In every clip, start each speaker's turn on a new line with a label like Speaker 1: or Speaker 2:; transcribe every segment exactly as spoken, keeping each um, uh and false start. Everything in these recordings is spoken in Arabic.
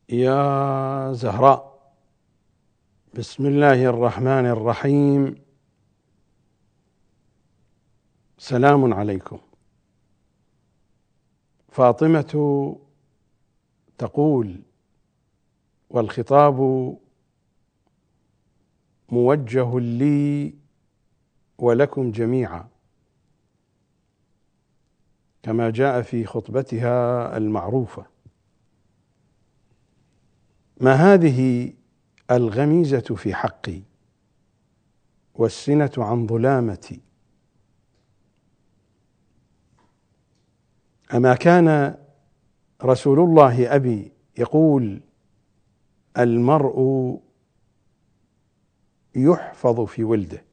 Speaker 1: يا زهراء، بسم الله الرحمن الرحيم. سلام عليكم. فاطمة تقول: والخطاب موجه لي ولكم جميعا، كما جاء في خطبتها المعروفة: ما هذه الغميزة في حقي والسنة عن ظلامتي؟ أما كان رسول الله أبي يقول: المرء يحفظ في ولده،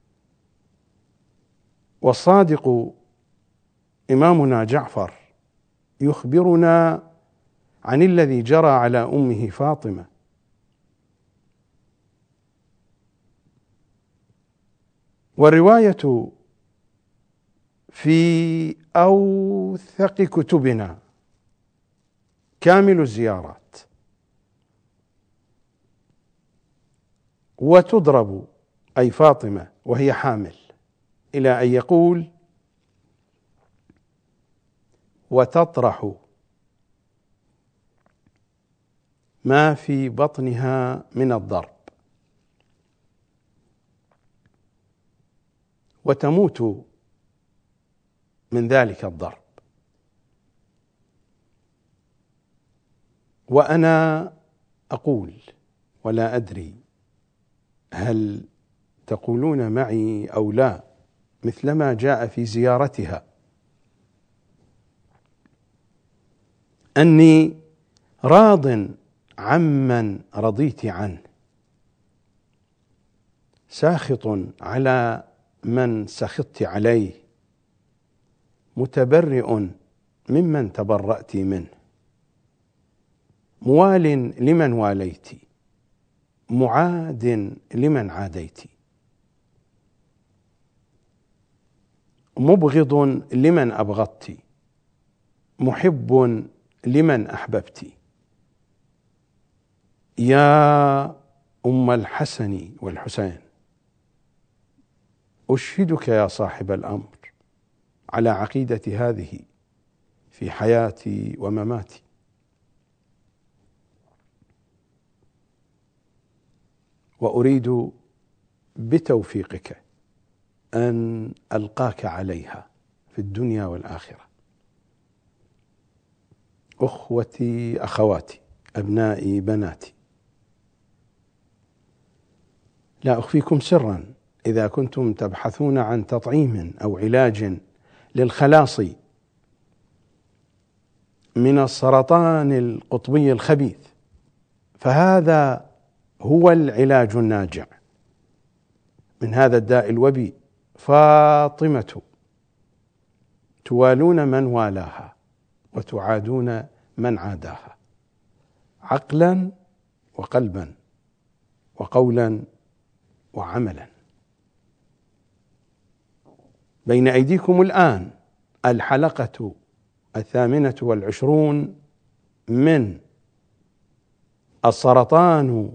Speaker 1: والصادق إمامنا جعفر يخبرنا عن الذي جرى على أمه فاطمة. والرواية في أوثق كتبنا كامل الزيارات، وتضرب أي فاطمة وهي حامل إلى أن يقول: وتطرح ما في بطنها من الضرب، وتموت من ذلك الضرب. وأنا أقول ولا أدري هل تقولون معي أو لا، مثلما جاء في زيارتها: أني راض عمن رضيت عنه، ساخط على من سخطت عليه، متبرئ ممن تبرأت منه، موال لمن واليت، معاد لمن عاديت، مبغض لمن أبغضت، محب لمن أحببت. يا أم الحسن والحسين، أشهدك يا صاحب الأمر على عقيدة هذه في حياتي ومماتي. وأريد بتوفيقك أن ألقاك عليها في الدنيا والآخرة. أخوتي أخواتي، أبنائي بناتي، لا أخفيكم سرا: إذا كنتم تبحثون عن تطعيم أو علاج للخلاص من السرطان القطبي الخبيث، فهذا هو العلاج الناجع من هذا الداء الوبي. فاطمة توالون من والاها وتعادون من عاداها، عقلا وقلبا وقولا وعملا. بين أيديكم الآن الحلقة الثامنة والعشرون من السرطان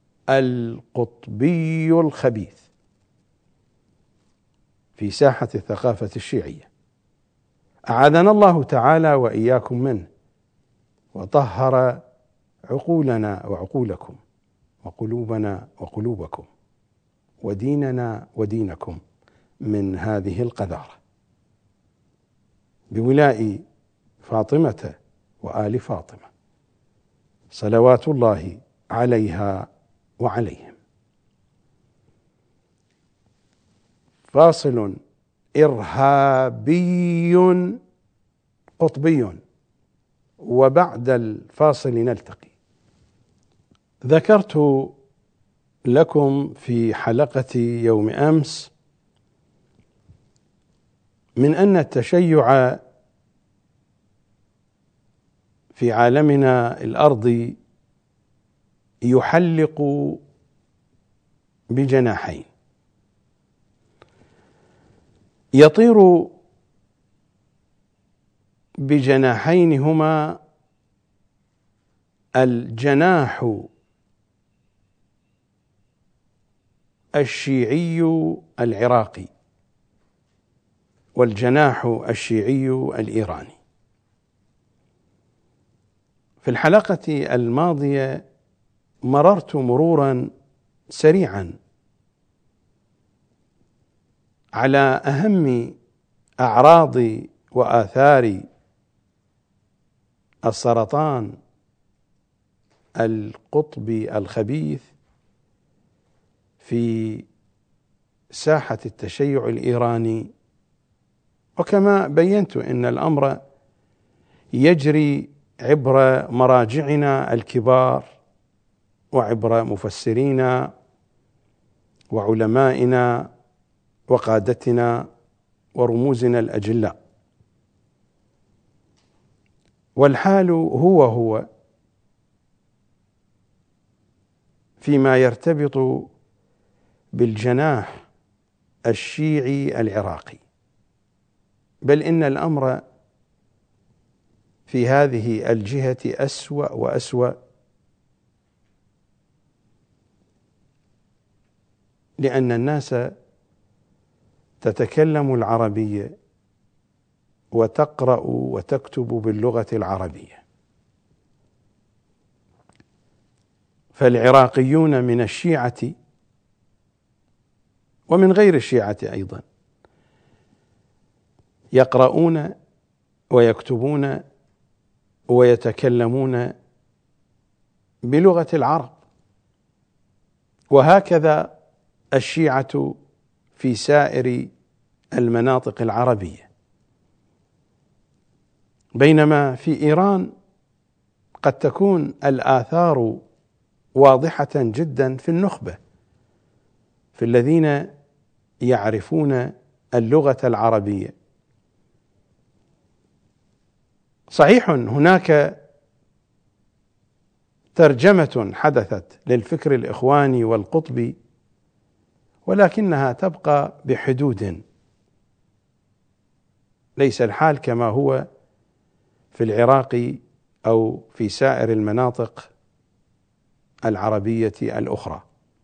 Speaker 1: القطبي الخبيث في ساحة الثقافة الشيعية، أعاذنا الله تعالى وإياكم منه، وطهر عقولنا وعقولكم، وقلوبنا وقلوبكم، وديننا ودينكم من هذه القذارة، بولاء فاطمة وآل فاطمة صلوات الله عليها وعليهم. فاصل إرهابي قطبي، وبعد الفاصل نلتقي. ذكرت لكم في حلقة يوم أمس من أن التشيع في عالمنا الأرضي يحلق بجناحين: يطير بجناحين هما الجناح الشيعي العراقي والجناح الشيعي الإيراني. في الحلقة الماضية مررت مرورا سريعا على أهم أعراض وآثار السرطان القطبي الخبيث في ساحة التشيع الإيراني، وكما بينت إن الأمر يجري عبر مراجعنا الكبار وعبر مفسرينا وعلمائنا وقادتنا ورموزنا الأجلاء، والحال هو هو فيما يرتبط بالجناح الشيعي العراقي، بل إن الأمر في هذه الجهة أسوأ وأسوأ، لأن الناس تتكلم العربية وتقرأ وتكتب باللغة العربية، فالعراقيون من الشيعة ومن غير الشيعة أيضا يقرؤون ويكتبون ويتكلمون بلغة العرب، وهكذا الشيعة في سائر المناطق العربية، بينما في إيران قد تكون الآثار واضحة جدا في النخبة، في الذين يعرفون اللغة العربية. صحيح هناك ترجمة حدثت للفكر الإخواني والقطبي، ولكنها تبقى بحدود، ليس الحال كما هو في العراق أو في سائر المناطق العربية الأخرى،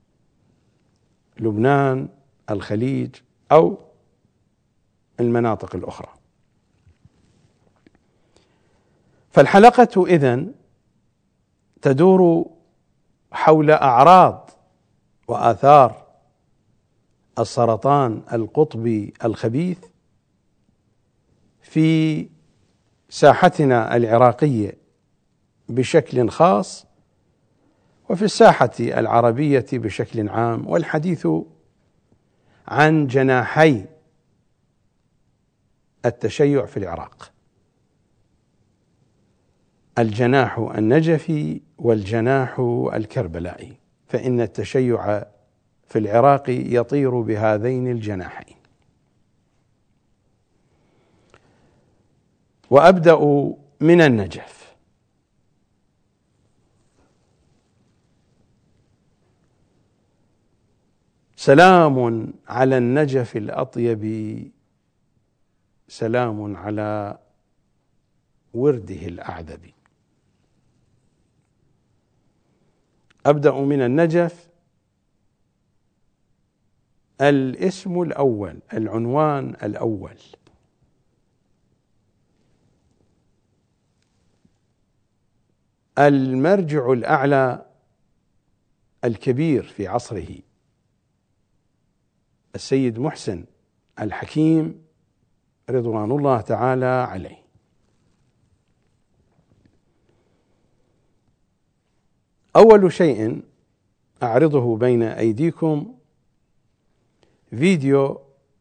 Speaker 1: لبنان، الخليج أو المناطق الأخرى. فالحلقة إذن تدور حول أعراض وآثار السرطان القطبي الخبيث في ساحتنا العراقية بشكل خاص، وفي الساحة العربية بشكل عام، والحديث عن جناحي التشيع في العراق: الجناح النجفي والجناح الكربلائي، فإن التشيع في العراق يطير بهذين الجناحين. وأبدأ من النجف. سلام على النجف الأطيب، سلام على ورده الأعذب. أبدأ من النجف. الاسم الأول، العنوان الأول: المرجع الأعلى الكبير في عصره السيد محسن الحكيم رضوان الله تعالى عليه. أول شيء أعرضه بين أيديكم فيديو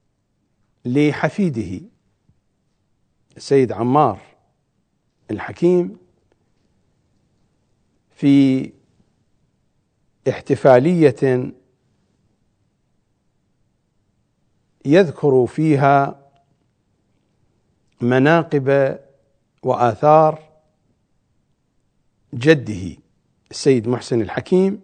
Speaker 1: لحفيده السيد عمار الحكيم في احتفالية يذكر فيها مناقب وآثار جده السيد محسن الحكيم،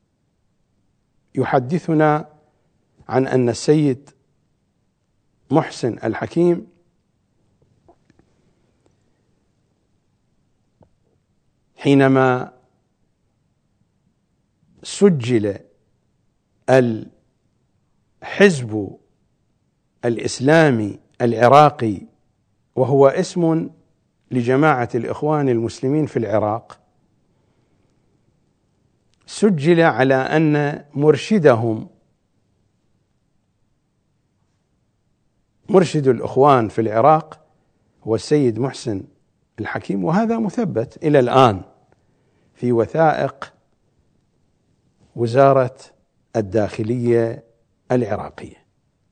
Speaker 1: يحدثنا عن أن السيد محسن الحكيم حينما سجل الحزب الإسلامي العراقي، وهو اسم لجماعة الإخوان المسلمين في العراق، سجل على أن مرشدهم مرشد الإخوان في العراق هو السيد محسن الحكيم، وهذا مثبت إلى الآن في وثائق وزارة الداخلية العراقية.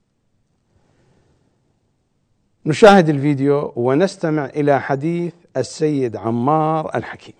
Speaker 1: نشاهد الفيديو ونستمع إلى حديث السيد عمار الحكيم.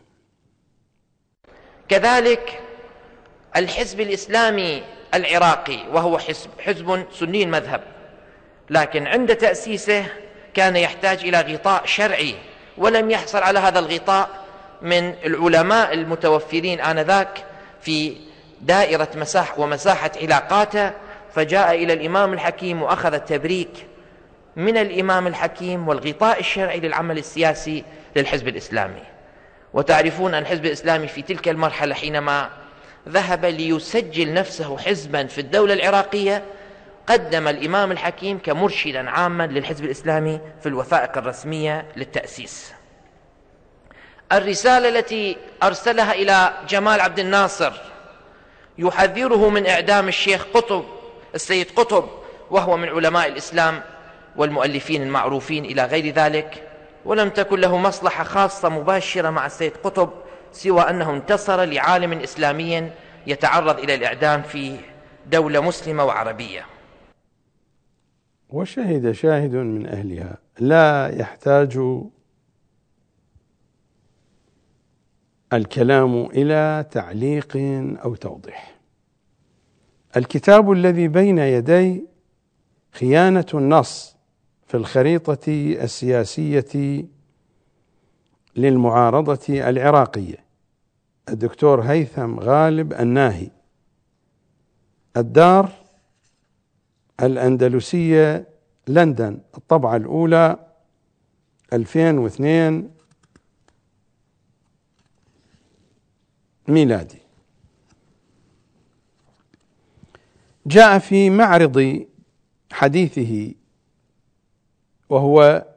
Speaker 2: كذلك الحزب الإسلامي العراقي وهو حزب, حزب سني المذهب، لكن عند تأسيسه كان يحتاج إلى غطاء شرعي، ولم يحصل على هذا الغطاء من العلماء المتوفرين آنذاك في دائرة مساح ومساحة علاقاته، فجاء إلى الإمام الحكيم وأخذ التبريك من الإمام الحكيم والغطاء الشرعي للعمل السياسي للحزب الإسلامي. وتعرفون أن الحزب الإسلامي في تلك المرحلة حينما ذهب ليسجل نفسه حزبا في الدولة العراقية قدم الإمام الحكيم كمرشدا عاما للحزب الإسلامي في الوثائق الرسمية للتأسيس. الرسالة التي أرسلها إلى جمال عبد الناصر يحذره من إعدام الشيخ قطب السيد قطب، وهو من علماء الإسلام والمؤلفين المعروفين إلى غير ذلك، ولم تكن له مصلحة خاصة مباشرة مع السيد قطب سوى أنه انتصر لعالم إسلامي يتعرض إلى الإعدام في دولة مسلمة وعربية.
Speaker 1: وشهد شاهد من أهلها. لا يحتاج الكلام إلى تعليق أو توضيح. الكتاب الذي بين يدي خيانة النص في الخريطة السياسية للمعارضة العراقية، الدكتور هيثم غالب الناهي، الدار الأندلسية لندن، الطبعة الأولى ألفين واثنين ميلادي. جاء في معرض حديثه وهو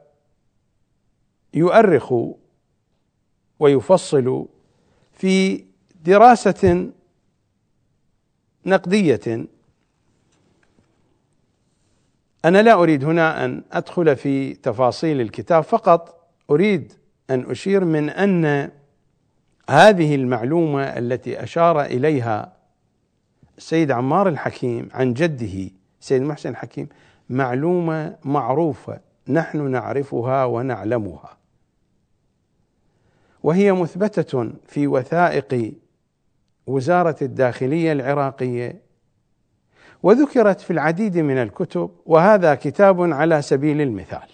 Speaker 1: يؤرخ ويفصل في دراسة نقدية. أنا لا أريد هنا أن أدخل في تفاصيل الكتاب، فقط أريد أن أشير من أن هذه المعلومة التي أشار إليها السيد عمار الحكيم عن جده السيد محسن الحكيم معلومة معروفة، نحن نعرفها ونعلمها، وهي مثبتة في وثائق وزارة الداخلية العراقية، وذكرت في العديد من الكتب، وهذا كتاب على سبيل المثال.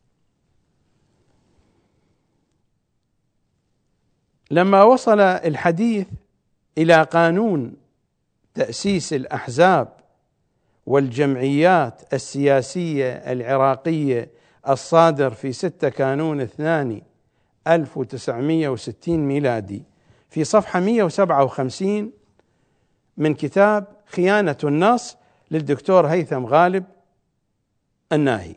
Speaker 1: لما وصل الحديث إلى قانون تأسيس الأحزاب والجمعيات السياسية العراقية الصادر في ستة كانون الثاني ألف وتسعمائة وستين ميلادي، في صفحة مئة وسبعة وخمسين من كتاب خيانة النص للدكتور هيثم غالب الناهي،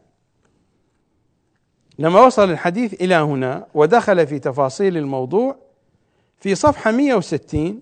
Speaker 1: لما وصل الحديث إلى هنا ودخل في تفاصيل الموضوع في صفحة مئة وستين،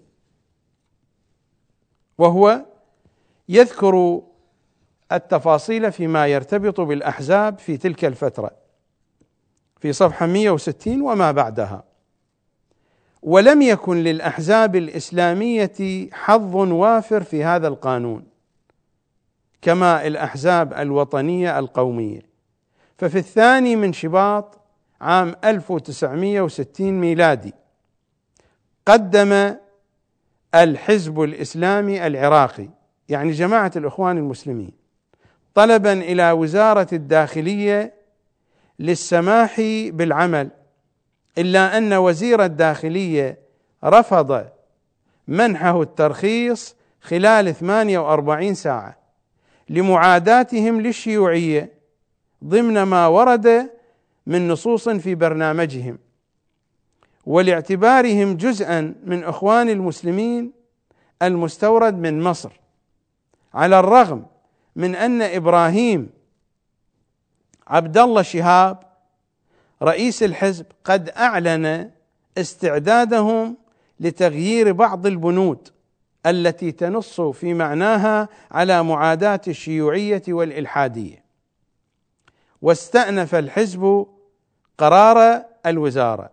Speaker 1: وهو يذكر التفاصيل فيما يرتبط بالأحزاب في تلك الفترة في صفحة مئة وستين وما بعدها. ولم يكن للأحزاب الإسلامية حظ وافر في هذا القانون كما الأحزاب الوطنية القومية. ففي الثاني من شباط عام ألف وتسعمائة وستين ميلادي قدم الحزب الإسلامي العراقي، يعني جماعة الإخوان المسلمين، طلبا إلى وزارة الداخلية للسماح بالعمل، إلا أن وزير الداخلية رفض منحه الترخيص خلال ثمانية وأربعين ساعة لمعاداتهم للشيوعية ضمن ما ورد من نصوص في برنامجهم، ولاعتبارهم جزءا من إخوان المسلمين المستورد من مصر، على الرغم من أن إبراهيم عبد الله شهاب رئيس الحزب قد أعلن استعدادهم لتغيير بعض البنود التي تنص في معناها على معاداة الشيوعية والإلحادية. واستأنف الحزب قرار الوزارة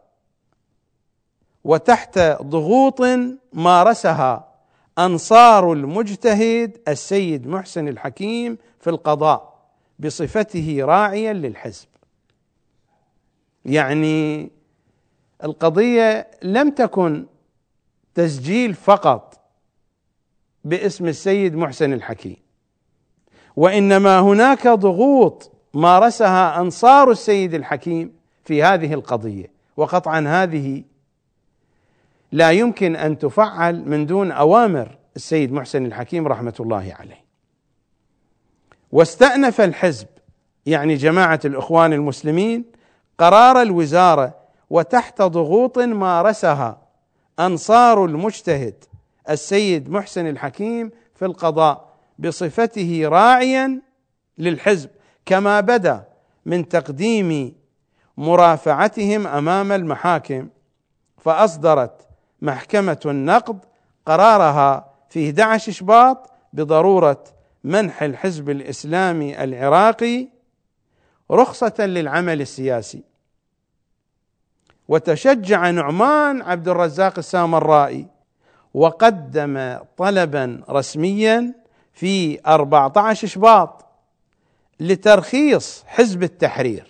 Speaker 1: وتحت ضغوط مارسها أنصار المجتهد السيد محسن الحكيم في القضاء بصفته راعيا للحزب. يعني القضية لم تكن تسجيل فقط باسم السيد محسن الحكيم، وإنما هناك ضغوط مارسها أنصار السيد الحكيم في هذه القضية، وقطعا هذه لا يمكن أن تفعل من دون أوامر السيد محسن الحكيم رحمة الله عليه. واستأنف الحزب يعني جماعة الإخوان المسلمين قرار الوزارة وتحت ضغوط مارسها أنصار المجتهد السيد محسن الحكيم في القضاء بصفته راعيا للحزب، كما بدا من تقديم مرافعتهم أمام المحاكم. فأصدرت محكمة النقد قرارها في أحد عشر شباط بضرورة منح الحزب الإسلامي العراقي رخصة للعمل السياسي. وتشجع نعمان عبد الرزاق السامرائي وقدم طلبا رسميا في أربعة عشر شباط لترخيص حزب التحرير.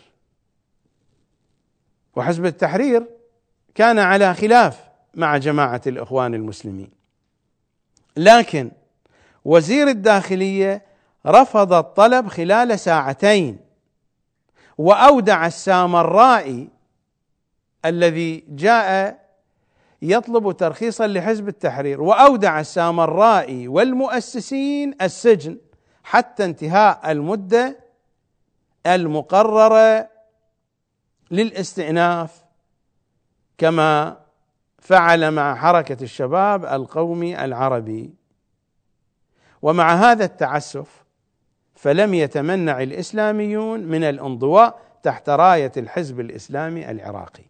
Speaker 1: وحزب التحرير كان على خلاف مع جماعة الإخوان المسلمين، لكن وزير الداخلية رفض الطلب خلال ساعتين، وأودع السامرائي الذي جاء يطلب ترخيصا لحزب التحرير، وأودع السامرائي والمؤسسين السجن حتى انتهاء المدة المقررة للاستئناف، كما فعل مع حركة الشباب القومي العربي. ومع هذا التعسف فلم يتمنع الإسلاميون من الانضواء تحت راية الحزب الإسلامي العراقي،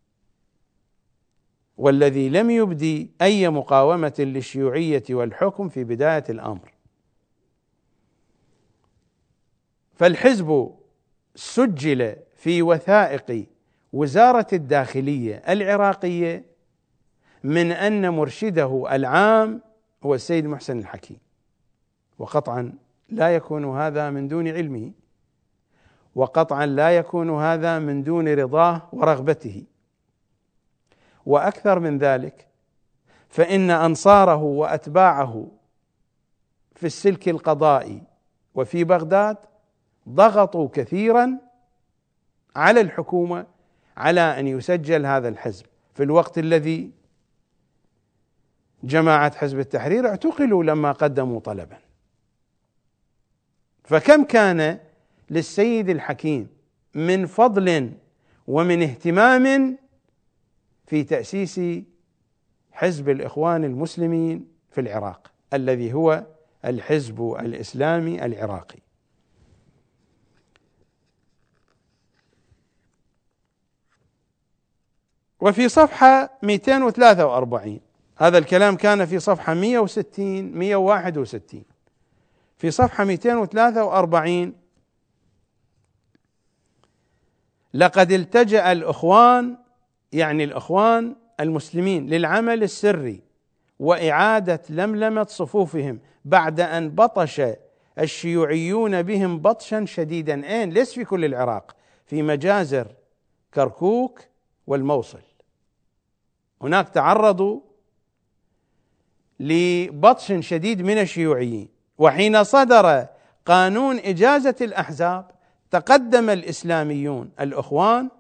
Speaker 1: والذي لم يبدي أي مقاومة للشيوعية والحكم في بداية الأمر. فالحزب سجل في وثائق وزارة الداخلية العراقية من أن مرشده العام هو السيد محسن الحكيم، وقطعا لا يكون هذا من دون علمه، وقطعا لا يكون هذا من دون رضاه ورغبته. وأكثر من ذلك، فإن أنصاره وأتباعه في السلك القضائي وفي بغداد ضغطوا كثيرا على الحكومة على أن يسجل هذا الحزب، في الوقت الذي جماعة حزب التحرير اعتقلوا لما قدموا طلبا. فكم كان للسيد الحكيم من فضل ومن اهتمام في تأسيس حزب الإخوان المسلمين في العراق الذي هو الحزب الإسلامي العراقي. وفي صفحة مئتين وثلاثة وأربعين، هذا الكلام كان في صفحة مئة وستين مئة وواحد وستين، في صفحة مئتين وثلاثة وأربعين: لقد التجأ الإخوان يعني الإخوان المسلمين للعمل السري وإعادة لملمة صفوفهم بعد أن بطش الشيوعيون بهم بطشا شديدا. أين؟ ليس في كل العراق، في مجازر كركوك والموصل، هناك تعرضوا لبطش شديد من الشيوعيين. وحين صدر قانون إجازة الأحزاب تقدم الإسلاميون الإخوان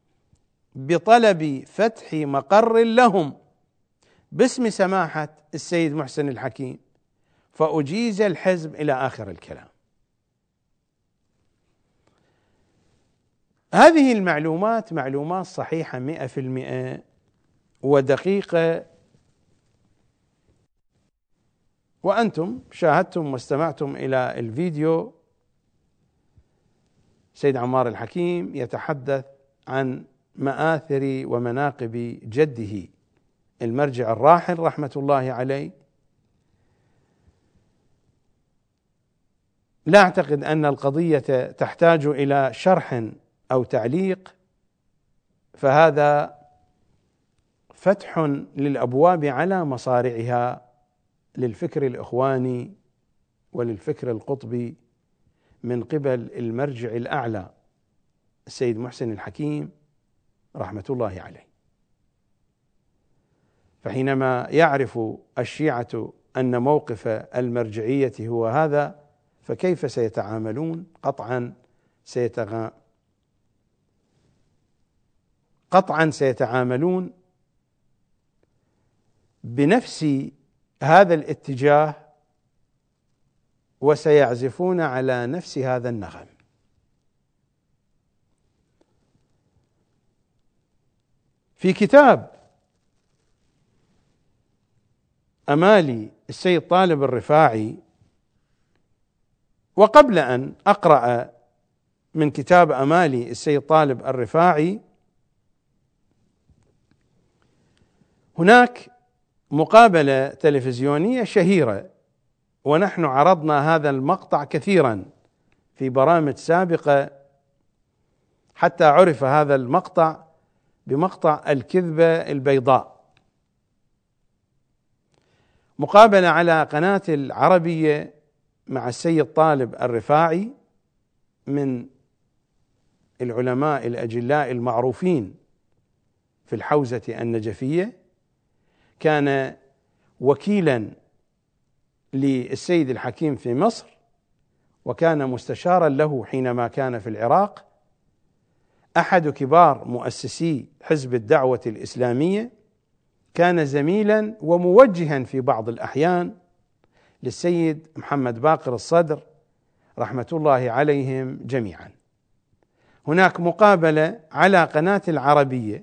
Speaker 1: بطلب فتح مقر لهم باسم سماحة السيد محسن الحكيم، فأجيز الحزب إلى آخر الكلام. هذه المعلومات معلومات صحيحة مئة في المئة ودقيقة، ولا يمكن أن يكون هناك أي تحريف في هذه المعلومات. هذه المعلومات معلومات صحيحة مئة في المئة ودقيقة، ولا يمكن أن يكون هناك أي تحريف في هذه المعلومات. هذه المعلومات ودقيقة وأنتم شاهدتم واستمعتم إلى الفيديو. سيد عمار الحكيم يتحدث عن مآثر ومناقب جده المرجع الراحل رحمة الله عليه. لا أعتقد أن القضية تحتاج إلى شرح أو تعليق، فهذا فتح للأبواب على مصارعها للفكر الإخواني وللفكر القطبي من قبل المرجع الأعلى السيد محسن الحكيم رحمة الله عليه. فحينما يعرف الشيعة أن موقف المرجعية هو هذا، فكيف سيتعاملون؟ قطعا سيتغ... قطعا سيتعاملون بنفس هذا الاتجاه وسيعزفون على نفس هذا النغم. في كتاب أمالي السيد طالب الرفاعي، وقبل أن أقرأ من كتاب أمالي السيد طالب الرفاعي، هناك مقابلة تلفزيونية شهيرة، ونحن عرضنا هذا المقطع كثيرا في برامج سابقة حتى عرف هذا المقطع بمقطع الكذبة البيضاء. مقابلة على قناة العربية مع السيد طالب الرفاعي من العلماء الأجلاء المعروفين في الحوزة النجفية، كان وكيلا للسيد الحكيم في مصر، وكان مستشارا له حينما كان في العراق، أحد كبار مؤسسي حزب الدعوة الإسلامية، كان زميلا وموجها في بعض الأحيان للسيد محمد باقر الصدر رحمة الله عليهم جميعا. هناك مقابلة على قناة العربية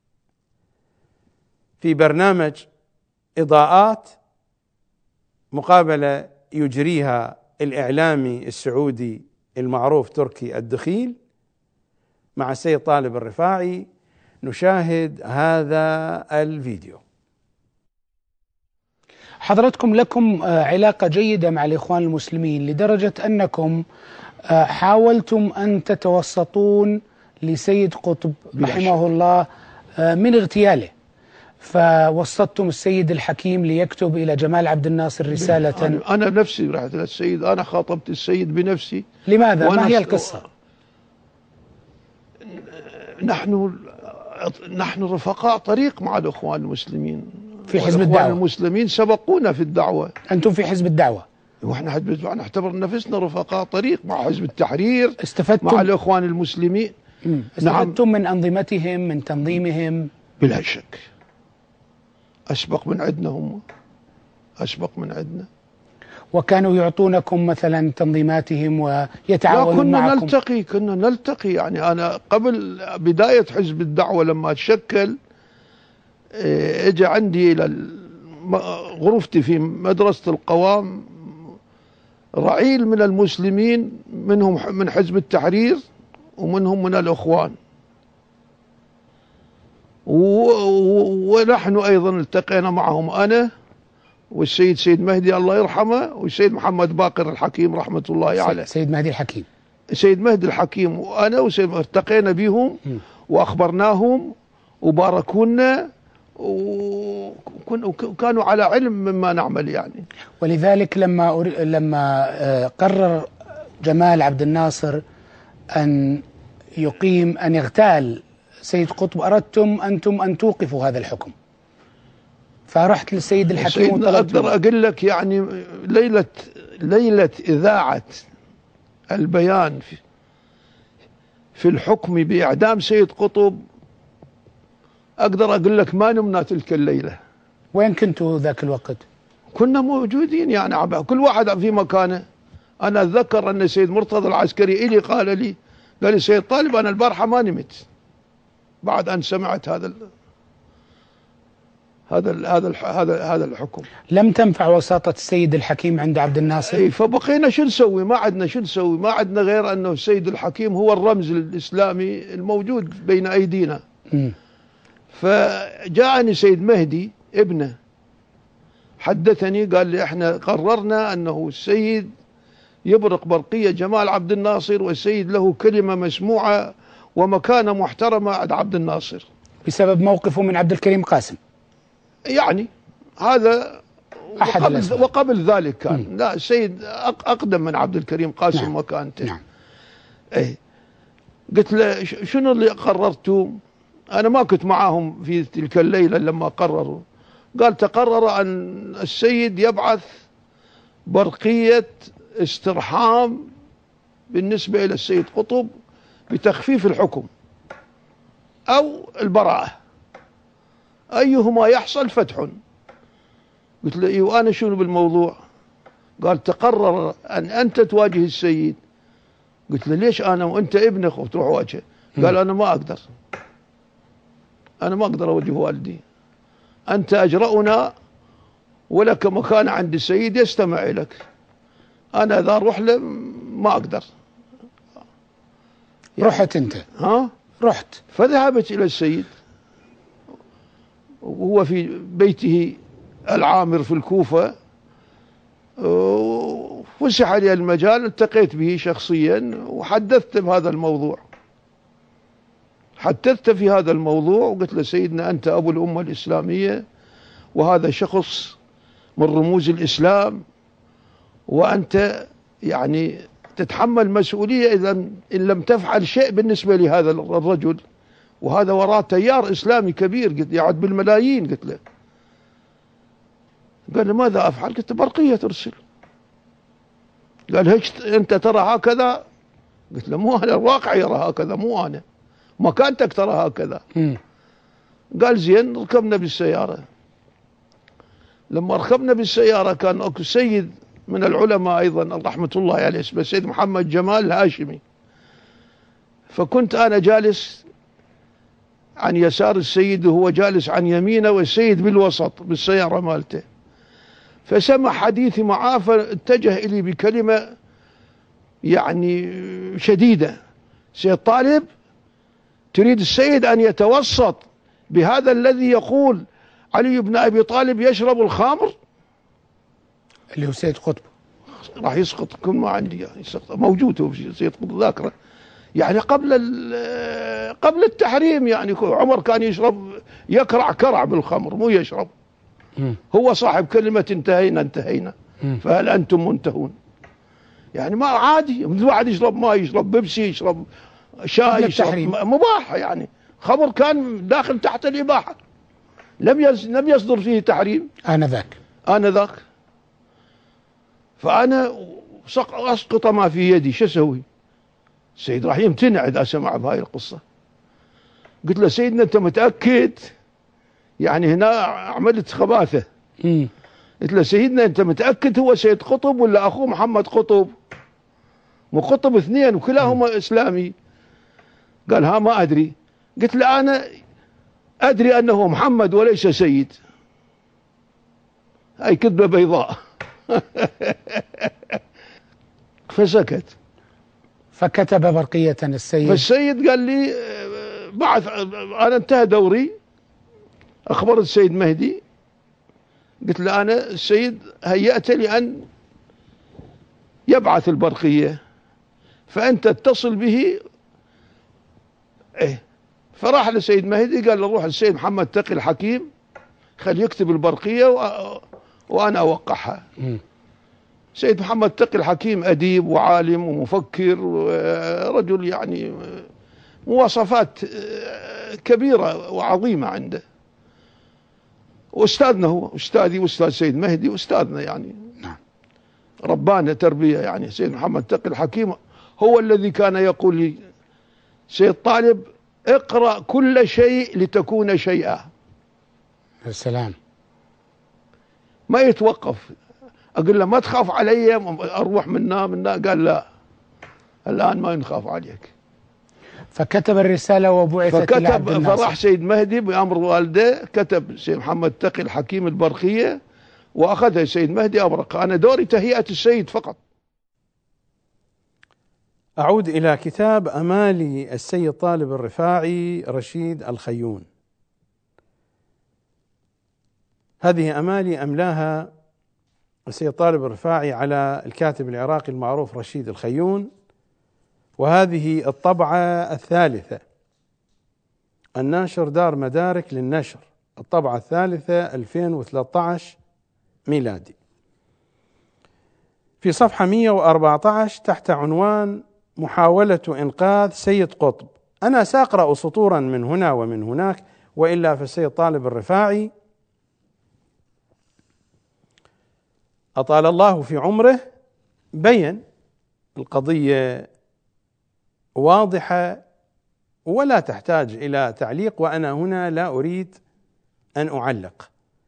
Speaker 1: في برنامج إضاءات، مقابلة يجريها الإعلامي السعودي المعروف تركي الدخيل مع السيد طالب الرفاعي. نشاهد هذا الفيديو.
Speaker 3: حضرتكم لكم علاقة جيدة مع الإخوان المسلمين لدرجة أنكم حاولتم أن تتوسطون لسيد قطب رحمه الله من اغتياله، فوسطتم السيد الحكيم ليكتب إلى جمال عبد الناصر رسالة.
Speaker 4: أنا, أنا بنفسي رحت للسيد، أنا خاطبت السيد بنفسي.
Speaker 3: لماذا؟ ما هي القصة؟
Speaker 4: نحن نحن رفقاء طريق مع الإخوان المسلمين
Speaker 3: في حزب الدعوة.
Speaker 4: الإخوان المسلمين سبقونا في الدعوة.
Speaker 3: أنتم في حزب الدعوة،
Speaker 4: وإحنا حزب الدعوة نعتبر نفسنا رفقاء طريق مع حزب التحرير،
Speaker 3: استفدتم
Speaker 4: مع الإخوان المسلمين.
Speaker 3: استفدتم نعم. من أنظمتهم، من تنظيمهم؟
Speaker 4: بلا شك أسبق من عندنا، هم أسبق من عندنا.
Speaker 3: وكانوا يعطونكم مثلا تنظيماتهم ويتعاونون معكم؟
Speaker 4: كنا نلتقي كنا نلتقي يعني أنا قبل بداية حزب الدعوة لما تشكل، اجى عندي إلى غرفتي في مدرسة القوام رعيل من المسلمين، منهم من حزب التحرير ومنهم من الإخوان، ونحن أيضا التقينا معهم أنا والسيد سيد مهدي الله يرحمه والسيد محمد باقر الحكيم رحمة الله عليه.
Speaker 3: سيد مهدي الحكيم
Speaker 4: سيد مهدي الحكيم وأنا وسيد التقينا بهم وأخبرناهم وباركونا، وكانوا على علم مما نعمل يعني.
Speaker 3: ولذلك لما لما قرر جمال عبد الناصر أن يقيم أن يغتال سيد قطب، أردتم أنتم أن توقفوا هذا الحكم، فرحت للسيد الحكيم وطلبت.
Speaker 4: أقدر أقول لك يعني ليلة ليلة إذاعة البيان في, في الحكم بإعدام سيد قطب، أقدر أقول لك ما نمنا تلك الليلة.
Speaker 3: وين كنتوا ذاك الوقت؟
Speaker 4: كنا موجودين يعني كل واحد في مكانه. أنا أتذكر أن السيد مرتضى العسكري إلي قال لي قال لي سيد طالب أنا البارحة ما نمت بعد أن سمعت هذا هذا هذا هذا هذا الحكم.
Speaker 3: لم تنفع وساطة السيد الحكيم عند عبد الناصر؟
Speaker 4: اي فبقينا شو نسوي؟ ما عندنا شو نسوي؟ ما عندنا غير انه السيد الحكيم هو الرمز الاسلامي الموجود بين ايدينا. م. فجاءني سيد مهدي ابنه حدثني قال لي احنا قررنا انه السيد يبرق برقية جمال عبد الناصر، والسيد له كلمة مسموعة ومكانة محترمة عند عبد الناصر
Speaker 3: بسبب موقفه من عبد الكريم قاسم.
Speaker 4: يعني هذا
Speaker 3: أحد
Speaker 4: وقبل, وقبل ذلك كان م. لا السيد أقدم من عبد الكريم قاسم نعم. مكانته. نعم. ايه قلت له شنو اللي قررتوا؟ أنا ما كنت معاهم في تلك الليلة لما قرروا. قال تقرر أن السيد يبعث برقية استرحام بالنسبة إلى السيد قطب بتخفيف الحكم أو البراءة، أيهما يحصل فتح. قلت له إيه وأنا شنو بالموضوع؟ قال تقرر أن أنت تواجه السيد. قلت له ليش أنا وأنت ابنك وتروح واجهه؟ قال أنا ما أقدر، أنا ما أقدر أواجه والدي، أنت أجرأنا ولك مكان عند السيد يستمع لك، أنا إذا أروح له ما أقدر.
Speaker 3: يعني رحت أنت؟
Speaker 4: ها؟
Speaker 3: رحت.
Speaker 4: فذهبت إلى السيد وهو في بيته العامر في الكوفة، وفسح لي المجال، التقيت به شخصيا وحدثت بهذا الموضوع، حدثت في هذا الموضوع وقلت له سيدنا أنت أبو الأمة الإسلامية، وهذا شخص من رموز الإسلام، وأنت يعني تتحمل مسؤولية إذا إن لم تفعل شيء بالنسبة لهذا الرجل، وهذا وراء تيار إسلامي كبير قلت يعد بالملايين. قلت له قال لي ماذا أفعل؟ قلت برقية ترسل. قال هيك أنت ترى هكذا؟ قلت له مو أنا، الواقع يرى هكذا مو أنا، مكانتك ترى هكذا. م. قال زين. ركبنا بالسيارة، لما ركبنا بالسيارة كان أكو سيد من العلماء أيضا رحمة الله عليه اسمه السيد محمد جمال الهاشمي، فكنت أنا جالس عن يسار السيد وهو جالس عن يمينه والسيد بالوسط بالسيارة مالته، فسمع حديثي معاه فاتجه إلي بكلمة يعني شديدة: سيد طالب، تريد السيد أن يتوسط بهذا الذي يقول علي بن أبي طالب يشرب الخمر؟
Speaker 3: اللي هو سيد قطب
Speaker 4: راح يسقط، كل ما عندي يعني موجود هو سيد قطب ذاكره، يعني قبل قبل التحريم، يعني عمر كان يشرب يكرع كرع بالخمر مو يشرب. م. هو صاحب كلمة انتهينا انتهينا م. فهل أنتم منتهون؟ يعني ما عادي، واحد يشرب ماء، يشرب بيبسي، يشرب شاي، يشرب مباح، يعني خمر كان داخل تحت الإباحة، لم لم يصدر فيه تحريم
Speaker 3: آنذاك
Speaker 4: آنذاك. فأنا أسقط ما في يدي، شو أسوي؟ السيد راح يمتنع إذا سمع بهاي القصة. قلت له سيدنا أنت متأكد؟ يعني هنا عملت خباثة. م. قلت له سيدنا أنت متأكد هو سيد قطب ولا أخوه محمد قطب؟ مو قطب اثنين وكلاهما إسلامي. قال ها ما أدري. قلت له أنا أدري أنه محمد وليس سيد. هاي كذبة بيضاء. فسكت.
Speaker 3: فكتب برقية السيد.
Speaker 4: فالسيد قال لي بعث، أنا انتهى دوري، أخبر السيد مهدي، قلت له أنا السيد هيأت لي أن يبعث البرقية، فأنت اتصل به. إيه فراح للسيد مهدي قال له روح السيد محمد تقي الحكيم خل يكتب البرقية و... وأنا أوقعها. م. سيد محمد تقي الحكيم أديب وعالم ومفكر ورجل يعني مواصفات كبيرة وعظيمة عنده، وأستاذنا هو أستاذي وأستاذ سيد مهدي أستاذنا، يعني نعم ربانا تربية. يعني سيد محمد تقي الحكيم هو الذي كان يقول لي سيد طالب اقرأ كل شيء لتكون شيئا.
Speaker 3: السلام.
Speaker 4: ما يتوقف. أقول له ما تخاف علي أروح منا منا؟ قال لا الآن ما نخاف عليك.
Speaker 3: فكتب الرسالة وبعثت إلى عبد
Speaker 4: فكتب
Speaker 3: الناصر.
Speaker 4: فراح سيد مهدي بأمر والده كتب سيد محمد تقي الحكيم البرقية وأخذها سيد مهدي أبرقة. أنا دوري تهيئة السيد فقط.
Speaker 1: أعود إلى كتاب أمالي السيد طالب الرفاعي رشيد الخيون. هذه أمالي أملاها السيد طالب الرفاعي على الكاتب العراقي المعروف رشيد الخيون، وهذه الطبعة الثالثة، الناشر دار مدارك للنشر، الطبعة الثالثة ألفين وثلاثة عشر ميلادي، في صفحة مئة وأربعة عشر تحت عنوان محاولة إنقاذ سيد قطب. أنا سأقرأ سطورا من هنا ومن هناك، وإلا فالسيد طالب الرفاعي أطال الله في عمره بين القضية واضحة ولا تحتاج إلى تعليق، وأنا هنا لا أريد أن أعلق.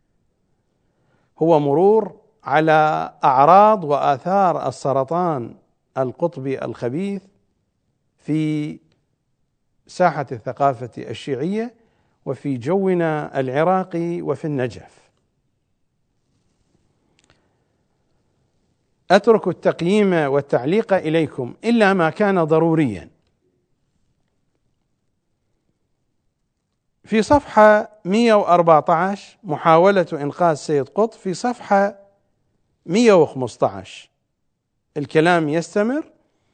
Speaker 1: هو مرور على أعراض وآثار السرطان القطبي الخبيث في ساحة الثقافة الشيعية وفي جونا العراقي وفي النجف. أترك التقييم والتعليق إليكم إلا ما كان ضروريا. في صفحة مئة وأربعة عشر محاولة إنقاذ سيد قطب، في صفحة مئة وخمسة عشر الكلام يستمر: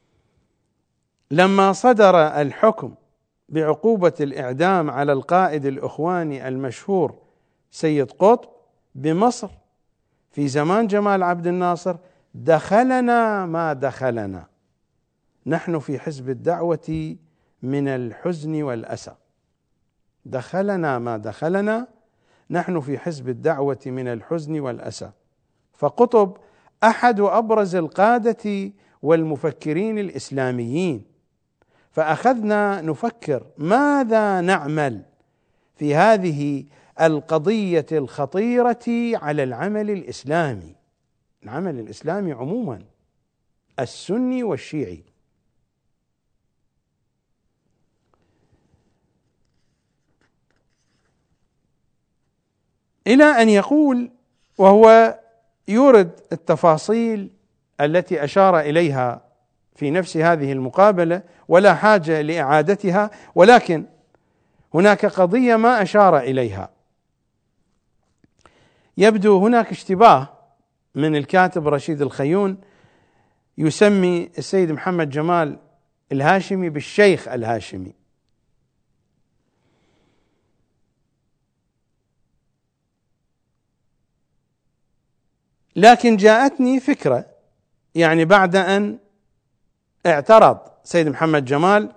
Speaker 1: لما صدر الحكم بعقوبة الإعدام على القائد الإخواني المشهور سيد قطب بمصر في زمان جمال عبد الناصر، دخلنا ما دخلنا نحن في حزب الدعوة من الحزن والأسى. دخلنا ما دخلنا نحن في حزب الدعوة من الحزن والأسى. فقطب أحد أبرز القادة والمفكرين الإسلاميين، فأخذنا نفكر ماذا نعمل في هذه القضية الخطيرة على العمل الإسلامي، العمل الإسلامي عموما السني والشيعي. إلى أن يقول، وهو يورد التفاصيل التي أشار إليها في نفس هذه المقابلة ولا حاجة لإعادتها، ولكن هناك قضية ما أشار إليها. يبدو هناك اشتباه من الكاتب رشيد الخيون، يسمي السيد محمد جمال الهاشمي بالشيخ الهاشمي. لكن جاءتني فكرة، يعني بعد أن اعترض سيد محمد جمال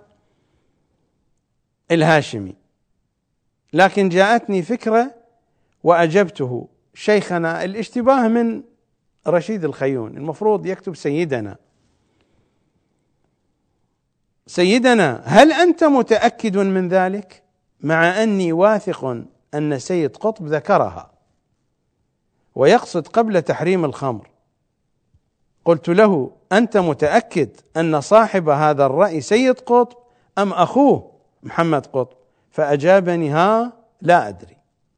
Speaker 1: الهاشمي، لكن جاءتني فكرة وأجبته: شيخنا، الاشتباه من رشيد الخيون، المفروض يكتب سيدنا. سيدنا، هل أنت متأكد من ذلك؟ مع أني واثق أن سيد قطب ذكرها ويقصد قبل تحريم الخمر. قلت له: أنت متأكد أن صاحب هذا الرأي سيد قطب أم أخوه محمد قطب؟ فأجابني: ها لا أدري.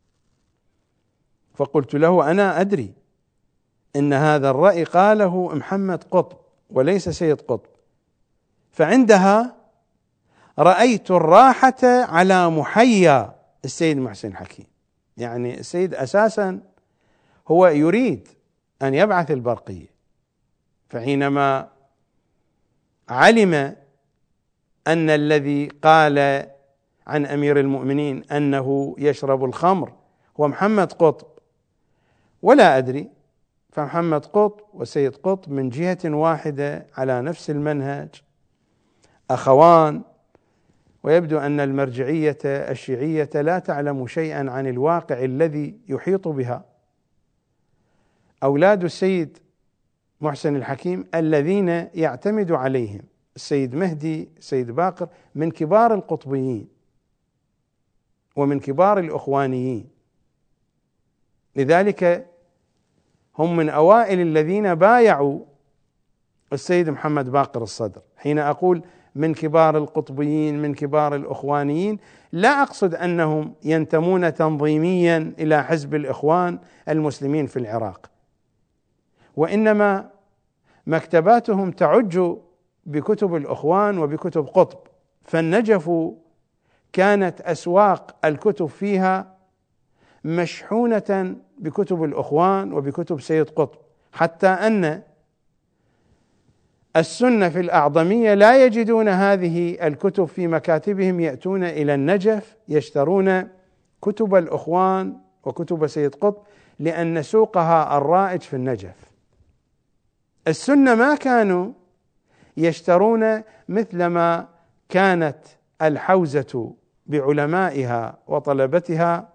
Speaker 1: فقلت له: أنا أدري إن هذا الرأي قاله محمد قطب وليس سيد قطب. فعندها رأيت الراحة على محيا السيد محسن حكيم. يعني السيد أساسا هو يريد أن يبعث البرقية، فحينما علم أن الذي قال عن أمير المؤمنين أنه يشرب الخمر هو محمد قطب ولا أدري، فمحمد قطب وسيد قطب من جهة واحدة على نفس المنهج، أخوان، ويبدو أن المرجعية الشيعية لا تعلم شيئا عن الواقع الذي يحيط بها. أولاد السيد محسن الحكيم الذين يعتمد عليهم السيد مهدي، السيد باقر، من كبار القطبيين ومن كبار الإخوانيين، لذلك هم من أوائل الذين بايعوا السيد محمد باقر الصدر. حين أقول من كبار القطبيين من كبار الإخوانيين، لا أقصد أنهم ينتمون تنظيميا إلى حزب الإخوان المسلمين في العراق، وإنما مكتباتهم تعج بكتب الإخوان وبكتب قطب، فالنجف كانت أسواق الكتب فيها مشحونة بكتب الإخوان وبكتب سيد قطب، حتى أن السنة في الأعظمية لا يجدون هذه الكتب في مكاتبهم، يأتون إلى النجف يشترون كتب الإخوان وكتب سيد قطب لأن سوقها الرائج في النجف. السنة ما كانوا يشترون مثلما كانت الحوزة بعلمائها وطلبتها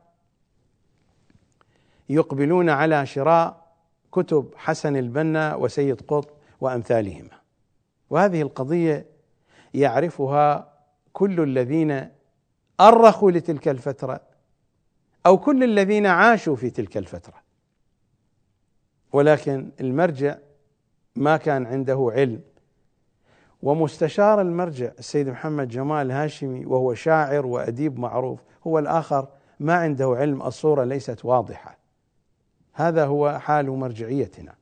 Speaker 1: يقبلون على شراء كتب حسن البنا وسيد قطب وأمثالهما. وهذه القضية يعرفها كل الذين أرخوا لتلك الفترة أو كل الذين عاشوا في تلك الفترة، ولكن المرجع ما كان عنده علم. ومستشار المرجع السيد محمد جمال هاشمي وهو شاعر وأديب معروف هو الآخر ما عنده علم، الصورة ليست واضحة. هذا هو حال مرجعيتنا.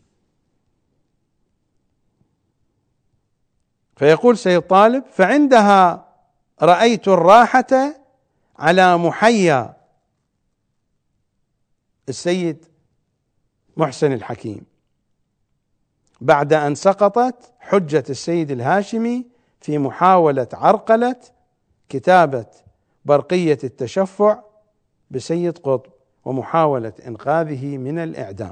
Speaker 1: فيقول سيد طالب: فعندها رأيت الراحة على محيا السيد محسن الحكيم بعد أن سقطت حجة السيد الهاشمي في محاولة عرقلة كتابة برقية التشفع بسيد قطب ومحاولة إنقاذه من الإعدام.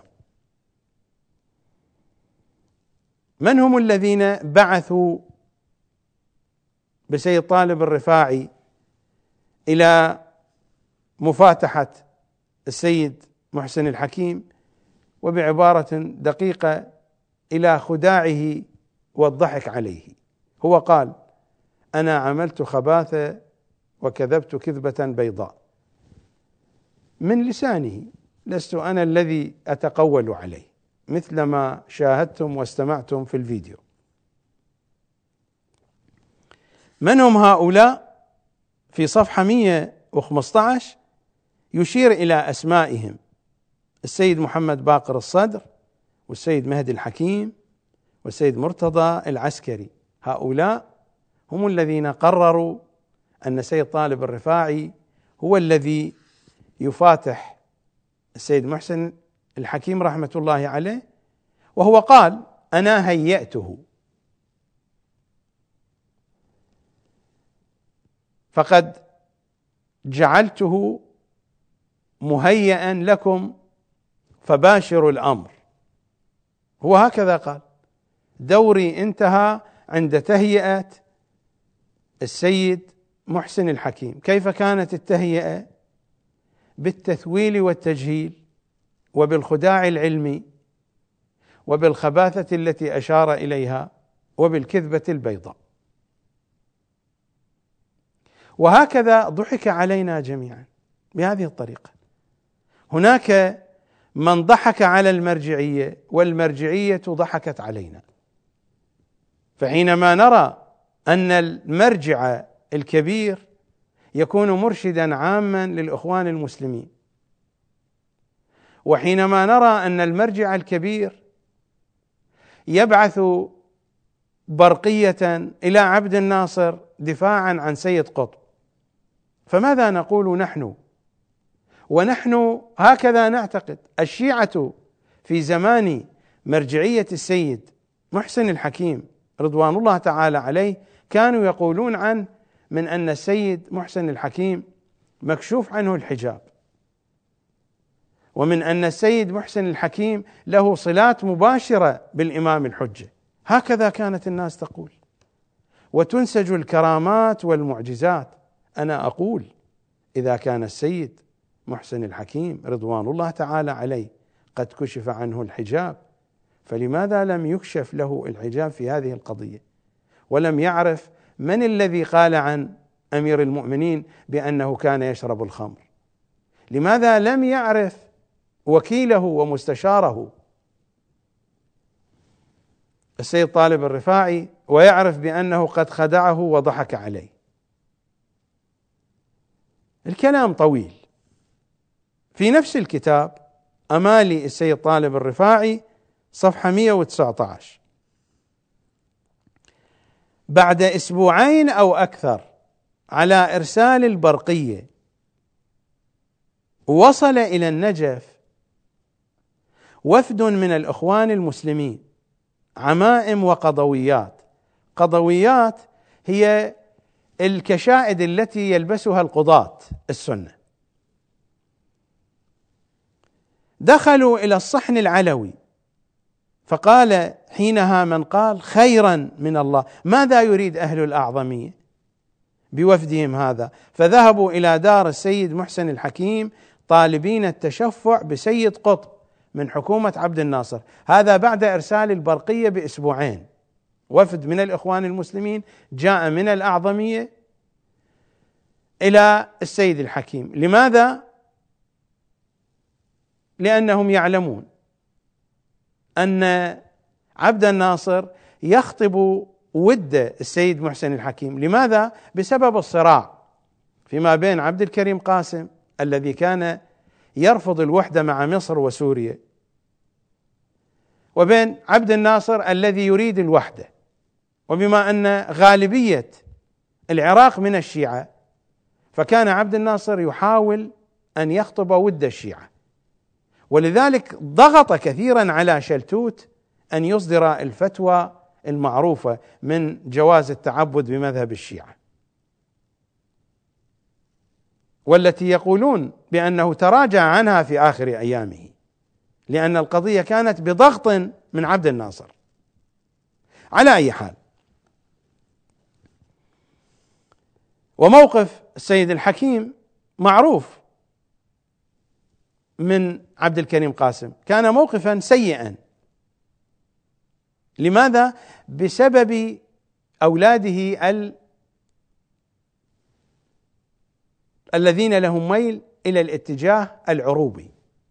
Speaker 1: من هم الذين بعثوا بسيد طالب الرفاعي إلى مفاتحة السيد محسن الحكيم وبعبارة دقيقة إلى خداعه والضحك عليه؟ هو قال: أنا عملت خباثة وكذبت كذبة بيضاء، من لسانه، لست أنا الذي أتقول عليه، مثلما شاهدتم واستمعتم في الفيديو. من هم هؤلاء؟ في صفحة مئة وخمسة عشر يشير إلى أسمائهم: السيد محمد باقر الصدر، والسيد مهدي الحكيم، والسيد مرتضى العسكري. هؤلاء هم الذين قرروا أن سيد طالب الرفاعي هو الذي يفاتح السيد محسن الحكيم رحمة الله عليه، وهو قال: أنا هيأته، فقد جعلته مهيئا لكم فباشروا الأمر. هو هكذا قال: دوري انتهى عند تهيئة السيد محسن الحكيم. كيف كانت التهيئة؟ بالتثويل والتجهيل وبالخداع العلمي وبالخباثة التي أشار إليها وبالكذبة البيضاء. وهكذا ضحك علينا جميعا بهذه الطريقة. هناك من ضحك على المرجعية والمرجعية ضحكت علينا. فحينما نرى أن المرجع الكبير يكون مرشدا عاما للإخوان المسلمين، وحينما نرى أن المرجع الكبير يبعث برقية إلى عبد الناصر دفاعا عن سيد قطب، فماذا نقول نحن؟ ونحن هكذا نعتقد. الشيعة في زمان مرجعية السيد محسن الحكيم رضوان الله تعالى عليه كانوا يقولون عنه من أن السيد محسن الحكيم مكشوف عنه الحجاب، ومن أن السيد محسن الحكيم له صلات مباشرة بالإمام الحجة. هكذا كانت الناس تقول، وتنسج الكرامات والمعجزات. أنا أقول: إذا كان السيد محسن الحكيم رضوان الله تعالى عليه قد كشف عنه الحجاب، فلماذا لم يكشف له الحجاب في هذه القضية؟ ولم يعرف من الذي قال عن أمير المؤمنين بأنه كان يشرب الخمر؟ لماذا لم يعرف وكيله ومستشاره؟ السيد طالب الرفاعي ويعرف بأنه قد خدعه وضحك عليه. الكلام طويل. في نفس الكتاب أمالي السيد طالب الرفاعي صفحة مئة وتسعة عشر: بعد أسبوعين أو أكثر على إرسال البرقية وصل إلى النجف وفد من الإخوان المسلمين، عمائم وقضويات. قضويات هي الكشائد التي يلبسها القضاة السنة. دخلوا إلى الصحن العلوي، فقال حينها من قال: خيرا من الله، ماذا يريد أهل الأعظمية بوفدهم هذا؟ فذهبوا إلى دار السيد محسن الحكيم طالبين التشفع بسيد قطب من حكومة عبد الناصر. هذا بعد إرسال البرقية بأسبوعين. وفد من الإخوان المسلمين جاء من الأعظمية إلى السيد الحكيم. لماذا؟ لأنهم يعلمون أن عبد الناصر يخطب ود السيد محسن الحكيم. لماذا؟ بسبب الصراع فيما بين عبد الكريم قاسم الذي كان يرفض الوحدة مع مصر وسوريا، وبين عبد الناصر الذي يريد الوحدة. وبما أن غالبية العراق من الشيعة، فكان عبد الناصر يحاول أن يخطب ود الشيعة، ولذلك ضغط كثيرا على شلتوت أن يصدر الفتوى المعروفة من جواز التعبد بمذهب الشيعة، والتي يقولون بأنه تراجع عنها في آخر أيامه، لأن القضية كانت بضغط من عبد الناصر. على أي حال، وموقف السيد الحكيم معروف من عبد الكريم قاسم، كان موقفا سيئا. لماذا؟ بسبب أولاده ال... الذين لهم ميل إلى الاتجاه العروبي.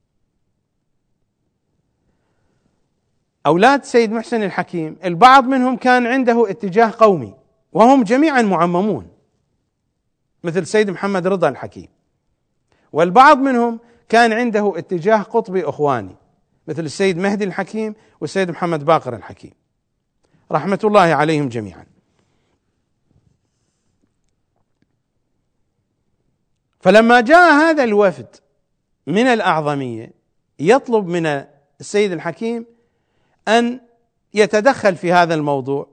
Speaker 1: أولاد سيد محسن الحكيم البعض منهم كان عنده اتجاه قومي، وهم جميعا معممون، مثل سيد محمد رضا الحكيم، والبعض منهم كان عنده اتجاه قطبي أخواني، مثل السيد مهدي الحكيم والسيد محمد باقر الحكيم رحمة الله عليهم جميعا. فلما جاء هذا الوفد من الأعظمية يطلب من السيد الحكيم أن يتدخل في هذا الموضوع،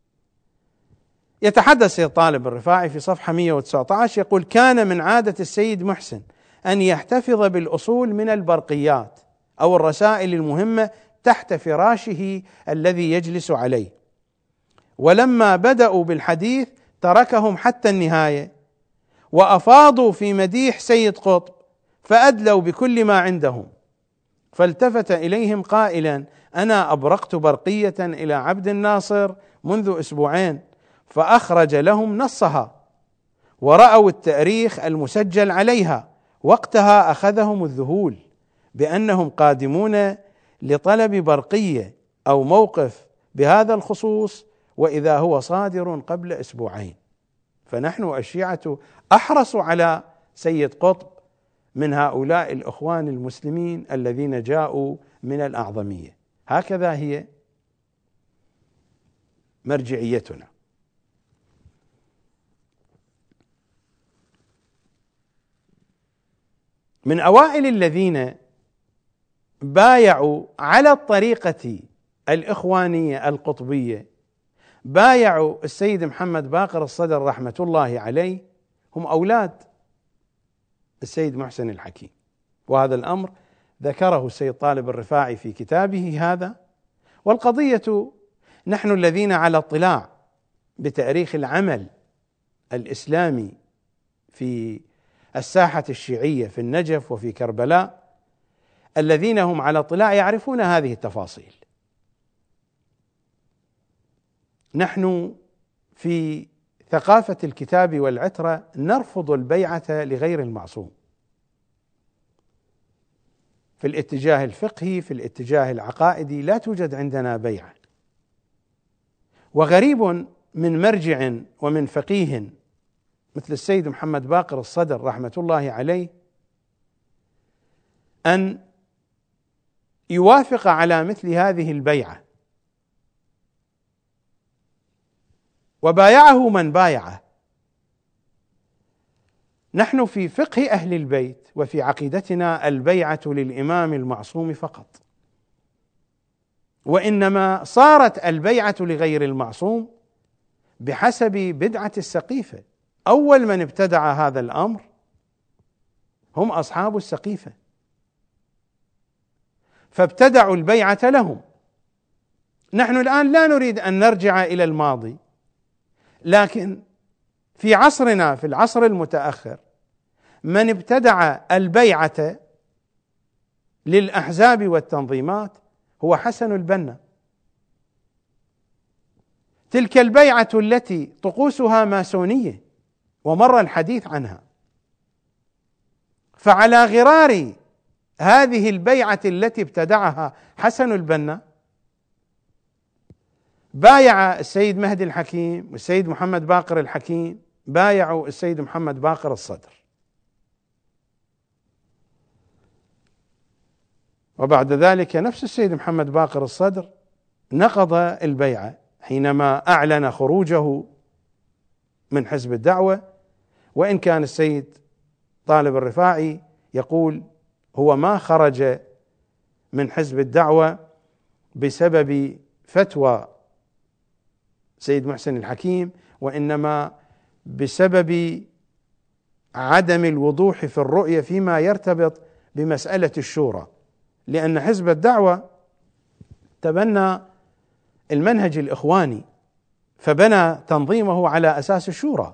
Speaker 1: يتحدث السيد طالب الرفاعي في صفحة مئة وتسعة عشر يقول: كان من عادة السيد محسن أن يحتفظ بالأصول من البرقيات أو الرسائل المهمة تحت فراشه الذي يجلس عليه، ولما بدأوا بالحديث تركهم حتى النهاية، وأفاضوا في مديح سيد قطب فأدلوا بكل ما عندهم، فالتفت إليهم قائلا: أنا أبرقت برقية إلى عبد الناصر منذ أسبوعين، فأخرج لهم نصها، ورأوا التاريخ المسجل عليها، وقتها أخذهم الذهول بأنهم قادمون لطلب برقية أو موقف بهذا الخصوص، وإذا هو صادر قبل أسبوعين. فنحن الشيعة أحرص على سيد قطب من هؤلاء الإخوان المسلمين الذين جاءوا من الأعظمية. هكذا هي مرجعيتنا. من أوائل الذين بايعوا على الطريقة الإخوانية القطبية، بايعوا السيد محمد باقر الصدر رحمة الله عليه، هم أولاد السيد محسن الحكيم. وهذا الأمر ذكره السيد طالب الرفاعي في كتابه هذا. والقضية نحن الذين على اطلاع بتاريخ العمل الإسلامي في الساحة الشيعية في النجف وفي كربلاء، الذين هم على اطلاع يعرفون هذه التفاصيل. نحن في ثقافة الكتاب والعترة نرفض البيعة لغير المعصوم، في الاتجاه الفقهي، في الاتجاه العقائدي لا توجد عندنا بيعة. وغريب من مرجع ومن فقيه مثل السيد محمد باقر الصدر رحمة الله عليه أن يوافق على مثل هذه البيعة، وبايعه من بايعه. نحن في فقه أهل البيت وفي عقيدتنا البيعة للإمام المعصوم فقط، وإنما صارت البيعة لغير المعصوم بحسب بدعة السقيفة. أول من ابتدع هذا الأمر هم أصحاب السقيفة، فابتدعوا البيعة لهم. نحن الآن لا نريد أن نرجع إلى الماضي، لكن في عصرنا في العصر المتأخر من ابتدع البيعة للأحزاب والتنظيمات هو حسن البنا. تلك البيعة التي طقوسها ماسونية ومر الحديث عنها، فعلى غرار هذه البيعة التي ابتدعها حسن البنا بايع السيد مهدي الحكيم والسيد محمد باقر الحكيم، بايعوا السيد محمد باقر الصدر. وبعد ذلك نفس السيد محمد باقر الصدر نقض البيعة حينما أعلن خروجه من حزب الدعوة، وإن كان السيد طالب الرفاعي يقول هو ما خرج من حزب الدعوة بسبب فتوى سيد محسن الحكيم، وإنما بسبب عدم الوضوح في الرؤية فيما يرتبط بمسألة الشورى، لأن حزب الدعوة تبنى المنهج الإخواني فبنى تنظيمه على أساس الشورى.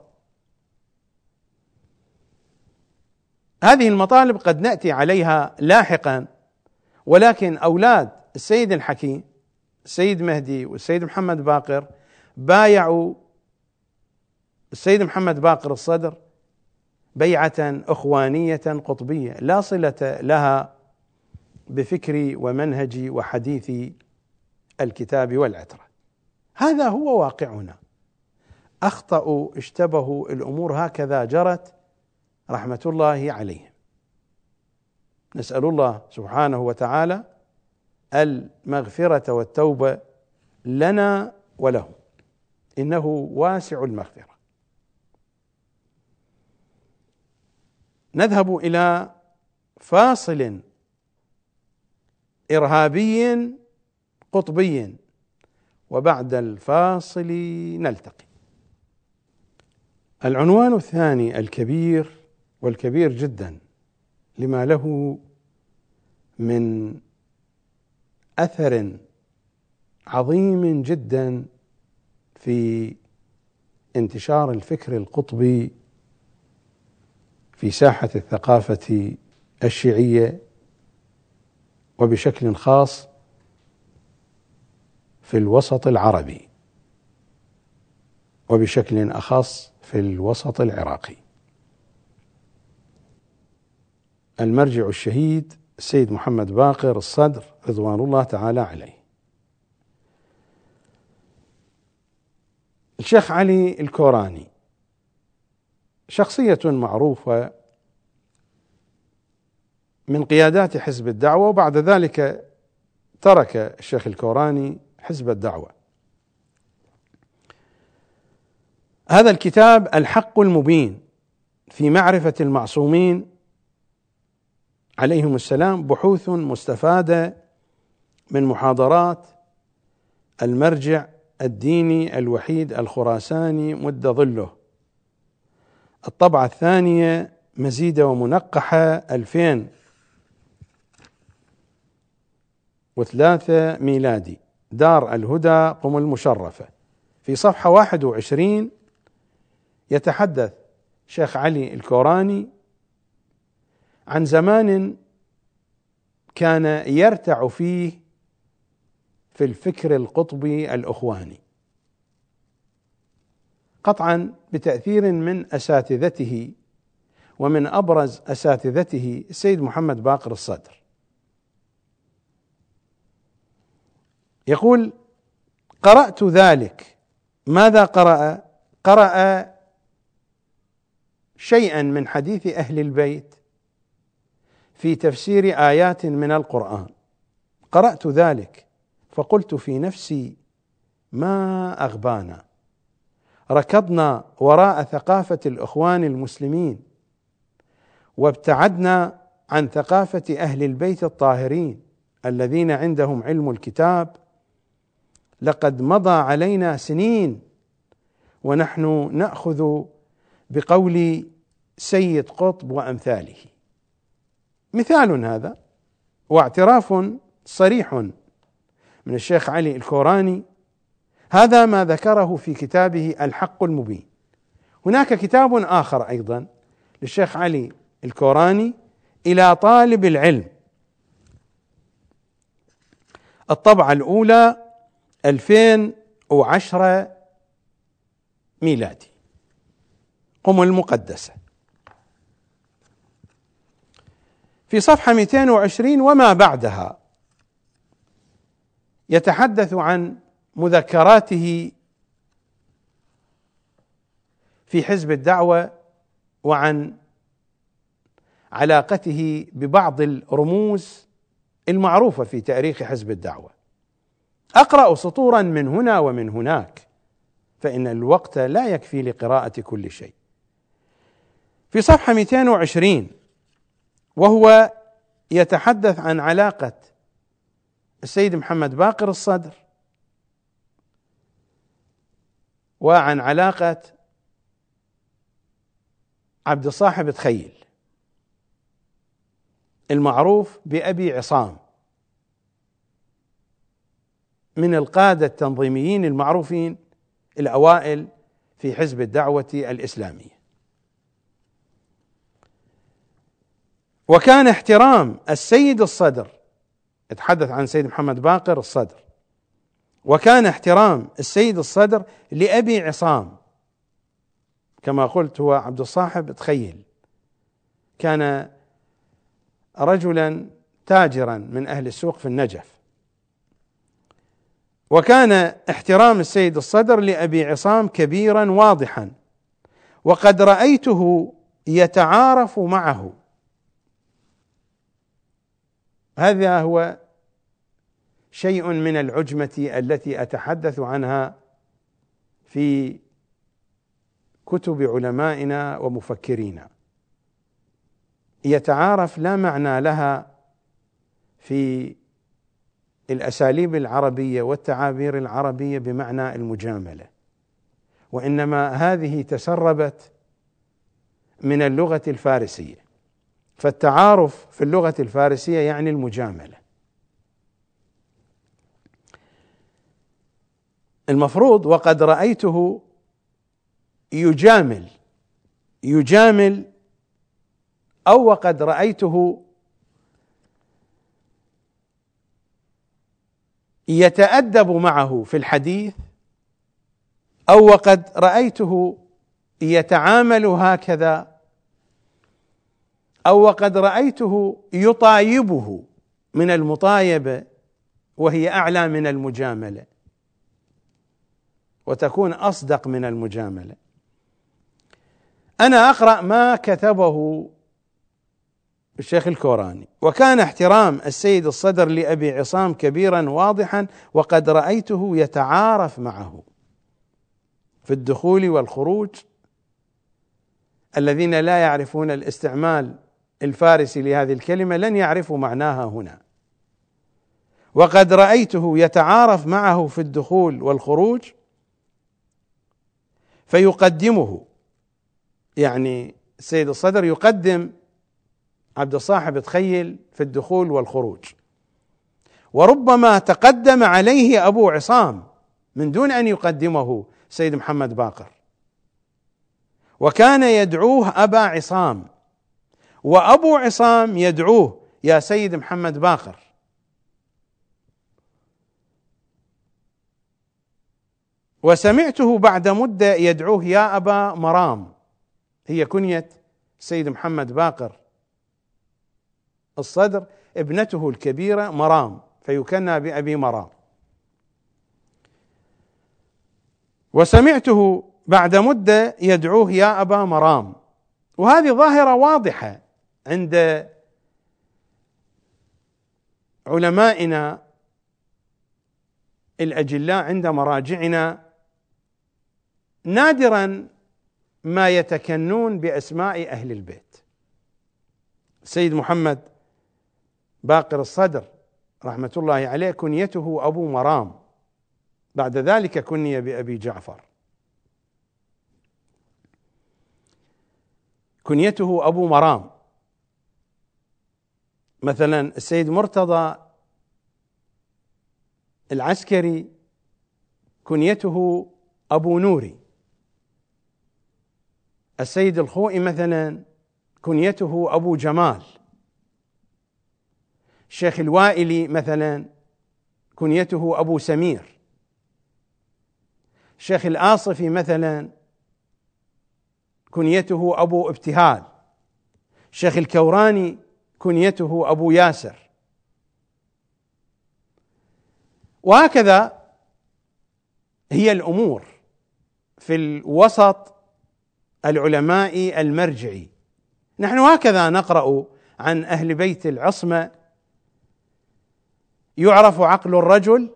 Speaker 1: هذه المطالب قد نأتي عليها لاحقا، ولكن أولاد السيد الحكيم السيد مهدي والسيد محمد باقر بايعوا السيد محمد باقر الصدر بيعة إخوانية قطبية لا صلة لها بفكر ومنهج وحديث الكتاب والعترة. هذا هو واقعنا. أخطأوا اشتبهوا، الأمور هكذا جرت رحمة الله عليهم. نسأل الله سبحانه وتعالى المغفرة والتوبة لنا ولهم، إنه واسع المغفرة. نذهب إلى فاصل إرهابي قطبي، وبعد الفاصل نلتقي. العنوان الثاني الكبير والكبير جدا لما له من أثر عظيم جدا في انتشار الفكر القطبي في ساحة الثقافة الشيعية، وبشكل خاص في الوسط العربي، وبشكل أخص في الوسط العراقي. المرجع الشهيد السيد محمد باقر الصدر رضوان الله تعالى عليه. الشيخ علي الكوراني شخصية معروفة من قيادات حزب الدعوة، وبعد ذلك ترك الشيخ الكوراني حزب الدعوة. هذا الكتاب الحق المبين في معرفة المعصومين عليهم السلام بحوث مستفادة من محاضرات المرجع الديني الوحيد الخراساني مد ظله، الطبعة الثانية مزيدة ومنقحة ألفين وثلاثة ميلادي، دار الهدى قم المشرفة. في صفحة واحد وعشرين يتحدث شيخ علي الكوراني عن زمان كان يرتع فيه في الفكر القطبي الإخواني، قطعا بتأثير من أساتذته، ومن أبرز أساتذته السيد محمد باقر الصدر. يقول: قرأت ذلك ماذا قرأ؟ قرأ شيئا من حديث أهل البيت في تفسير آيات من القرآن. قرأت ذلك فقلت في نفسي: ما أغبانا، ركضنا وراء ثقافة الإخوان المسلمين وابتعدنا عن ثقافة أهل البيت الطاهرين الذين عندهم علم الكتاب. لقد مضى علينا سنين ونحن نأخذ بقول سيد قطب وأمثاله. مثال هذا واعتراف صريح من الشيخ علي الكوراني. هذا ما ذكره في كتابه الحق المبين. هناك كتاب آخر أيضا للشيخ علي الكوراني إلى طالب العلم، الطبعة الأولى ألفين وعشرة ميلادي، قم المقدسة، في صفحة مئتين وعشرين وما بعدها يتحدث عن مذكراته في حزب الدعوة وعن علاقته ببعض الرموز المعروفة في تاريخ حزب الدعوة. أقرأ سطورا من هنا ومن هناك فإن الوقت لا يكفي لقراءة كل شيء. في صفحة مئتين وعشرين وهو يتحدث عن علاقة السيد محمد باقر الصدر وعن علاقة عبد الصاحب تخيل المعروف بأبي عصام، من القادة التنظيميين المعروفين الأوائل في حزب الدعوة الإسلامية. وكان احترام السيد الصدر، يتحدث عن سيد محمد باقر الصدر، وكان احترام السيد الصدر لأبي عصام كما قلت هو عبد الصاحب تخيل، كان رجلا تاجرا من أهل السوق في النجف. وكان احترام السيد الصدر لأبي عصام كبيرا واضحا، وقد رأيته يتعارف معه. هذا هو شيء من العجمة التي أتحدث عنها في كتب علمائنا ومفكرينا. يتعارف لا معنى لها في الأساليب العربية والتعابير العربية بمعنى المجاملة، وإنما هذه تسربت من اللغة الفارسية، فالتعارف في اللغة الفارسية يعني المجاملة. المفروض وقد رأيته يجامل يجامل أو وقد رأيته يتأدب معه في الحديث، أو وقد رأيته يتعامل هكذا، أو وقد رأيته يطايبه من المطايبة وهي أعلى من المجاملة وتكون أصدق من المجاملة. أنا أقرأ ما كتبه الشيخ الكوراني: وكان احترام السيد الصدر لأبي عصام كبيرا واضحا، وقد رأيته يتعارف معه في الدخول والخروج. الذين لا يعرفون الاستعمال الفارسي لهذه الكلمة لن يعرفوا معناها هنا. وقد رأيته يتعارف معه في الدخول والخروج فيقدمه، يعني السيد الصدر يقدم عبد الصاحب تخيل في الدخول والخروج، وربما تقدم عليه أبو عصام من دون أن يقدمه سيد محمد باقر، وكان يدعوه أبا عصام، وأبو عصام يدعوه يا سيد محمد باقر. وسمعته بعد مدة يدعوه يا أبا مرام، هي كنية سيد محمد باقر الصدر، ابنته الكبيرة مرام، فيكنى بأبي مرام. وسمعته بعد مدة يدعوه يا أبا مرام. وهذه ظاهرة واضحة عند علمائنا الأجلاء، عند مراجعنا، نادرا ما يتكنون بأسماء أهل البيت. السيد محمد باقر الصدر رحمة الله عليه كنيته أبو مرام، بعد ذلك كني بأبي جعفر. كنيته أبو مرام. مثلا السيد مرتضى العسكري كنيته أبو نوري. السيد الخوئي مثلا كنيته أبو جمال. الشيخ الوائلي مثلا كنيته أبو سمير. الشيخ الآصفي مثلا كنيته أبو ابتهال. الشيخ الكوراني كنيته أبو ياسر. وهكذا هي الأمور في الوسط العلمائي المرجعي. نحن هكذا نقرأ عن أهل بيت العصمة: يعرف عقل الرجل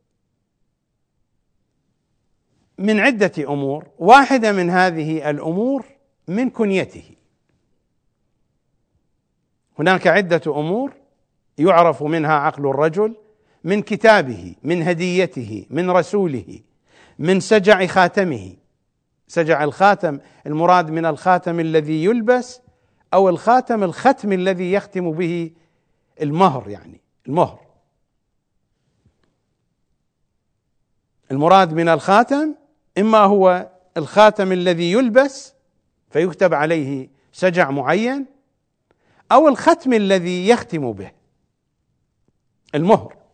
Speaker 1: من عدة أمور، واحدة من هذه الأمور من كنيته. هناك عدة أمور يعرف منها عقل الرجل: من كتابه، من هديته، من رسوله، من سجع خاتمه. سجع الخاتم المراد من الخاتم الذي يلبس أو الخاتم الختم الذي يختم به المهر، يعني المهر. المراد من الخاتم إما هو الخاتم الذي يلبس فيكتب عليه سجع معين، أو الختم الذي يختم به المهر.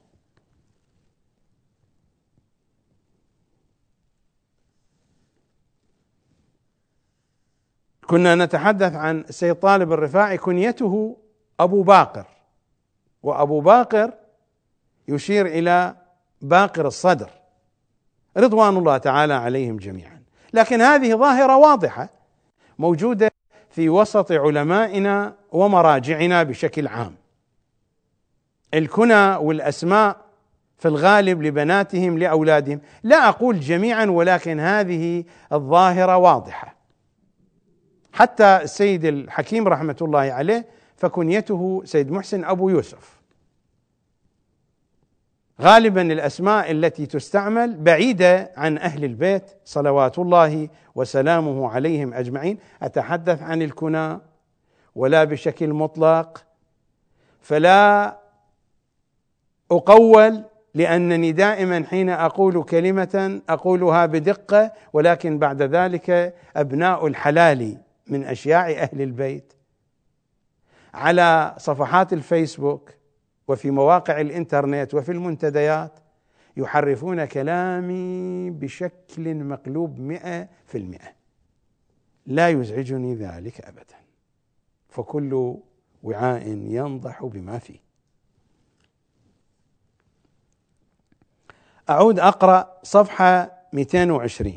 Speaker 1: كنا نتحدث عن السيد طالب الرفاعي كنيته أبو باقر، وأبو باقر يشير إلى باقر الصدر رضوان الله تعالى عليهم جميعا. لكن هذه ظاهرة واضحة موجودة في وسط علمائنا ومراجعنا بشكل عام. الكنى والأسماء في الغالب لبناتهم لأولادهم، لا أقول جميعا، ولكن هذه الظاهرة واضحة. حتى السيد الحكيم رحمة الله عليه فكنيته سيد محسن أبو يوسف. غالبا الأسماء التي تستعمل بعيدة عن أهل البيت صلوات الله وسلامه عليهم أجمعين. أتحدث عن الكنى ولا بشكل مطلق، فلا أقول، لأنني دائما حين أقول كلمة أقولها بدقة، ولكن بعد ذلك أبناء الحلال من أشياع أهل البيت على صفحات الفيسبوك وفي مواقع الإنترنت وفي المنتديات يحرفون كلامي بشكل مقلوب مئة في المئة. لا يزعجني ذلك أبدا، فكل وعاء ينضح بما فيه. أعود أقرأ صفحة مئتين وعشرين.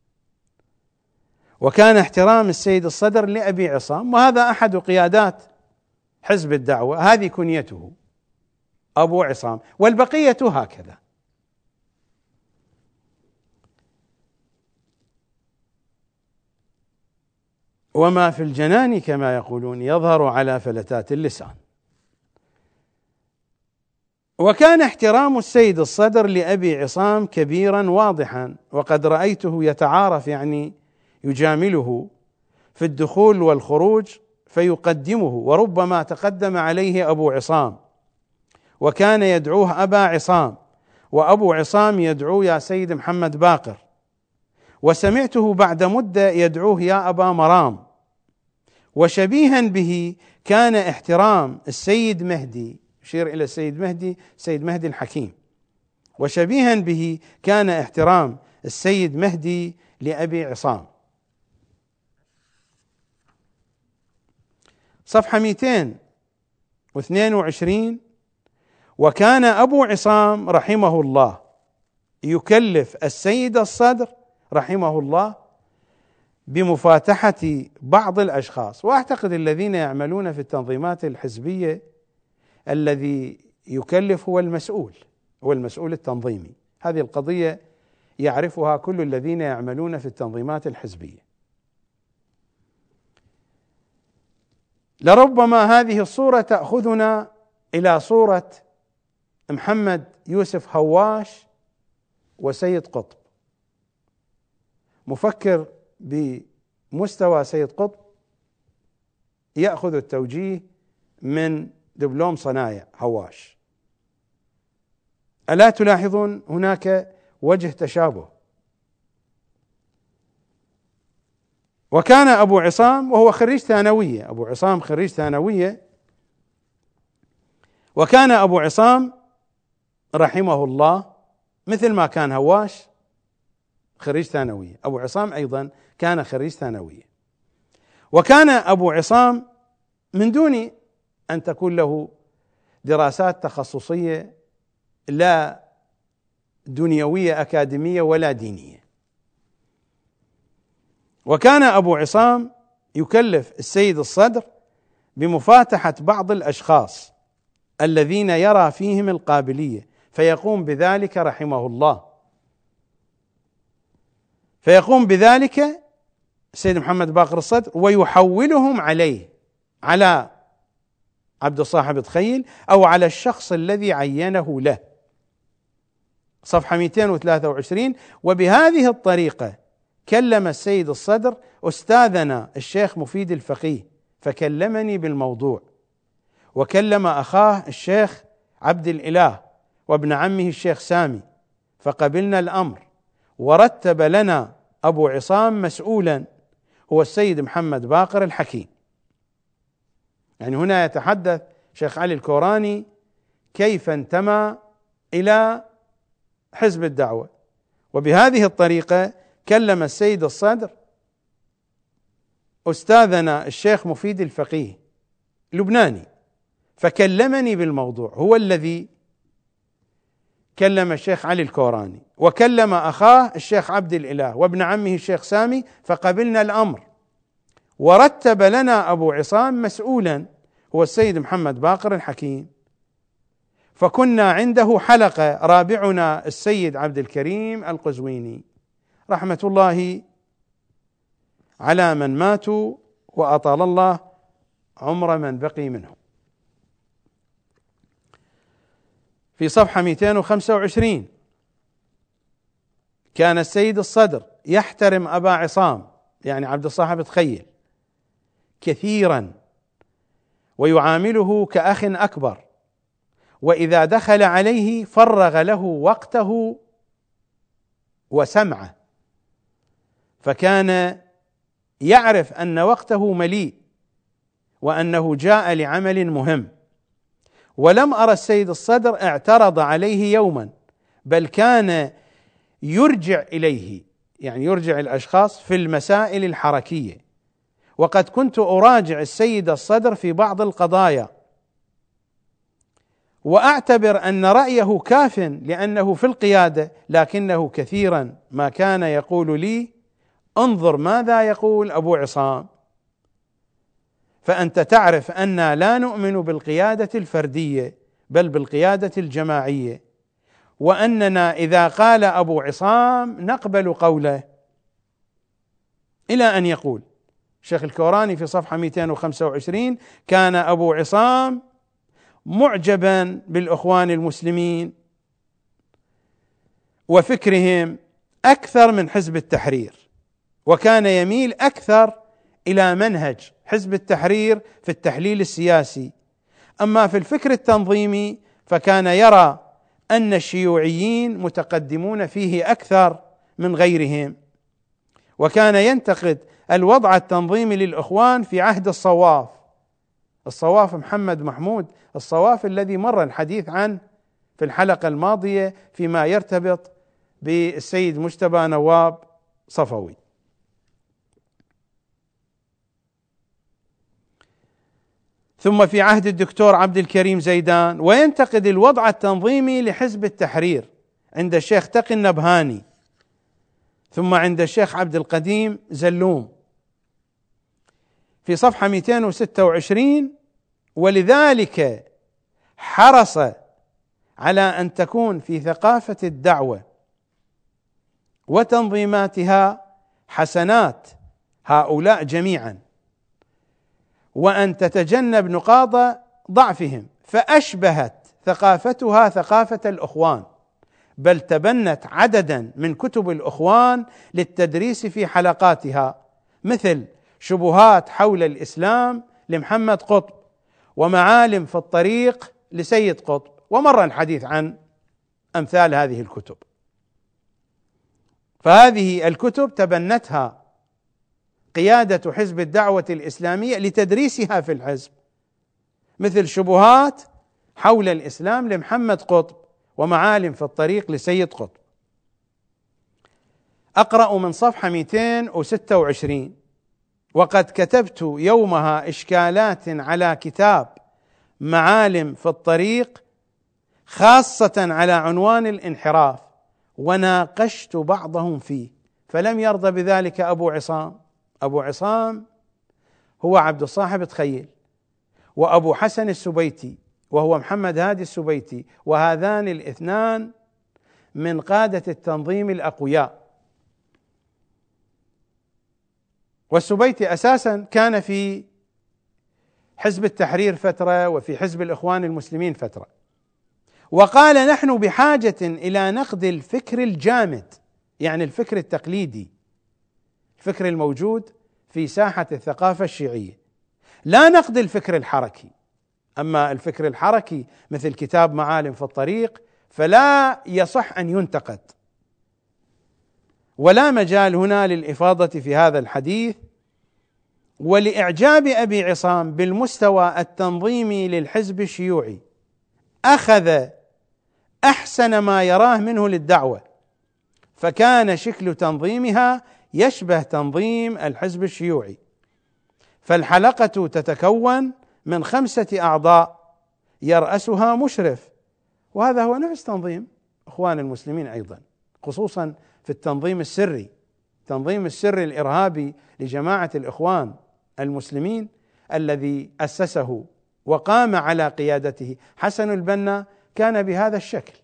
Speaker 1: وكان احترام السيد الصدر لأبي عصام، وهذا أحد قيادات حزب الدعوة، هذه كنيته أبو عصام، والبقية هكذا. وما في الجنان كما يقولون يظهر على فلتات اللسان. وكان احترام السيد الصدر لأبي عصام كبيرا واضحا، وقد رأيته يتعارف، يعني يجامله في الدخول والخروج فيقدمه، وربما تقدم عليه أبو عصام وكان يدعوه أبا عصام، وأبو عصام يدعو يا سيد محمد باقر. وسمعته بعد مدة يدعوه يا أبا مرام. وشبيها به كان احترام السيد مهدي، يشير إلى السيد مهدي، سيد مهدي الحكيم. وشبيها به كان احترام السيد مهدي لأبي عصام. صفحة مئتين واثنين وعشرين. وكان أبو عصام رحمه الله يكلف السيد الصدر رحمه الله بمفاتحة بعض الأشخاص. وأعتقد الذين يعملون في التنظيمات الحزبية الذي يكلف هو المسؤول، هو المسؤول التنظيمي. هذه القضية يعرفها كل الذين يعملون في التنظيمات الحزبية. لربما هذه الصورة تأخذنا إلى صورة محمد يوسف هواش وسيد قطب. مفكر بمستوى سيد قطب يأخذ التوجيه من دبلوم صنايع هواش. ألا تلاحظون هناك وجه تشابه؟ وكان أبو عصام وهو خريج ثانوية، أبو عصام خريج ثانوية، وكان أبو عصام رحمه الله مثل ما كان هواش خريج ثانوية، أبو عصام أيضا كان خريج ثانوية. وكان أبو عصام من دون أن تكون له دراسات تخصصية لا دنيوية أكاديمية ولا دينية، وكان أبو عصام يكلف السيد الصدر بمفاتحة بعض الأشخاص الذين يرى فيهم القابلية، فيقوم بذلك رحمه الله، فيقوم بذلك السيد محمد باقر الصدر ويحولهم عليه، على عبد الصاحب تخيل أو على الشخص الذي عينه له. صفحة مئتين وثلاثة وعشرين. وبهذه الطريقة كلم السيد الصدر أستاذنا الشيخ مفيد الفقيه فكلمني بالموضوع، وكلم أخاه الشيخ عبد الإله وابن عمه الشيخ سامي فقبلنا الأمر، ورتب لنا أبو عصام مسؤولا هو السيد محمد باقر الحكيم. يعني هنا يتحدث شيخ علي الكوراني كيف انتمى إلى حزب الدعوة، وبهذه الطريقة كلم السيد الصدر أستاذنا الشيخ مفيد الفقيه لبناني فكلمني بالموضوع، هو الذي كلم الشيخ علي الكوراني وكلم أخاه الشيخ عبد الإله وابن عمه الشيخ سامي فقبلنا الأمر، ورتب لنا أبو عصام مسؤولا هو السيد محمد باقر الحكيم. فكنا عنده حلقة رابعنا السيد عبد الكريم القزويني رحمة الله على من ماتوا وأطال الله عمر من بقي منهم. في صفحة مئتين وخمسة وعشرين كان السيد الصدر يحترم أبا عصام يعني عبد الصاحب تخيل كثيرا ويعامله كأخ أكبر، وإذا دخل عليه فرغ له وقته وسمعه، فكان يعرف أن وقته مليء وأنه جاء لعمل مهم. ولم أرى السيد الصدر اعترض عليه يوما، بل كان يرجع إليه يعني يرجع الأشخاص في المسائل الحركية. وقد كنت أراجع السيد الصدر في بعض القضايا وأعتبر أن رأيه كاف لأنه في القيادة، لكنه كثيرا ما كان يقول لي انظر ماذا يقول أبو عصام، فأنت تعرف أننا لا نؤمن بالقيادة الفردية بل بالقيادة الجماعية، وأننا إذا قال أبو عصام نقبل قوله، إلى أن يقول الشيخ الكوراني في صفحة مئتين وخمسة وعشرين كان أبو عصام معجبا بالإخوان المسلمين وفكرهم أكثر من حزب التحرير، وكان يميل أكثر إلى منهج حزب التحرير في التحليل السياسي. أما في الفكر التنظيمي فكان يرى أن الشيوعيين متقدمون فيه أكثر من غيرهم، وكان ينتقد الوضع التنظيمي للإخوان في عهد الصواف، الصواف محمد محمود، الصواف الذي مر الحديث عنه في الحلقة الماضية فيما يرتبط بالسيد مجتبى نواب صفوي. ثم في عهد الدكتور عبد الكريم زيدان، وينتقد الوضع التنظيمي لحزب التحرير عند الشيخ تقي النبهاني. ثم عند الشيخ عبد القديم زلوم في صفحة مئتين وستة وعشرين: ولذلك حرص على أن تكون في ثقافة الدعوة وتنظيماتها حسنات هؤلاء جميعا، وأن تتجنب نقاط ضعفهم، فأشبهت ثقافتها ثقافة الإخوان، بل تبنت عددا من كتب الإخوان للتدريس في حلقاتها، مثل شبهات حول الإسلام لمحمد قطب، ومعالم في الطريق لسيد قطب، ومر الحديث عن أمثال هذه الكتب. فهذه الكتب تبنتها قيادة حزب الدعوة الإسلامية لتدريسها في الحزب، مثل شبهات حول الإسلام لمحمد قطب، ومعالم في الطريق لسيد قطب. أقرأ من صفحة مئتين وستة وعشرين: وقد كتبت يومها إشكالات على كتاب معالم في الطريق، خاصة على عنوان الانحراف، وناقشت بعضهم فيه، فلم يرضى بذلك أبو عصام. أبو عصام هو عبد الصاحب تخيل، وأبو حسن السبيتي وهو محمد هادي السبيتي، وهذان الاثنان من قادة التنظيم الأقوياء. والسبيتي أساسا كان في حزب التحرير فترة، وفي حزب الإخوان المسلمين فترة، وقال: نحن بحاجة إلى نقد الفكر الجامد، يعني الفكر التقليدي، الفكر الموجود في ساحة الثقافة الشيعية، لا نقد الفكر الحركي. أما الفكر الحركي مثل كتاب معالم في الطريق فلا يصح أن ينتقد، ولا مجال هنا للإفاضة في هذا الحديث. ولإعجاب أبي عصام بالمستوى التنظيمي للحزب الشيوعي، أخذ أحسن ما يراه منه للدعوة، فكان شكل تنظيمها يشبه تنظيم الحزب الشيوعي. فالحلقة تتكون من خمسة أعضاء يرأسها مشرف، وهذا هو نفس تنظيم إخوان المسلمين أيضا، خصوصا في التنظيم السري، التنظيم السري الإرهابي لجماعة الإخوان المسلمين الذي أسسه وقام على قيادته حسن البنا كان بهذا الشكل.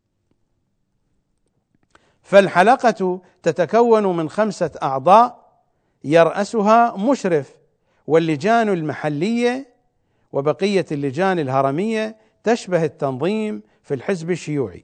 Speaker 1: فالحلقة تتكون من خمسة أعضاء يرأسها مشرف، واللجان المحلية وبقية اللجان الهرمية تشبه التنظيم في الحزب الشيوعي.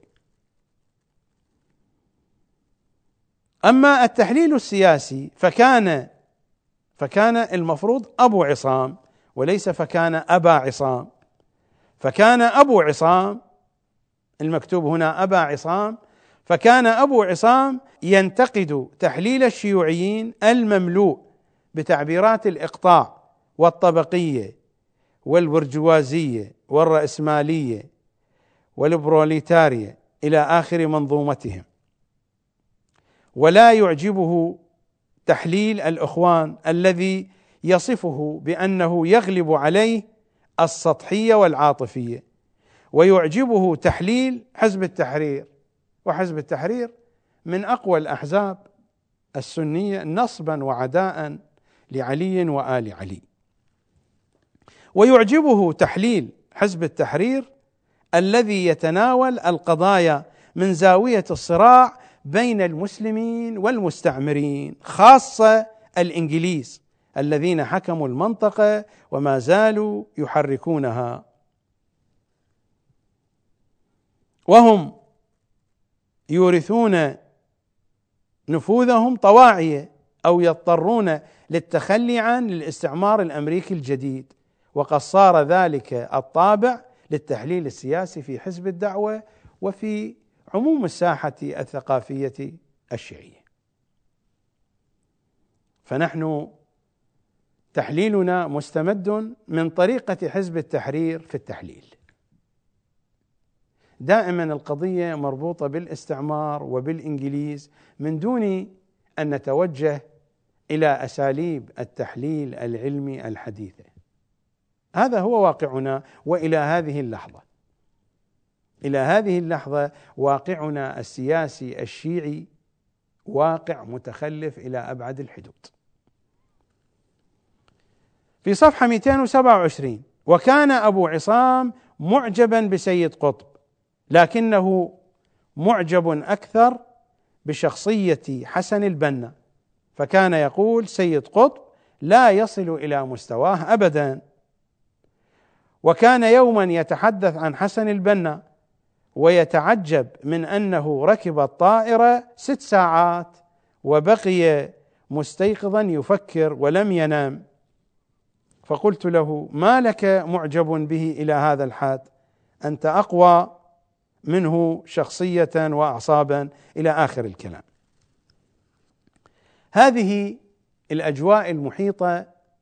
Speaker 1: أما التحليل السياسي فكان فكان المفروض أبو عصام، وليس فكان أبا عصام. فكان أبو عصام، المكتوب هنا أبا عصام، فكان أبو عصام ينتقد تحليل الشيوعيين المملوء بتعبيرات الإقطاع والطبقية والبرجوازية والرأسمالية والبروليتارية إلى آخر منظومتهم، ولا يعجبه تحليل الإخوان الذي يصفه بأنه يغلب عليه السطحية والعاطفية، ويعجبه تحليل حزب التحرير، وحزب التحرير من أقوى الأحزاب السنية نصبا وعداء لعلي وآل علي. ويعجبه تحليل حزب التحرير الذي يتناول القضايا من زاوية الصراع بين المسلمين والمستعمرين، خاصة الإنجليز الذين حكموا المنطقة وما زالوا يحركونها، وهم يورثون نفوذهم طواعية أو يضطرون للتخلي عن الاستعمار الأمريكي الجديد. وقد صار ذلك الطابع للتحليل السياسي في حزب الدعوة وفي عموم الساحة الثقافية الشيعية. فنحن تحليلنا مستمد من طريقة حزب التحرير في التحليل. دائما القضية مربوطة بالاستعمار وبالإنجليز من دون أن نتوجه إلى أساليب التحليل العلمي الحديثة. هذا هو واقعنا، وإلى هذه اللحظة إلى هذه اللحظة واقعنا السياسي الشيعي واقع متخلف إلى أبعد الحدود. في صفحة مئتين وسبعة وعشرين: وكان أبو عصام معجبا بسيد قطب، لكنه معجب أكثر بشخصية حسن البنا، فكان يقول سيد قطب لا يصل إلى مستواه أبدا. وكان يوما يتحدث عن حسن البنا ويتعجب من أنه ركب الطائرة ست ساعات وبقي مستيقظا يفكر ولم ينام، فقلت له: ما لك معجب به إلى هذا الحد؟ أنت أقوى منه شخصية وأعصابا، إلى آخر الكلام. هذه الأجواء المحيطة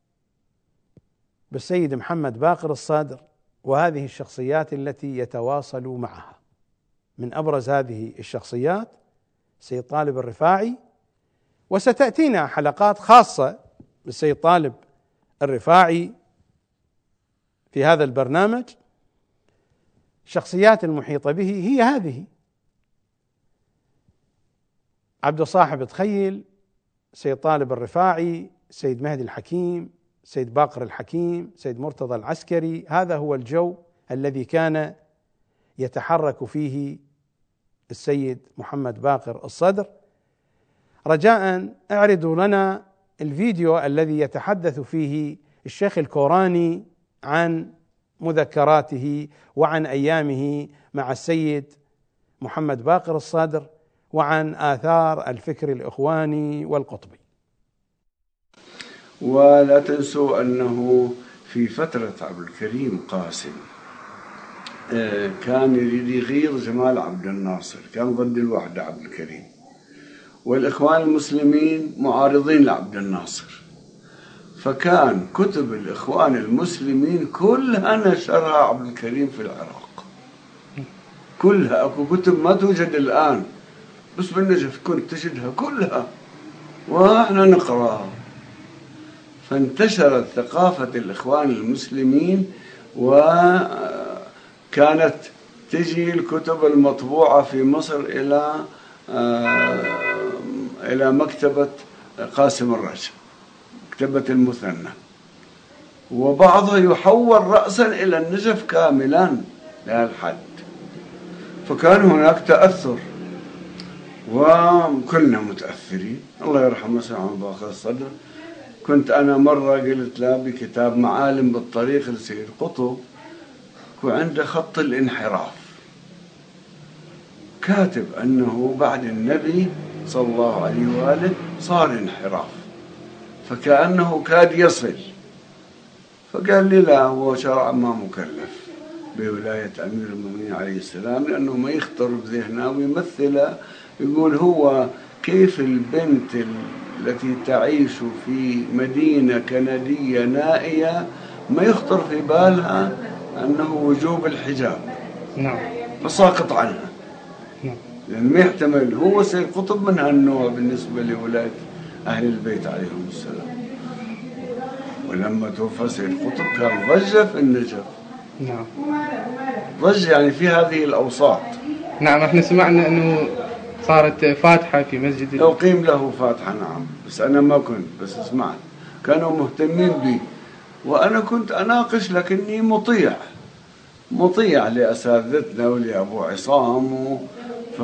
Speaker 1: بالسيد محمد باقر الصدر، وهذه الشخصيات التي يتواصل معها. من أبرز هذه الشخصيات سيد طالب الرفاعي، وستأتينا حلقات خاصة بالسيد طالب الرفاعي في هذا البرنامج. الشخصيات المحيطة به هي هذه: عبد الصاحب تخيل، سيد طالب الرفاعي، سيد مهدي الحكيم، سيد باقر الحكيم، سيد مرتضى العسكري. هذا هو الجو الذي كان يتحرك فيه السيد محمد باقر الصدر. رجاء اعرضوا لنا الفيديو الذي يتحدث فيه الشيخ الكوراني عن مذكراته وعن أيامه مع السيد محمد باقر الصدر وعن آثار الفكر الإخواني والقطبي.
Speaker 5: ولا تنسوا أنه في فترة عبد الكريم قاسم كان يريد يغير جمال عبد الناصر، كان ضد الوحدة عبد الكريم، والإخوان المسلمين معارضين لعبد الناصر، فكان كتب الإخوان المسلمين كلها نشرها عبد الكريم في العراق، كلها. أكو كتب ما توجد الآن، بس بالنجف كنت تجدها كلها وإحنا نقرأها. فانتشرت ثقافة الإخوان المسلمين، وكانت تجي الكتب المطبوعة في مصر إلى إلى مكتبة قاسم الرجب، مكتبة المثنى، وبعضها يحول رأسا إلى النجف كاملا لهالحد. فكان هناك تأثر وكلنا متأثرين. الله يرحمه سيد محمد باقر الصدر، كنت أنا مرة قلت له بكتاب معالم بالطريق لسيد قطب، وعنده خط الانحراف، كاتب أنه بعد النبي صلى الله عليه وآله صار انحراف، فكأنه كاد يصل. فقال لي لا، هو شرعا ما مكلف بولاية أمير المؤمنين عليه السلام، لأنه ما يخطر بذهنه ويمثله. يقول هو كيف البنت التي تعيش في مدينة كندية نائية ما يخطر في بالها أنه وجوب الحجاب، نعم، فساقط عنها، نعم، لأن ما يحتمل. هو سيد قطب من هالنوع بالنسبة لولاية أهل البيت عليهم السلام. ولما توفى سيد قطب كان ضجة في النجف، نعم، ضجة يعني في هذه الأوساط.
Speaker 6: نعم، احنا سمعنا أنه صارت فاتحة في مسجد،
Speaker 5: أقيم له فاتحة، نعم، بس أنا ما كنت، بس سمعت كانوا مهتمين بي، وأنا كنت أناقش، لكني مطيع مطيع لأساتذتنا ولأبو عصام، ف...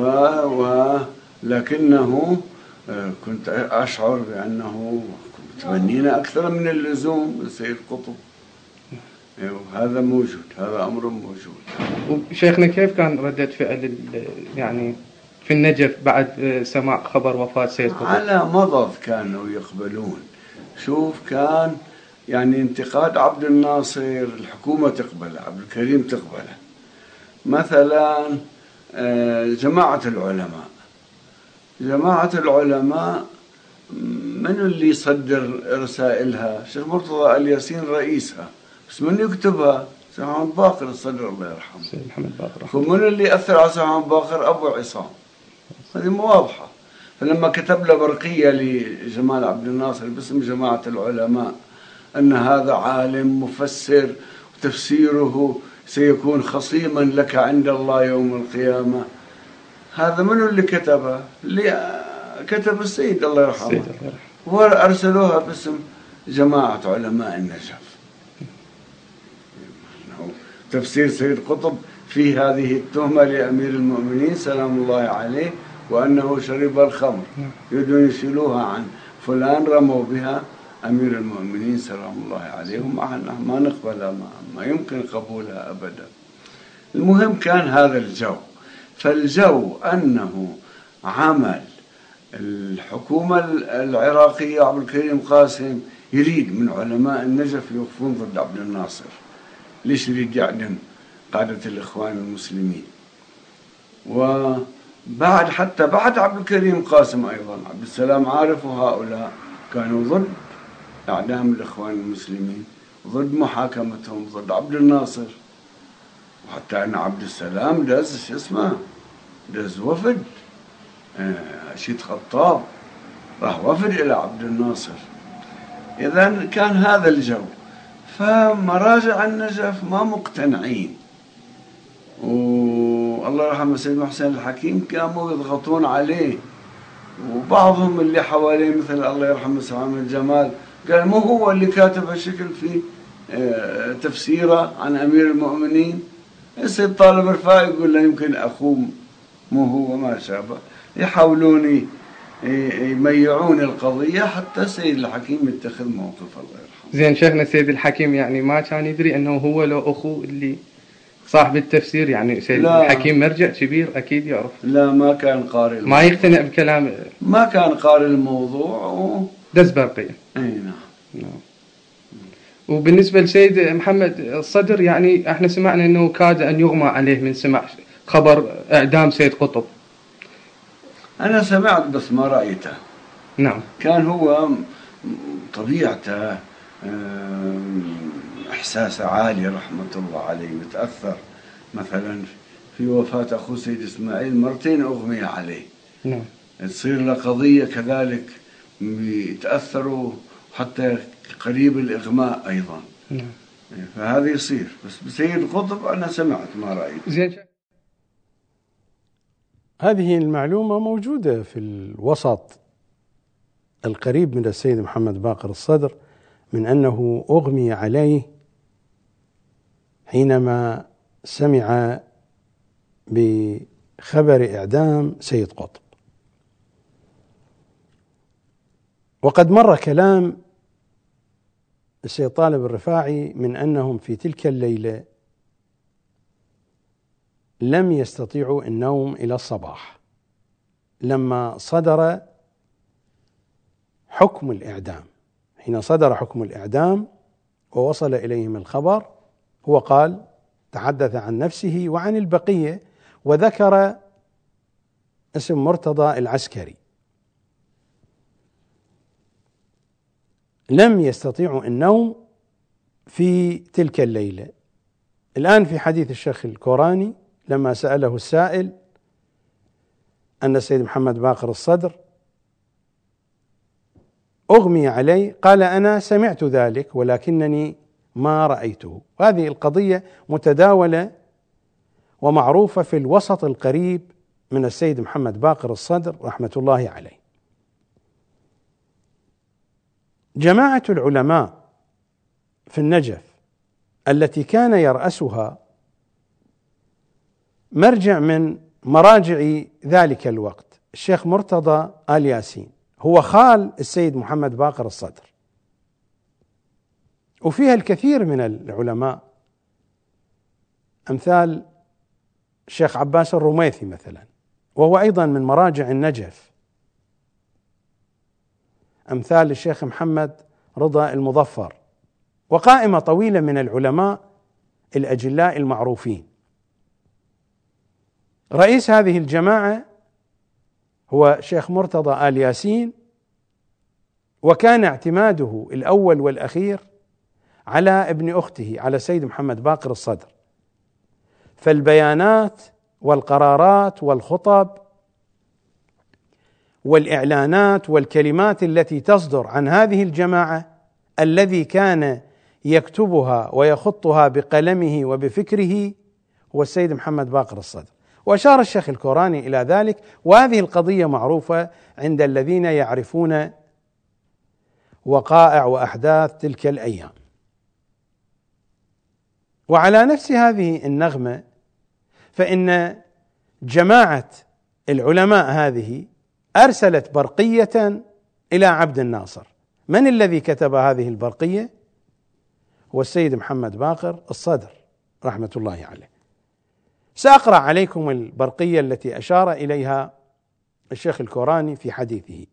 Speaker 5: ولكنه كنت أشعر بأنه تمنينا أكثر من اللزوم السيد قطب. هذا موجود، هذا أمر موجود.
Speaker 6: وشيخنا كيف كان ردة فعل يعني في النجف بعد سماع خبر وفاة سيد قطب؟
Speaker 5: على مضض كانوا يقبلون. شوف، كان يعني انتقاد عبد الناصر الحكومة تقبله، عبد الكريم تقبله. مثلا جماعة العلماء، جماعة العلماء من اللي يصدر رسائلها؟ الشيخ مرتضى الياسين رئيسها، بس من يكتبها؟ سيد محمد باقر الصدر الله يرحمه.
Speaker 6: سيد محمد باقر.
Speaker 5: فمن اللي أثر على سيد محمد باقر؟ أبو عصام. هذه واضحة. فلما كتب له برقية لجمال عبد الناصر باسم جماعة العلماء أن هذا عالم مفسر وتفسيره سيكون خصيما لك عند الله يوم القيامة، هذا منو اللي كتبه؟ اللي كتب السيد الله يرحمه، وأرسلوها باسم جماعة علماء النجف. تفسير سيد قطب في هذه التهمة لأمير المؤمنين سلام الله عليه، وأنه شرب الخمر، يريدون يشيلوها عن فلان، رموا بها أمير المؤمنين سلام الله عليه، ومع أنه ما نقبلها، ما, ما يمكن قبولها أبدا. المهم كان هذا الجو، فالجو أنه عمل الحكومة العراقية عبد الكريم قاسم يريد من علماء النجف يوقفون ضد عبد الناصر. ليش يريد يعدم قادة الإخوان المسلمين؟ وبعد حتى بعد عبد الكريم قاسم أيضا عبد السلام عارف وهؤلاء كانوا ضد إعدام الإخوان المسلمين، ضد محاكمتهم، ضد عبد الناصر. وحتى أن عبد السلام دز شو اسمه دز وفد شيد خطاب، راح وفد إلى عبد الناصر. إذن كان هذا الجو، فمراجع النجف ما مقتنعين، والله يرحمه سيد محسن الحكيم كانوا يضغطون عليه، وبعضهم اللي حواليه مثل الله يرحمه سلام الجمال قال مو هو اللي كاتب هالشكل في تفسيره عن أمير المؤمنين. السيد طالب رفاعي يقول له يمكن أخوه مو هو ما شابه، يحاولون يميعون القضية حتى السيد الحكيم يتخذ موقف الله يرحمه.
Speaker 6: زين شيخنا سيد الحكيم يعني ما كان يدري أنه هو لو أخوه اللي صاحب التفسير، يعني سيد لا. الحكيم مرجع كبير أكيد يعرف.
Speaker 5: لا ما كان قارئ،
Speaker 6: ما يقتنع بكلام،
Speaker 5: ما كان قارئ الموضوع و...
Speaker 6: دز برقية.
Speaker 5: أي نعم.
Speaker 6: نعم. وبالنسبة لسيد محمد الصدر، يعني احنا سمعنا انه كاد ان يغمى عليه من سماع خبر اعدام سيد قطب.
Speaker 5: انا سمعت بس ما رأيته.
Speaker 6: نعم.
Speaker 5: كان هو طبيعته احساسه عالي رحمة الله عليه، متأثر مثلا في وفاة اخوه سيد اسماعيل مرتين اغمي عليه.
Speaker 6: نعم.
Speaker 5: تصير له قضية كذلك يتأثروا حتى قريب الإغماء أيضا.
Speaker 6: نعم.
Speaker 5: فهذا يصير، بس بسيد قطب أنا سمعت ما رأيت.
Speaker 6: زين.
Speaker 1: هذه المعلومة موجودة في الوسط القريب من السيد محمد باقر الصدر، من أنه أغمي عليه حينما سمع بخبر إعدام سيد قطب. وقد مر كلام السيد طالب الرفاعي من أنهم في تلك الليلة لم يستطيعوا النوم إلى الصباح لما صدر حكم الإعدام. حين صدر حكم الإعدام ووصل إليهم الخبر، هو قال تحدث عن نفسه وعن البقية وذكر اسم مرتضى العسكري. لم يستطيعوا النوم في تلك الليلة. الآن في حديث الشيخ الكوراني لما سأله السائل أن السيد محمد باقر الصدر أغمي عليه، قال أنا سمعت ذلك ولكنني ما رأيته. هذه القضية متداولة ومعروفة في الوسط القريب من السيد محمد باقر الصدر رحمة الله عليه. جماعة العلماء في النجف التي كان يرأسها مرجع من مراجع ذلك الوقت الشيخ مرتضى آل ياسين، هو خال السيد محمد باقر الصدر، وفيها الكثير من العلماء أمثال الشيخ عباس الرميثي مثلا، وهو أيضا من مراجع النجف، أمثال الشيخ محمد رضا المظفر، وقائمة طويلة من العلماء الأجلاء المعروفين. رئيس هذه الجماعة هو شيخ مرتضى آل ياسين، وكان اعتماده الأول والأخير على ابن أخته على سيد محمد باقر الصدر، فالبيانات والقرارات والخطب والإعلانات والكلمات التي تصدر عن هذه الجماعة الذي كان يكتبها ويخطها بقلمه وبفكره هو السيد محمد باقر الصدر. وأشار الشيخ الكوراني إلى ذلك، وهذه القضية معروفة عند الذين يعرفون وقائع وأحداث تلك الأيام. وعلى نفس هذه النغمة فإن جماعة العلماء هذه أرسلت برقية إلى عبد الناصر. من الذي كتب هذه البرقية؟ هو السيد محمد باقر الصدر رحمة الله عليه. سأقرأ عليكم البرقية التي أشار إليها الشيخ الكوراني في حديثه.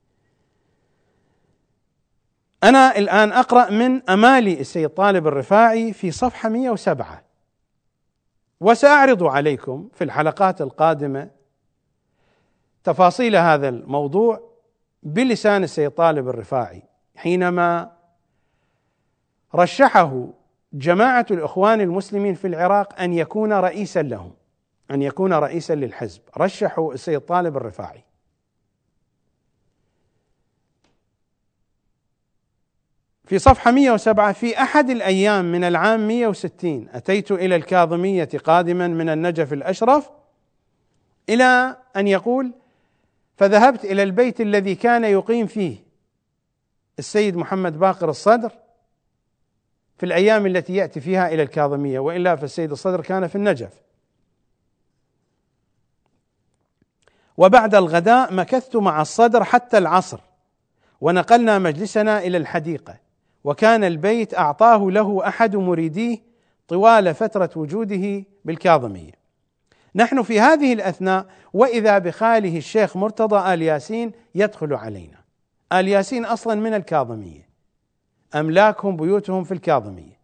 Speaker 1: أنا الآن أقرأ من أمالي السيد طالب الرفاعي في صفحة مئة وسبعة، وسأعرض عليكم في الحلقات القادمة تفاصيل هذا الموضوع بلسان السيد طالب الرفاعي حينما رشحه جماعة الإخوان المسلمين في العراق أن يكون رئيسا لهم، أن يكون رئيسا للحزب، رشحوا السيد طالب الرفاعي. في صفحة مئة وسبعة: في أحد الأيام من العام مئة وستين أتيت إلى الكاظمية قادما من النجف الأشرف، إلى أن يقول: فذهبت إلى البيت الذي كان يقيم فيه السيد محمد باقر الصدر في الأيام التي يأتي فيها إلى الكاظمية، وإلا فالسيد الصدر كان في النجف. وبعد الغداء مكثت مع الصدر حتى العصر، ونقلنا مجلسنا إلى الحديقة، وكان البيت أعطاه له أحد مريديه طوال فترة وجوده بالكاظمية. نحن في هذه الأثناء وإذا بخاله الشيخ مرتضى آل ياسين يدخل علينا. آل ياسين أصلا من الكاظمية، أملاكهم بيوتهم في الكاظمية.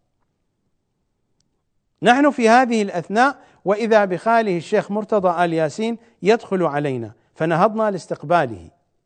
Speaker 1: نحن في هذه الأثناء وإذا بخاله الشيخ مرتضى آل ياسين يدخل علينا، فنهضنا لاستقباله.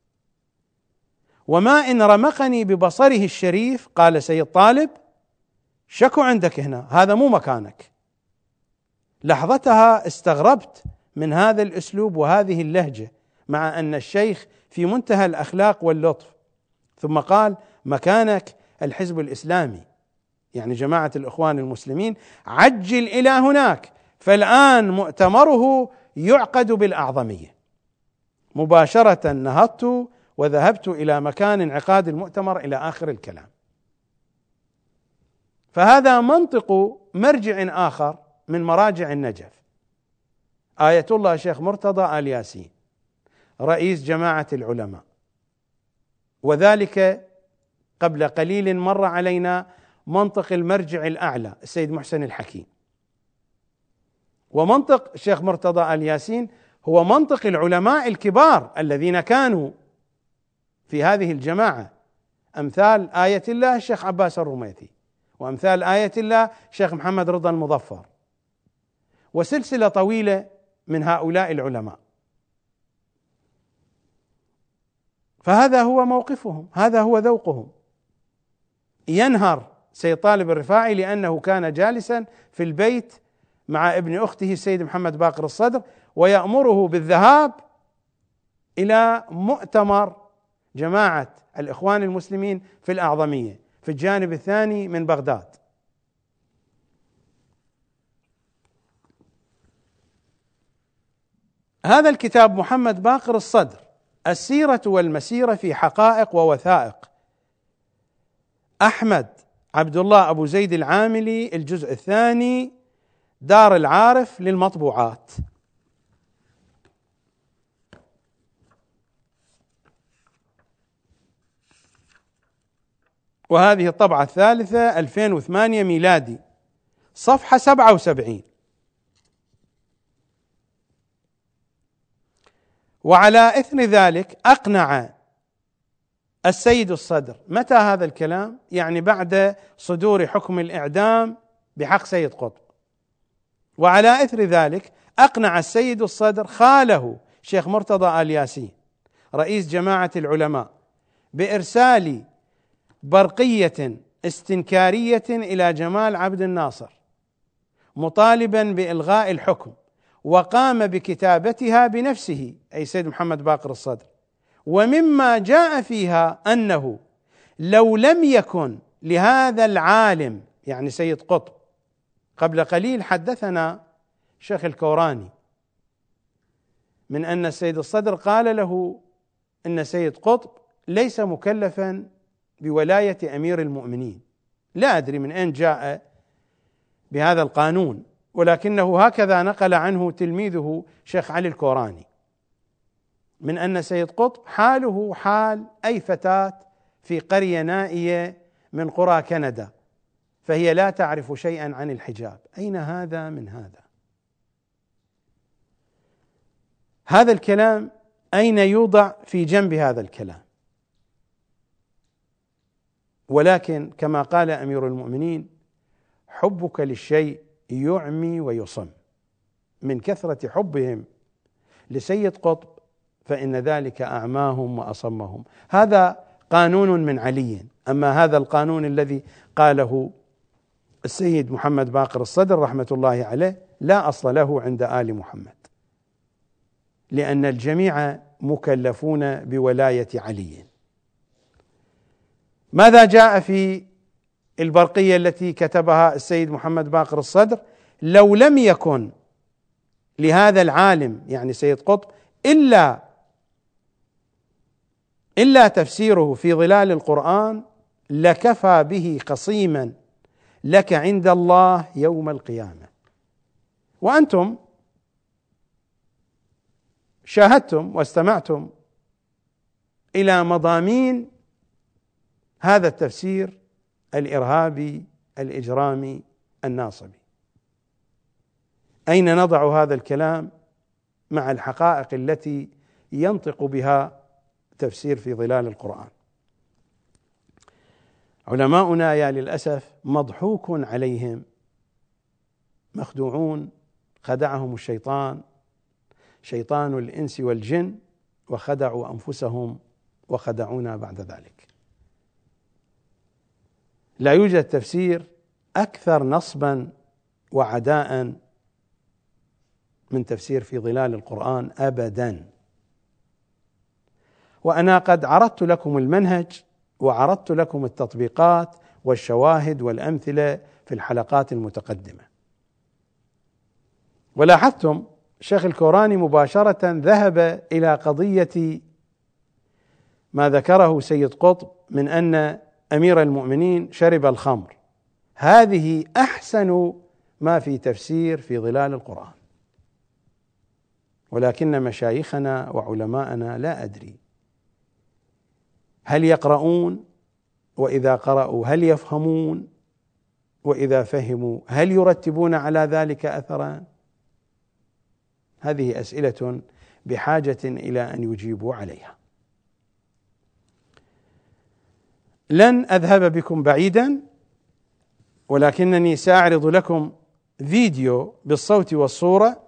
Speaker 1: وما إن رمقني ببصره الشريف، قال سيد طالب: شكو عندك هنا، هذا مو مكانك. لحظتها استغربت من هذا الأسلوب وهذه اللهجة، مع أن الشيخ في منتهى الأخلاق واللطف. ثم قال: مكانك الحزب الإسلامي، يعني جماعة الإخوان المسلمين، عجل إلى هناك، فالآن مؤتمره يعقد بالأعظمية. مباشرة نهضت وذهبت إلى مكان انعقاد المؤتمر إلى آخر الكلام. فهذا منطق مرجع آخر من مراجع النجف، آية الله شيخ مرتضى آل ياسين رئيس جماعة العلماء، وذلك قبل قليل مر علينا منطق المرجع الأعلى السيد محسن الحكيم. ومنطق الشيخ مرتضى آل ياسين هو منطق العلماء الكبار الذين كانوا في هذه الجماعة، أمثال آية الله الشيخ عباس الرميثي، وأمثال آية الله الشيخ محمد رضا المظفر، وسلسلة طويلة من هؤلاء العلماء. فهذا هو موقفهم، هذا هو ذوقهم. ينهر سيد طالب الرفاعي لأنه كان جالسا في البيت مع ابن أخته السيد محمد باقر الصدر، ويأمره بالذهاب إلى مؤتمر جماعة الإخوان المسلمين في الأعظمية في الجانب الثاني من بغداد. هذا الكتاب محمد باقر الصدر، السيرة والمسيرة في حقائق ووثائق، أحمد عبد الله أبو زيد العاملي، الجزء الثاني، دار العارف للمطبوعات. وهذه الطبعة الثالثة ألفين وثمانية ميلادي، صفحة سبعة وسبعين. وعلى إثر ذلك أقنع السيد الصدر، متى هذا الكلام؟ يعني بعد صدور حكم الإعدام بحق سيد قطب. وعلى إثر ذلك أقنع السيد الصدر خاله شيخ مرتضى آل ياسين رئيس جماعة العلماء بإرسال برقية استنكارية إلى جمال عبد الناصر مطالبا بإلغاء الحكم، وقام بكتابتها بنفسه أي سيد محمد باقر الصدر. ومما جاء فيها أنه لو لم يكن لهذا العالم يعني سيد قطب، قبل قليل حدثنا شيخ الكوراني من أن السيد الصدر قال له إن سيد قطب ليس مكلفا بولاية أمير المؤمنين. لا أدري من أين جاء بهذا القانون، ولكنه هكذا نقل عنه تلميذه شيخ علي الكوراني، من أن سيد قطب حاله حال أي فتاة في قرية نائية من قرى كندا، فهي لا تعرف شيئا عن الحجاب. أين هذا من هذا؟ هذا الكلام أين يوضع في جنب هذا الكلام؟ ولكن كما قال أمير المؤمنين: حبك للشيء يعمي ويصم. من كثرة حبهم لسيد قطب فإن ذلك أعماهم وأصمهم. هذا قانون من علي. أما هذا القانون الذي قاله السيد محمد باقر الصدر رحمة الله عليه لا أصل له عند آل محمد، لأن الجميع مكلفون بولاية علي. ماذا جاء في البرقية التي كتبها السيد محمد باقر الصدر؟ لو لم يكن لهذا العالم يعني سيد قطب إلا إلا تفسيره في ظلال القرآن لكفى به خصيما لك عند الله يوم القيامة. وأنتم شاهدتم واستمعتم إلى مضامين هذا التفسير الإرهابي الإجرامي الناصبي. أين نضع هذا الكلام مع الحقائق التي ينطق بها تفسير في ظلال القرآن؟ علماؤنا يا للأسف مضحوك عليهم، مخدوعون، خدعهم الشيطان، شيطان الإنس والجن، وخدعوا أنفسهم وخدعونا بعد ذلك. لا يوجد تفسير أكثر نصبا وعداء من تفسير في ظلال القرآن أبدا. وأنا قد عرضت لكم المنهج وعرضت لكم التطبيقات والشواهد والأمثلة في الحلقات المتقدمة. ولاحظتم الشيخ الكوراني مباشرة ذهب إلى قضية ما ذكره سيد قطب من أن أمير المؤمنين شرب الخمر. هذه أحسن ما في تفسير في ظلال القرآن، ولكن مشايخنا وعلماءنا لا أدري هل يقرؤون، وإذا قرأوا هل يفهمون، وإذا فهموا هل يرتبون على ذلك أثرا؟ هذه أسئلة بحاجة إلى أن يجيبوا عليها. لن أذهب بكم بعيدا، ولكنني سأعرض لكم فيديو بالصوت والصورة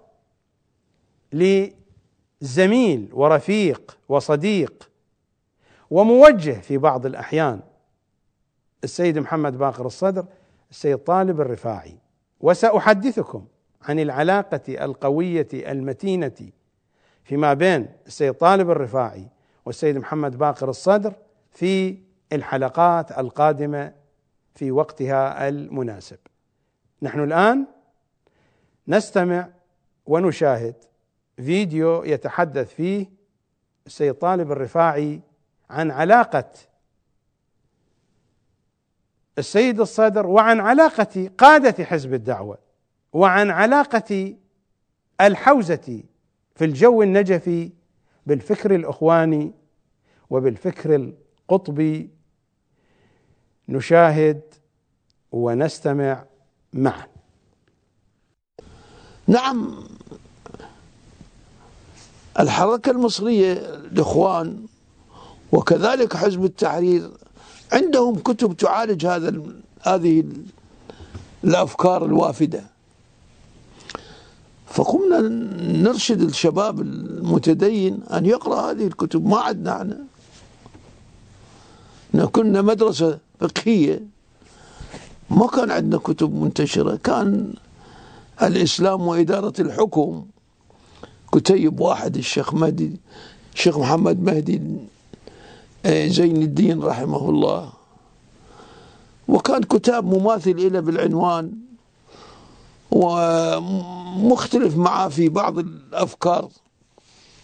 Speaker 1: لزميل ورفيق وصديق وموجه في بعض الأحيان السيد محمد باقر الصدر، السيد طالب الرفاعي. وسأحدثكم عن العلاقة القوية المتينة فيما بين السيد طالب الرفاعي والسيد محمد باقر الصدر في الحلقات القادمة في وقتها المناسب. نحن الآن نستمع ونشاهد فيديو يتحدث فيه السيد طالب الرفاعي عن علاقة السيد الصدر وعن علاقة قادة حزب الدعوة وعن علاقة الحوزة في الجو النجفي بالفكر الإخواني وبالفكر القطبي. نشاهد ونستمع معا.
Speaker 4: نعم، الحركة المصرية الإخوان وكذلك حزب التحرير عندهم كتب تعالج هذا هذه الأفكار الوافدة، فقمنا نرشد الشباب المتدين أن يقرأ هذه الكتب. ما عندنا احنا كنا مدرسة فقهية، ما كان عندنا كتب منتشرة، كان الإسلام وإدارة الحكم كتيب واحد الشيخ مهدي الشيخ محمد مهدي زين الدين رحمه الله، وكان كتاب مماثل إلى بالعنوان ومختلف معه في بعض الأفكار.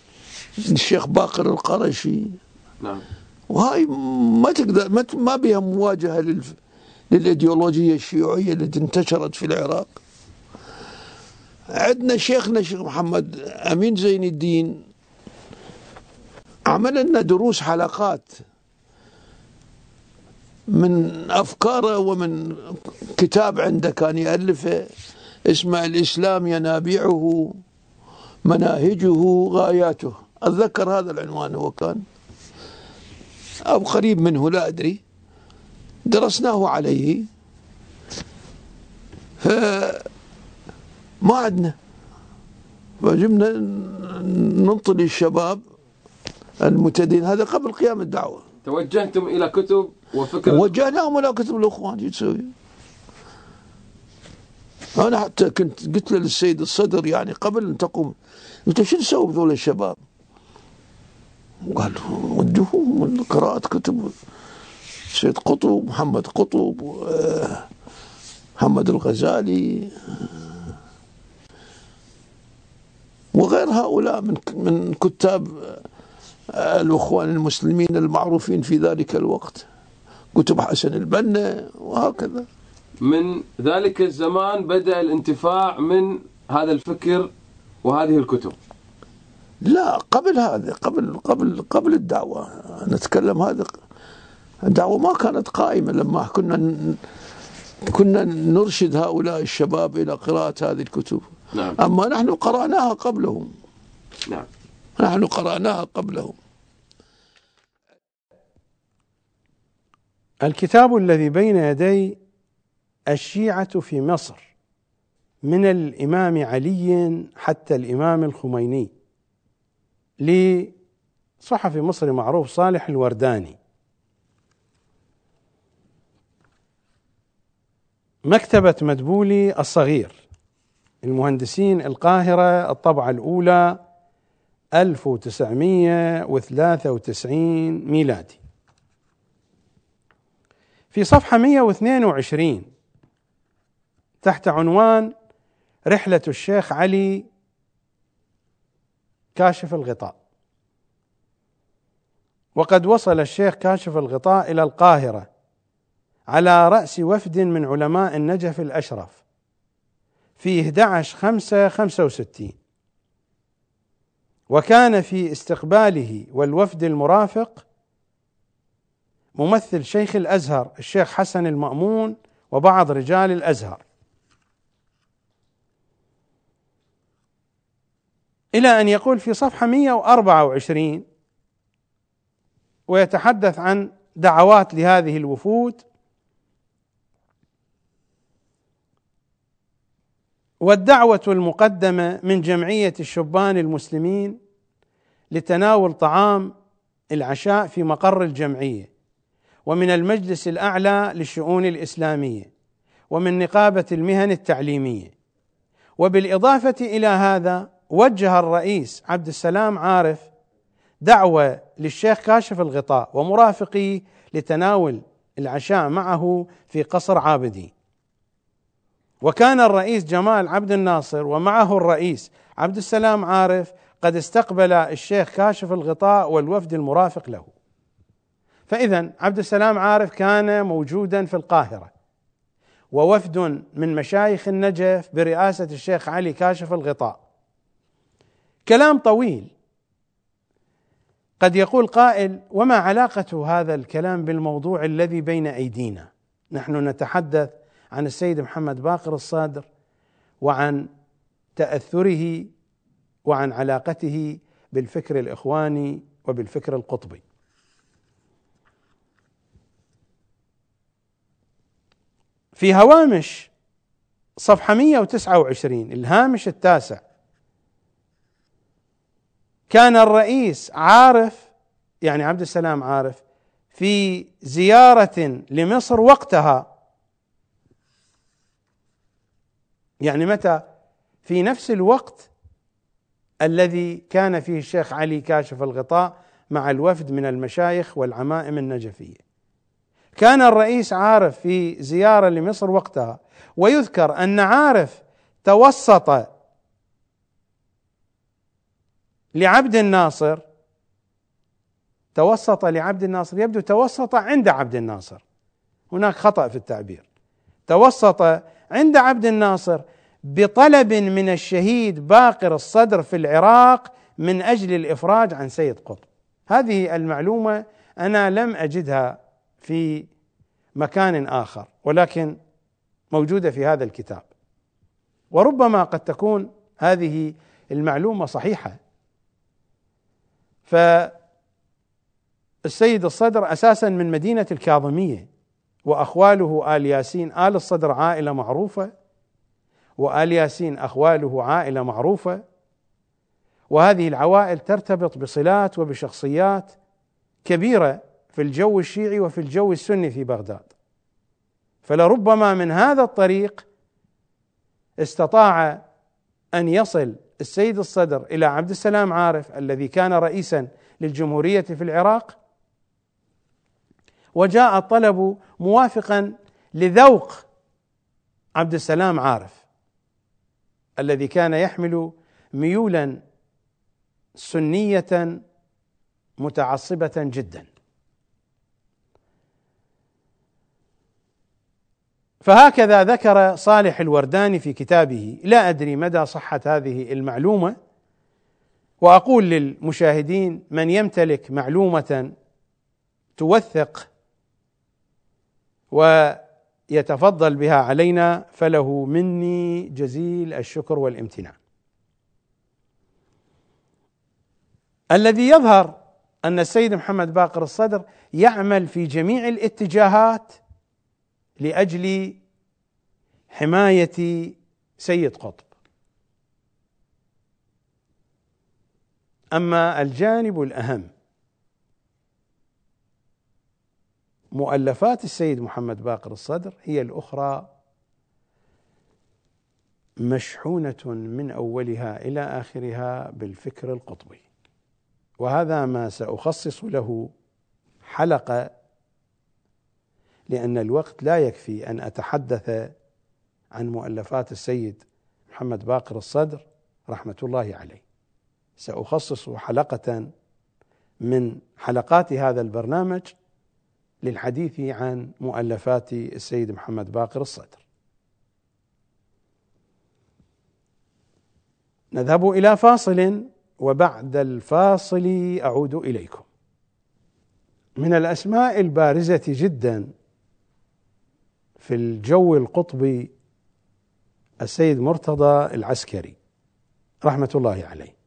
Speaker 4: الشيخ باقر القرشي.
Speaker 7: نعم.
Speaker 4: وهاي ما تقدر ما, ما بها مواجهة للف... للإيديولوجية الشيوعية التي انتشرت في العراق. عندنا شيخنا الشيخ محمد أمين زين الدين عمل لنا دروس حلقات من أفكاره ومن كتاب عنده كان يألفه اسمه الإسلام ينابيعه مناهجه غاياته. أتذكر هذا العنوان هو كان أو قريب منه لا أدري. درسناه عليه فما عندنا، فجبنا ننطلي الشباب المتدين هذا قبل قيام الدعوة.
Speaker 7: توجهتم إلى كتب وفكر؟
Speaker 4: وجهناهم إلى كتب الأخوان. شو تسوي؟ أنا حتى كنت قلت له للسيد الصدر يعني قبل أن تقوم، قلت شو نسوي بذول الشباب؟ قال ودوهم قراءة كتب سيد قطب، محمد قطب، محمد الغزالي وغير هؤلاء من من كتاب الأخوان المسلمين المعروفين في ذلك الوقت، كتب حسن البنا وهكذا.
Speaker 7: من ذلك الزمان بدأ الانتفاع من هذا الفكر وهذه الكتب؟
Speaker 4: لا قبل هذا، قبل قبل قبل الدعوة نتكلم. هذا الدعوة ما كانت قائمة لما كنا كنا نرشد هؤلاء الشباب إلى قراءة هذه الكتب.
Speaker 7: نعم.
Speaker 4: أما نحن قرأناها قبلهم.
Speaker 7: نعم.
Speaker 4: نحن قرأناها قبلهم.
Speaker 1: الكتاب الذي بين يدي الشيعة في مصر من الإمام علي حتى الإمام الخميني لصحفي مصري معروف صالح الورداني، مكتبة مدبولي الصغير، المهندسين القاهرة، الطبعة الأولى ألف وتسعمئة وثلاثة وتسعين ميلادي. في صفحة مئة واثنين وعشرين تحت عنوان رحلة الشيخ علي كاشف الغطاء: وقد وصل الشيخ كاشف الغطاء إلى القاهرة على رأس وفد من علماء النجف الأشرف في أحد عشر خمسة خمسة وستين، وكان في استقباله والوفد المرافق ممثل شيخ الأزهر الشيخ حسن المأمون وبعض رجال الأزهر، إلى أن يقول في صفحة مئة وأربعة وعشرين ويتحدث عن دعوات لهذه الوفود: والدعوة المقدمة من جمعية الشبان المسلمين لتناول طعام العشاء في مقر الجمعية، ومن المجلس الأعلى للشؤون الإسلامية، ومن نقابة المهن التعليمية. وبالإضافة إلى هذا وجه الرئيس عبد السلام عارف دعوة للشيخ كاشف الغطاء ومرافقيه لتناول العشاء معه في قصر عابدين. وكان الرئيس جمال عبد الناصر ومعه الرئيس عبد السلام عارف قد استقبل الشيخ كاشف الغطاء والوفد المرافق له. فإذا عبد السلام عارف كان موجودا في القاهرة، ووفد من مشايخ النجف برئاسة الشيخ علي كاشف الغطاء. كلام طويل. قد يقول قائل: وما علاقة هذا الكلام بالموضوع الذي بين أيدينا؟ نحن نتحدث عن السيد محمد باقر الصادر وعن تأثره وعن علاقته بالفكر الإخواني وبالفكر القطبي. في هوامش صفحة مئة وتسعة وعشرين الهامش التاسع: كان الرئيس عارف يعني عبد السلام عارف في زيارة لمصر وقتها، يعني متى؟ في نفس الوقت الذي كان فيه الشيخ علي كاشف الغطاء مع الوفد من المشايخ والعمائم النجفية. كان الرئيس عارف في زيارة لمصر وقتها، ويذكر أن عارف توسط لعبد الناصر توسط لعبد الناصر، يبدو توسط عند عبد الناصر، هناك خطأ في التعبير. توسط عند عبد الناصر بطلب من الشهيد باقر الصدر في العراق من أجل الإفراج عن سيد قطب. هذه المعلومة أنا لم أجدها في مكان آخر، ولكن موجودة في هذا الكتاب، وربما قد تكون هذه المعلومة صحيحة. فالسيد الصدر أساسا من مدينة الكاظمية، وأخواله آل ياسين، آل الصدر عائلة معروفة، وآل ياسين أخواله عائلة معروفة، وهذه العوائل ترتبط بصلات وبشخصيات كبيرة في الجو الشيعي وفي الجو السني في بغداد. فلربما من هذا الطريق استطاع أن يصل السيد الصدر إلى عبد السلام عارف الذي كان رئيسا للجمهورية في العراق، وجاء الطلب موافقا لذوق عبد السلام عارف الذي كان يحمل ميولا سنية متعصبة جدا. فهكذا ذكر صالح الورداني في كتابه، لا أدري مدى صحة هذه المعلومة، وأقول للمشاهدين من يمتلك معلومة توثق ويتفضل بها علينا فله مني جزيل الشكر والامتنان. الذي يظهر أن السيد محمد باقر الصدر يعمل في جميع الاتجاهات لأجل حماية سيد قطب. أما الجانب الأهم، مؤلفات السيد محمد باقر الصدر هي الأخرى مشحونة من أولها إلى آخرها بالفكر القطبي، وهذا ما سأخصص له حلقة، لأن الوقت لا يكفي أن أتحدث عن مؤلفات السيد محمد باقر الصدر رحمة الله عليه. سأخصص حلقة من حلقات هذا البرنامج للحديث عن مؤلفات السيد محمد باقر الصدر. نذهب إلى فاصل، وبعد الفاصل أعود إليكم. من الأسماء البارزة جدا في الجو القطبي السيد مرتضى العسكري رحمة الله عليه.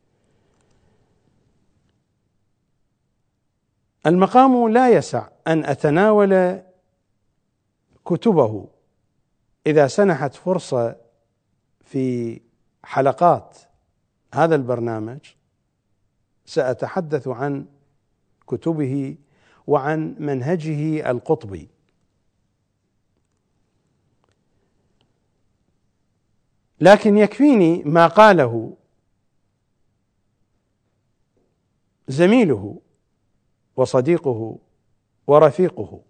Speaker 1: المقام لا يسع أن أتناول كتبه، إذا سنحت فرصة في حلقات هذا البرنامج سأتحدث عن كتبه وعن منهجه القطبي. لكن يكفيني ما قاله زميله وصديقه ورفيقه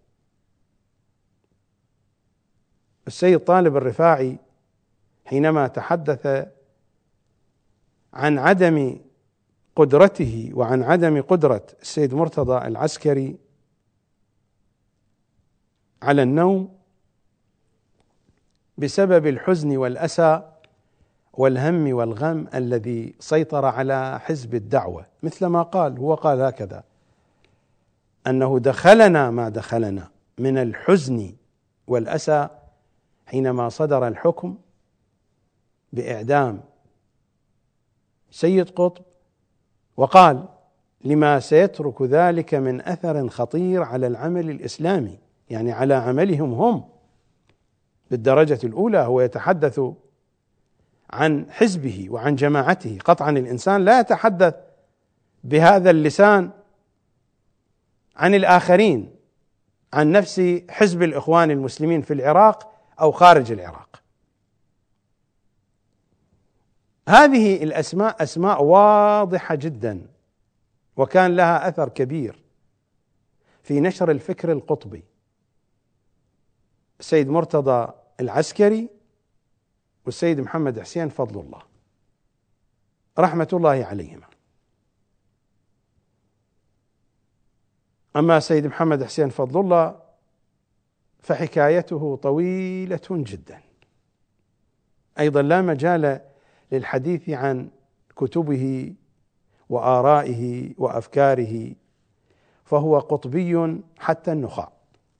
Speaker 1: السيد طالب الرفاعي حينما تحدث عن عدم قدرته وعن عدم قدرة السيد مرتضى العسكري على النوم بسبب الحزن والأسى والهم والغم الذي سيطر على حزب الدعوة، مثل ما قال، هو قال هكذا: أنه دخلنا ما دخلنا من الحزن والأسى حينما صدر الحكم بإعدام سيد قطب، وقال: لما سيترك ذلك من أثر خطير على العمل الإسلامي، يعني على عملهم هم بالدرجة الأولى. هو يتحدث عن حزبه وعن جماعته، قطعا الإنسان لا يتحدث بهذا اللسان عن الآخرين، عن نفس حزب الإخوان المسلمين في العراق أو خارج العراق. هذه الأسماء أسماء واضحة جدا، وكان لها أثر كبير في نشر الفكر القطبي. السيد مرتضى العسكري والسيد محمد حسين فضل الله رحمة الله عليهما. أما سيد محمد حسين فضل الله فحكايته طويلة جدا، أيضا لا مجال للحديث عن كتبه وآرائه وأفكاره، فهو قطبي حتى النخاع،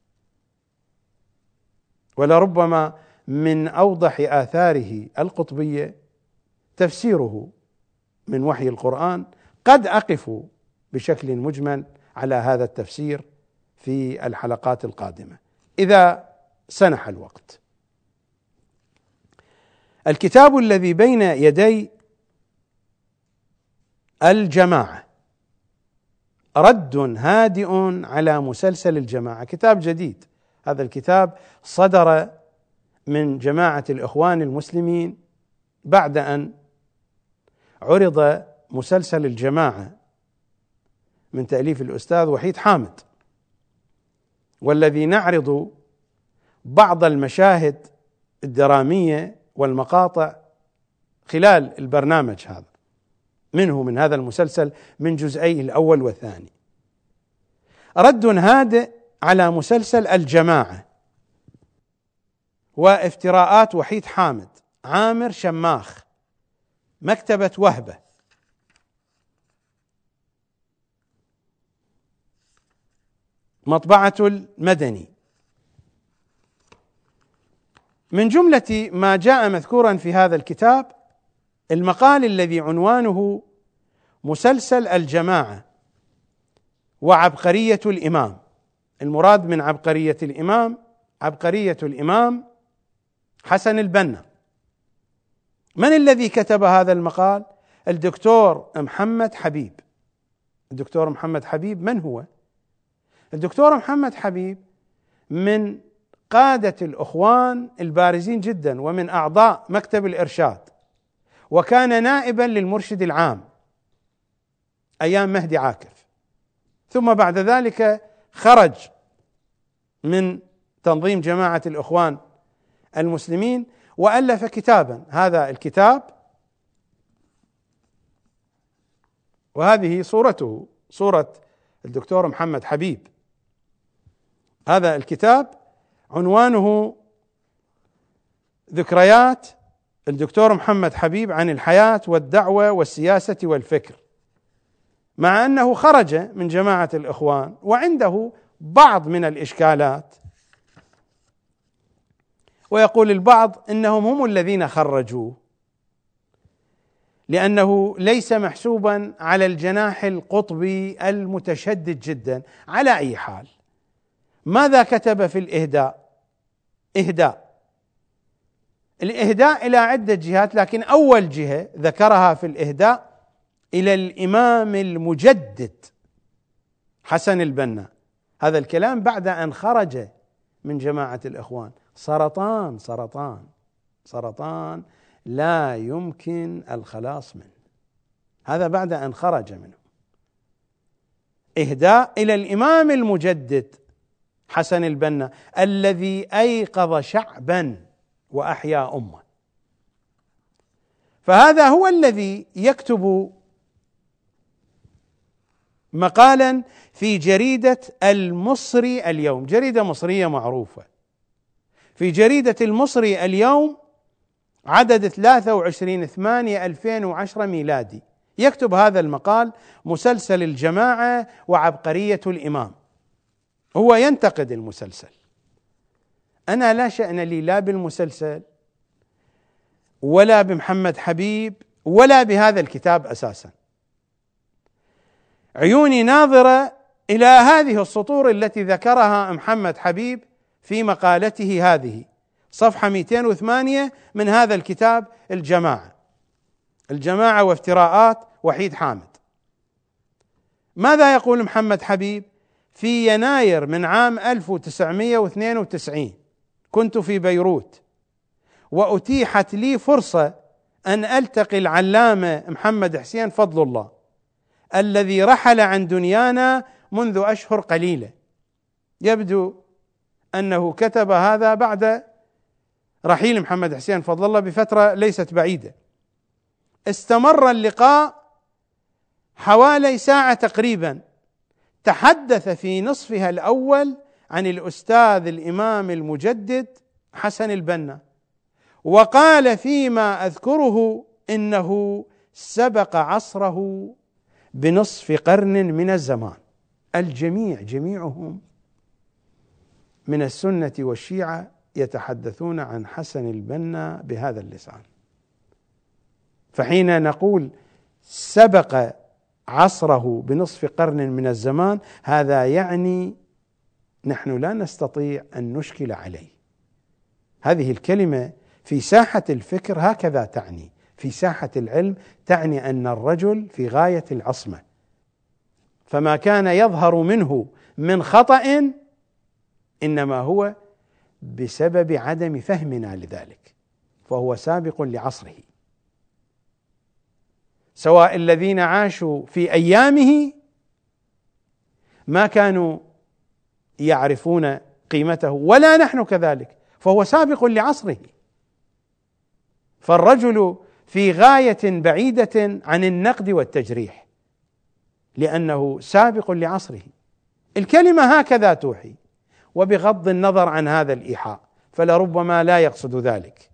Speaker 1: ولربما من أوضح آثاره القطبية تفسيره من وحي القرآن. قد أقف بشكل مجمل على هذا التفسير في الحلقات القادمة إذا سنح الوقت. الكتاب الذي بين يدي الجماعة رد هادئ على مسلسل الجماعة، كتاب جديد. هذا الكتاب صدر من جماعة الإخوان المسلمين بعد أن عرض مسلسل الجماعة من تأليف الأستاذ وحيد حامد، والذي نعرض بعض المشاهد الدرامية والمقاطع خلال البرنامج هذا، منه من هذا المسلسل من جزئيه الأول والثاني. رد هادئ على مسلسل الجماعة وافتراءات وحيد حامد، عامر شماخ، مكتبة وهبة، مطبعة المدني. من جملة ما جاء مذكورا في هذا الكتاب المقال الذي عنوانه مسلسل الجماعة وعبقرية الإمام. المراد من عبقرية الإمام عبقرية الإمام حسن البنا. من الذي كتب هذا المقال؟ الدكتور محمد حبيب. الدكتور محمد حبيب من هو؟ الدكتور محمد حبيب من قادة الإخوان البارزين جدا، ومن أعضاء مكتب الإرشاد، وكان نائبا للمرشد العام أيام مهدي عاكف، ثم بعد ذلك خرج من تنظيم جماعة الإخوان المسلمين وألف كتابا. هذا الكتاب وهذه صورته، صورة الدكتور محمد حبيب. هذا الكتاب عنوانه ذكريات الدكتور محمد حبيب عن الحياة والدعوة والسياسة والفكر، مع أنه خرج من جماعة الإخوان وعنده بعض من الإشكالات، ويقول البعض إنهم هم الذين خرجوه لأنه ليس محسوبا على الجناح القطبي المتشدد جدا. على أي حال، ماذا كتب في الإهداء؟ إهداء الإهداء إلى عدة جهات، لكن أول جهة ذكرها في الإهداء إلى الإمام المجدد حسن البنا. هذا الكلام بعد أن خرج من جماعة الإخوان. سرطان سرطان سرطان لا يمكن الخلاص منه. هذا بعد أن خرج منه. إهداء إلى الإمام المجدد حسن البنا الذي أيقظ شعبا وأحيا أمة. فهذا هو الذي يكتب مقالا في جريدة المصري اليوم، جريدة مصرية معروفة. في جريدة المصري اليوم عدد ثلاثة وعشرين ثمانية ألفين وعشرة ميلادي، يكتب هذا المقال مسلسل الجماعة وعبقرية الإمام. هو ينتقد المسلسل. أنا لا شأن لي لا بالمسلسل ولا بمحمد حبيب ولا بهذا الكتاب أساسا. عيوني ناظرة إلى هذه السطور التي ذكرها محمد حبيب في مقالته هذه، صفحة مئتين وثمانية من هذا الكتاب الجماعة. الجماعة وافتراءات وحيد حامد. ماذا يقول محمد حبيب؟ في يناير من عام ألف وتسعمئة واثنين وتسعين كنت في بيروت، وأتيحت لي فرصة أن ألتقي العلامة محمد حسين فضل الله الذي رحل عن دنيانا منذ أشهر قليلة. يبدو أنه كتب هذا بعد رحيل محمد حسين فضل الله بفترة ليست بعيدة. استمر اللقاء حوالي ساعة تقريبا، تحدث في نصفها الأول عن الأستاذ الإمام المجدد حسن البنا، وقال فيما أذكره إنه سبق عصره بنصف قرن من الزمان. الجميع جميعهم من السنة والشيعة يتحدثون عن حسن البنا بهذا اللسان. فحين نقول سبق عصره بنصف قرن من الزمان، هذا يعني نحن لا نستطيع أن نشكل عليه. هذه الكلمة في ساحة الفكر هكذا تعني، في ساحة العلم تعني أن الرجل في غاية العصمة، فما كان يظهر منه من خطأ إنما هو بسبب عدم فهمنا لذلك، فهو سابق لعصره. سواء الذين عاشوا في أيامه ما كانوا يعرفون قيمته ولا نحن كذلك، فهو سابق لعصره. فالرجل في غاية بعيدة عن النقد والتجريح لأنه سابق لعصره. الكلمة هكذا توحي، وبغض النظر عن هذا الإيحاء فلربما لا يقصد ذلك،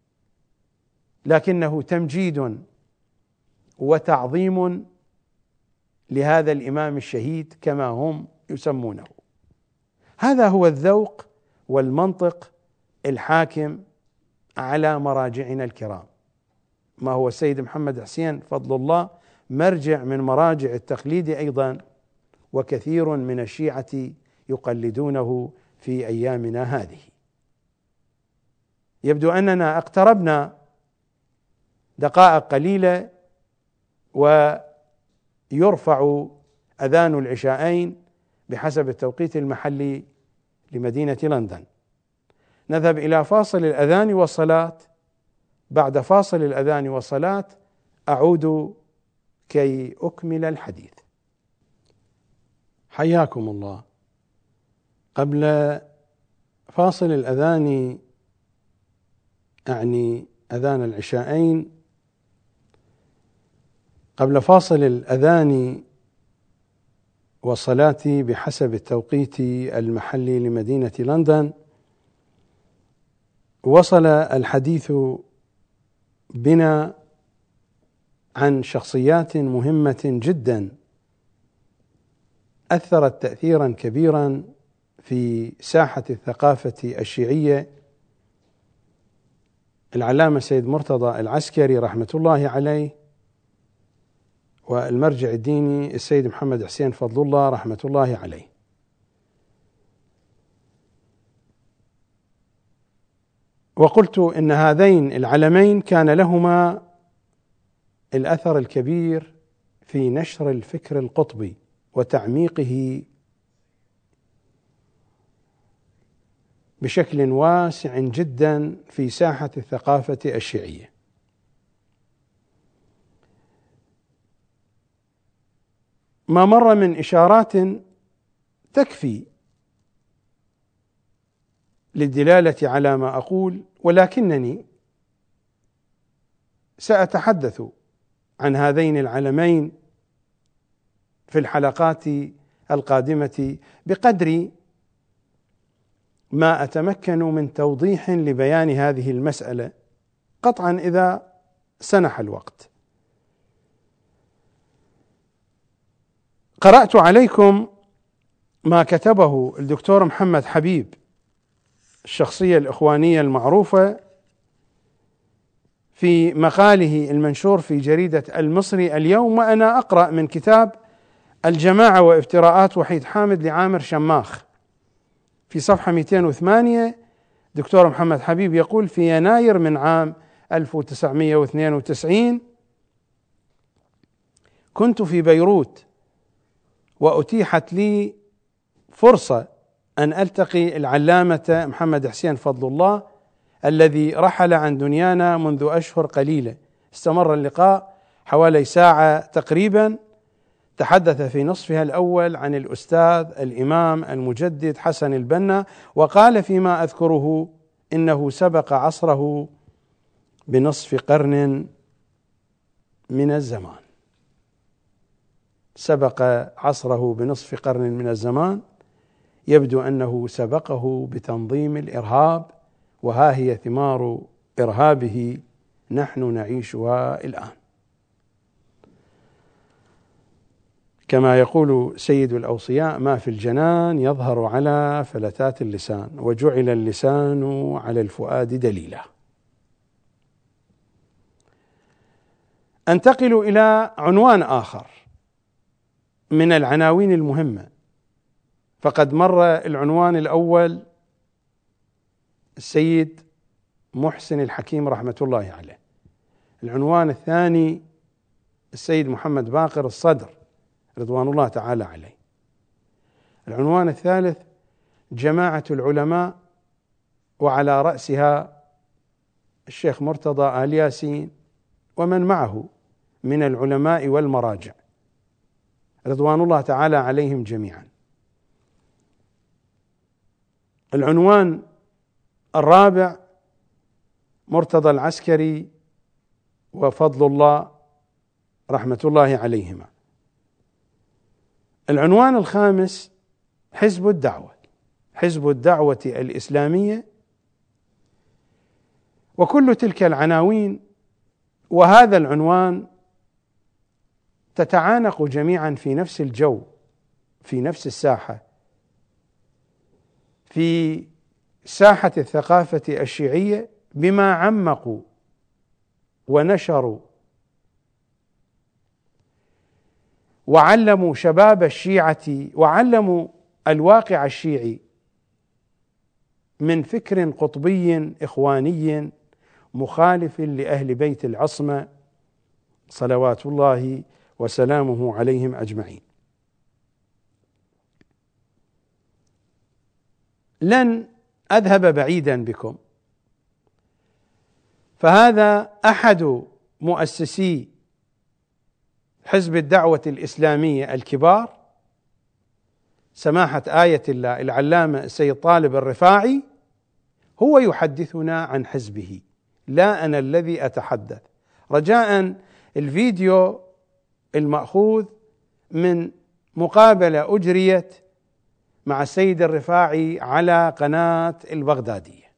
Speaker 1: لكنه تمجيد وتعظيم لهذا الإمام الشهيد كما هم يسمونه. هذا هو الذوق والمنطق الحاكم على مراجعنا الكرام. ما هو السيد محمد حسين فضل الله مرجع من مراجع التقليد أيضا، وكثير من الشيعة يقلدونه في أيامنا هذه. يبدو أننا اقتربنا دقائق قليلة ويرفع أذان العشاءين بحسب التوقيت المحلي لمدينة لندن. نذهب إلى فاصل الأذان والصلاة. بعد فاصل الأذان والصلاة أعود كي أكمل الحديث. حياكم الله. قبل فاصل الأذان، أعني أذان العشاءين، قبل فاصل الأذان والصلاة بحسب التوقيت المحلي لمدينة لندن، وصل الحديث بنا عن شخصيات مهمة جدا أثرت تأثيرا كبيرا في ساحة الثقافة الشيعية. العلامة سيد مرتضى العسكري رحمة الله عليه، والمرجع الديني السيد محمد حسين فضل الله رحمة الله عليه. وقلت إن هذين العلمين كان لهما الأثر الكبير في نشر الفكر القطبي وتعميقه بشكل واسع جدا في ساحة الثقافة الشيعية. ما مر من إشارات تكفي للدلالة على ما أقول، ولكنني سأتحدث عن هذين العلمين في الحلقات القادمة بقدر ما أتمكن من توضيح لبيان هذه المسألة، قطعا إذا سنح الوقت. قرأت عليكم ما كتبه الدكتور محمد حبيب، الشخصية الإخوانية المعروفة، في مقاله المنشور في جريدة المصري اليوم، وأنا أقرأ من كتاب الجماعة وافتراءات وحيد حامد لعامر شماخ. في صفحة مئتين وثمانية دكتور محمد حبيب يقول: في يناير من عام ألف وتسعمئة واثنين وتسعين كنت في بيروت، وأتيحت لي فرصة أن ألتقي العلامة محمد حسين فضل الله الذي رحل عن دنيانا منذ أشهر قليلة. استمر اللقاء حوالي ساعة تقريبا، تحدث في نصفها الأول عن الأستاذ الإمام المجدد حسن البنا، وقال فيما أذكره إنه سبق عصره بنصف قرن من الزمان. سبق عصره بنصف قرن من الزمان، يبدو أنه سبقه بتنظيم الإرهاب، وها هي ثمار إرهابه نحن نعيشها الآن. كما يقول سيد الأوصياء: ما في الجنان يظهر على فلتات اللسان، وجعل اللسان على الفؤاد دليلا. أنتقل إلى عنوان آخر من العناوين المهمة، فقد مر العنوان الأول السيد محسن الحكيم رحمة الله عليه، العنوان الثاني السيد محمد باقر الصدر رضوان الله تعالى عليه، العنوان الثالث جماعة العلماء وعلى رأسها الشيخ مرتضى آل ياسين ومن معه من العلماء والمراجع رضوان الله تعالى عليهم جميعا. العنوان الرابع مرتضى العسكري وفضل الله رحمة الله عليهما. العنوان الخامس حزب الدعوة، حزب الدعوة الإسلامية، وكل تلك العناوين وهذا العنوان تتعانق جميعا في نفس الجو، في نفس الساحة، في ساحة الثقافة الشيعية، بما عمقوا ونشروا وعلموا شباب الشيعة وعلموا الواقع الشيعي من فكر قطبي إخواني مخالف لأهل بيت العصمة صلوات الله وسلامه عليهم أجمعين. لن أذهب بعيدا بكم، فهذا أحد مؤسسي حزب الدعوة الإسلامية الكبار، سماحة آية الله العلامة السيد طالب الرفاعي، هو يحدثنا عن حزبه، لا أنا الذي أتحدث. رجاء الفيديو المأخوذ من مقابلة أجريت مع السيد الرفاعي على قناة البغدادية.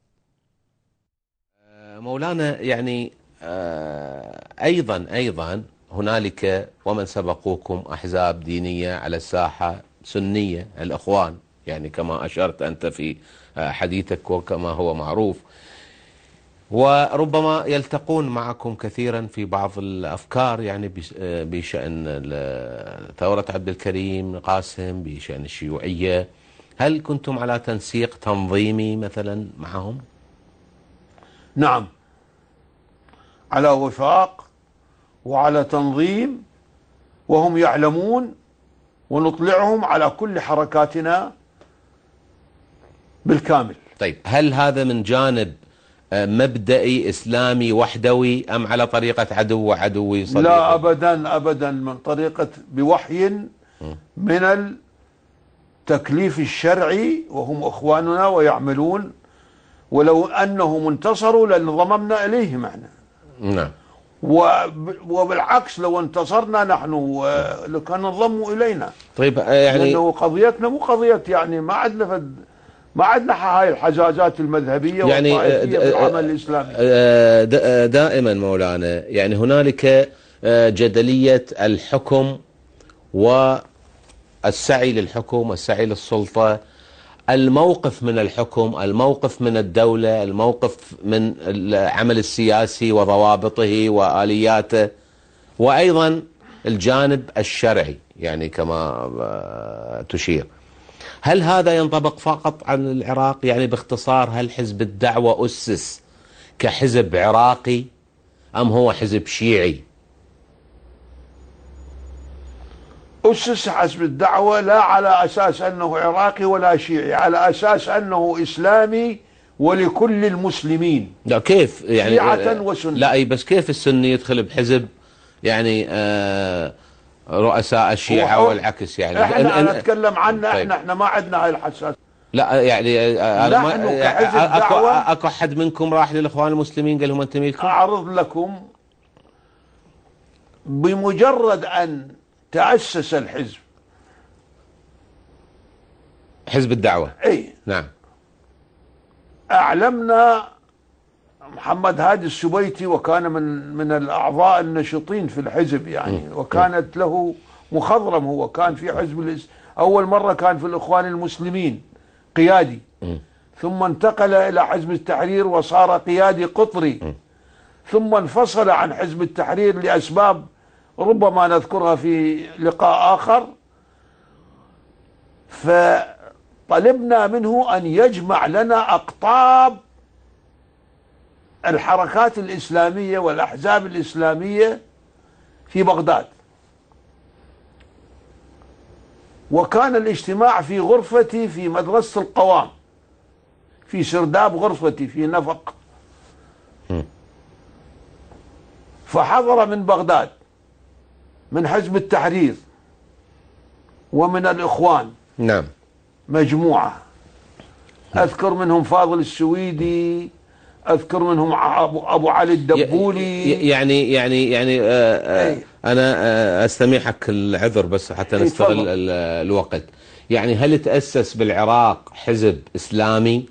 Speaker 8: مولانا، يعني أيضا أيضا هنالك ومن سبقوكم أحزاب دينية على الساحة سنية، الإخوان، يعني كما أشرت أنت في حديثك وكما هو معروف، وربما يلتقون معكم كثيرا في بعض الأفكار، يعني بشأن ثورة عبد الكريم قاسم، بشأن الشيوعية. هل كنتم على تنسيق تنظيمي مثلا معهم؟
Speaker 4: نعم، على وفاق وعلى تنظيم، وهم يعلمون، ونطلعهم على كل حركاتنا بالكامل.
Speaker 8: طيب، هل هذا من جانب مبدئي إسلامي وحدوي أم على طريقة عدو وعدوي صديقي؟
Speaker 4: لا أبدا أبدا، من طريقة بوحي من التكليف الشرعي، وهم أخواننا ويعملون، ولو أنهم انتصروا لانضممنا إليهم احنا.
Speaker 8: نعم.
Speaker 4: وبالعكس لو انتصرنا نحن لكان انضموا إلينا.
Speaker 8: طيب، يعني
Speaker 4: لأنه قضيتنا مو قضية، يعني ما عندنا فد ما عندنا هاي الحجاجات المذهبية
Speaker 8: يعني
Speaker 4: والطائفية في العمل الإسلامي.
Speaker 8: دائما مولانا، يعني هنالك جدلية الحكم والسعي للحكم والسعي للسلطة، الموقف من الحكم، الموقف من الدولة، الموقف من العمل السياسي وضوابطه وآلياته، وأيضا الجانب الشرعي، يعني كما تشير. هل هذا ينطبق فقط عن العراق؟ يعني باختصار، هل حزب الدعوة أسس كحزب عراقي أم هو حزب شيعي؟
Speaker 4: أسس حزب الدعوة لا على أساس أنه عراقي ولا شيعي، على أساس أنه إسلامي ولكل المسلمين.
Speaker 8: لا، كيف يعني؟
Speaker 4: شيعة وسنة.
Speaker 8: لا، أي بس كيف السني يدخل بحزب يعني آه رؤساء الشيعة والعكس؟ يعني
Speaker 4: احنا أنا أتكلم عنا. طيب. احنا احنا ما عندنا هاي الحساسية.
Speaker 8: لا يعني
Speaker 4: نحن كحزب دعوة.
Speaker 8: اكو اكو حد منكم راح للاخوان المسلمين قال لهم انتمي لكم؟
Speaker 4: اعرض لكم، بمجرد ان تأسس الحزب.
Speaker 8: حزب الدعوة.
Speaker 4: اي
Speaker 8: نعم.
Speaker 4: أعلمنا محمد هادي السبيتي، وكان من من الأعضاء النشطين في الحزب يعني، وكانت له مخضرم، هو كان في حزب الإس... أول مرة كان في الإخوان المسلمين قيادي، ثم انتقل إلى حزب التحرير وصار قيادي قطري، ثم انفصل عن حزب التحرير لأسباب ربما نذكرها في لقاء آخر. فطلبنا منه أن يجمع لنا أقطاب الحركات الإسلامية والأحزاب الإسلامية في بغداد، وكان الاجتماع في غرفتي في مدرسة القوام في سرداب غرفتي في نفق. فحضر من بغداد من حزب التحرير ومن الإخوان
Speaker 8: نعم
Speaker 4: مجموعة، أذكر منهم فاضل السويدي، أذكر منهم أبو علي الدبولي.
Speaker 8: يعني يعني يعني آه آه أنا آه أستميحك العذر بس حتى نستغل الوقت. يعني هل تأسس بالعراق حزب إسلامي؟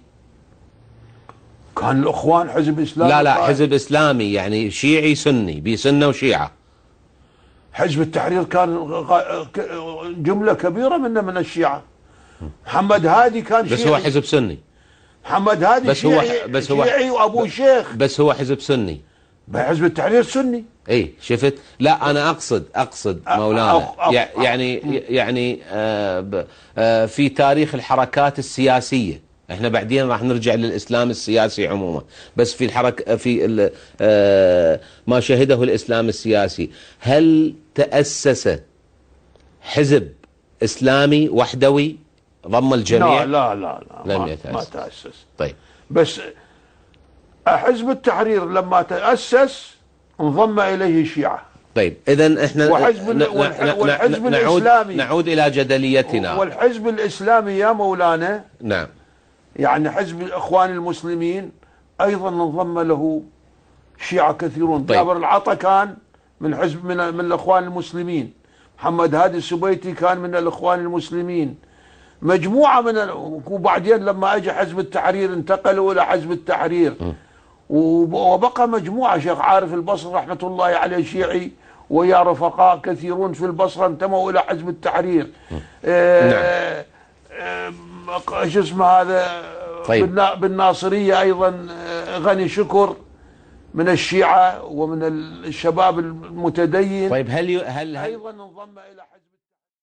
Speaker 4: كان الإخوان حزب إسلامي؟
Speaker 8: لا لا حزب إسلامي يعني شيعي سني، بسنة وشيعة.
Speaker 4: حزب التحرير كان جملة كبيرة منه من الشيعة. محمد هادي كان
Speaker 8: بس
Speaker 4: شيعي،
Speaker 8: هو حزب سني.
Speaker 4: محمد هادي
Speaker 8: بس
Speaker 4: شيعي،
Speaker 8: هو بس هو
Speaker 4: شيعي وأبو شيخ،
Speaker 8: بس هو حزب سني.
Speaker 4: حزب التحرير سني.
Speaker 8: اي شفت؟ لا انا اقصد اقصد مولانا أو أو يعني يعني آه آه في تاريخ الحركات السياسيه، احنا بعدين راح نرجع للاسلام السياسي عموما، بس في الحركه في آه ما شهده الاسلام السياسي، هل تأسس حزب اسلامي وحدوي ضم الجميع؟
Speaker 4: لا لا لا, لا
Speaker 8: لم
Speaker 4: ما,
Speaker 8: يتأسس.
Speaker 4: ما تأسس.
Speaker 8: طيب
Speaker 4: بس حزب التحرير لما تأسس انضم إليه الشيعة.
Speaker 8: طيب إذا احنا
Speaker 4: وحزب ن... والحزب
Speaker 8: نعود
Speaker 4: الإسلامي
Speaker 8: نعود إلى جدليتنا.
Speaker 4: والحزب الإسلامي يا مولانا
Speaker 8: نعم
Speaker 4: يعني حزب الإخوان المسلمين أيضا انضم له شيعة كثيرون.
Speaker 8: طيب.
Speaker 4: جابر العطا كان من حزب من, من الإخوان المسلمين، محمد هادي السبيتي كان من الإخوان المسلمين، مجموعة من ال... وبعدين لما أجى حزب التحرير انتقلوا إلى حزب التحرير م. وبقى مجموعة. شيخ عارف البصري رحمة الله عليه شيعي، ويا رفقاء كثيرون في البصرة انتموا إلى حزب التحرير. آه آه شو اسمه هذا
Speaker 8: طيب.
Speaker 4: بالناصرية أيضا غني شكر من الشيعة ومن الشباب المتدين.
Speaker 8: طيب هل ي... هل
Speaker 4: أيضا انضم إلى حزب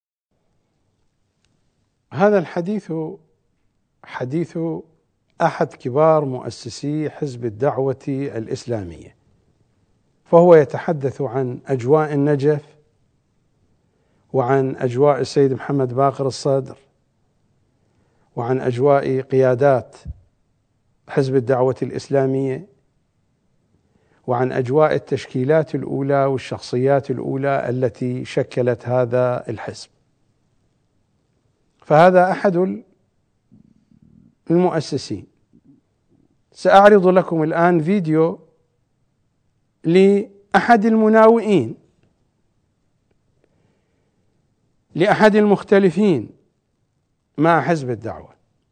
Speaker 1: هذا الحديث حديث أحد كبار مؤسسي حزب الدعوة الإسلامية، فهو يتحدث عن أجواء النجف وعن أجواء السيد محمد باقر الصدر وعن أجواء قيادات حزب الدعوة الإسلامية وعن أجواء التشكيلات الأولى والشخصيات الأولى التي شكلت هذا الحزب. فهذا أحد المؤسسين. سأعرض لكم الآن فيديو لأحد المناوئين، لأحد المختلفين مع حزب الدعوة،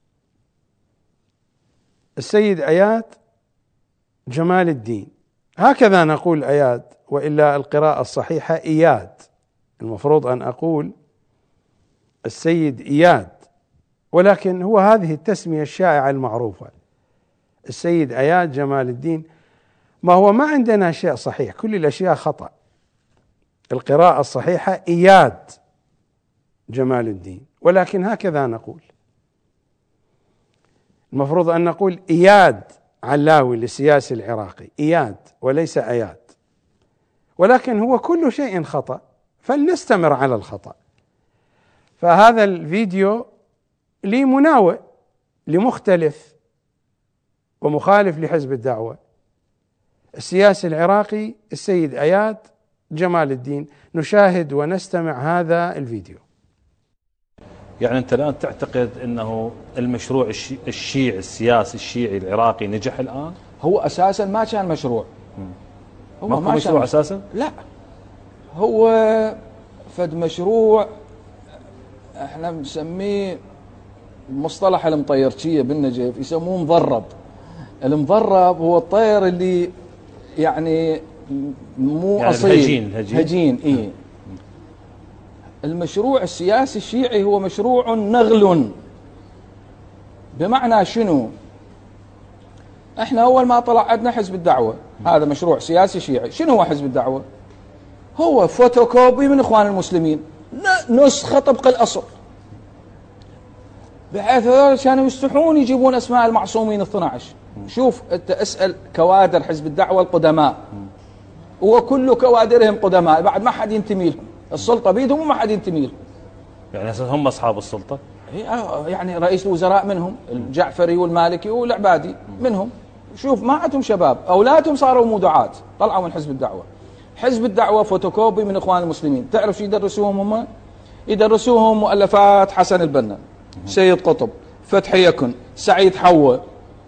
Speaker 1: السيد اياد جمال الدين. هكذا نقول اياد، وإلا القراءة الصحيحة اياد، المفروض أن أقول السيد اياد، ولكن هو هذه التسمية الشائعة المعروفة، السيد اياد جمال الدين. ما هو ما عندنا شيء صحيح، كل الأشياء خطأ. القراءة الصحيحة اياد جمال الدين، ولكن هكذا نقول. المفروض أن نقول إياد علاوي للسياسي العراقي، إياد وليس أياد، ولكن هو كل شيء خطأ، فلنستمر على الخطأ. فهذا الفيديو لمناوئ لمختلف ومخالف لحزب الدعوة، السياسي العراقي السيد اياد جمال الدين. نشاهد ونستمع هذا الفيديو.
Speaker 9: يعني أنت الآن تعتقد أنه المشروع الشيعي السياسي الشيعي العراقي نجح الآن؟
Speaker 10: هو أساسا ما كان مشروع.
Speaker 9: هو ما كان مشروع أساسا؟
Speaker 10: لا، هو فد مشروع احنا بنسميه مصطلح المطيرشية بالنجف يسموه مضرب. المضرب هو الطير اللي يعني مو
Speaker 9: يعني
Speaker 10: أصيل،
Speaker 9: هجين هجين,
Speaker 10: هجين إيه. المشروع السياسي الشيعي هو مشروع نغل. بمعنى شنو؟ احنا اول ما طلع عندنا حزب الدعوة، هذا مشروع سياسي شيعي. شنو هو حزب الدعوة؟ هو فوتوكوبي من اخوان المسلمين، نسخة طبق الاصل، بحيث هذول كانوا يستحون يجيبون اسماء المعصومين اثني عشر. شوف انت اسأل كوادر حزب الدعوة القدماء، وكل كوادرهم قدماء، بعد ما حد ينتمي لهم، السلطة بيدهم وما حد ينتمي لهم.
Speaker 9: يعني هم اصحاب السلطة،
Speaker 10: يعني رئيس الوزراء منهم، الجعفري والمالكي والعبادي منهم. شوف ما عندهم شباب، اولادهم صاروا مودعات، طلعوا من حزب الدعوة. حزب الدعوة فوتوكوبي من اخوان المسلمين. تعرف شو يدرسوهم هم؟ يدرسوهم مؤلفات حسن البنا، سيد قطب، فتحي يكن، سعيد حوة.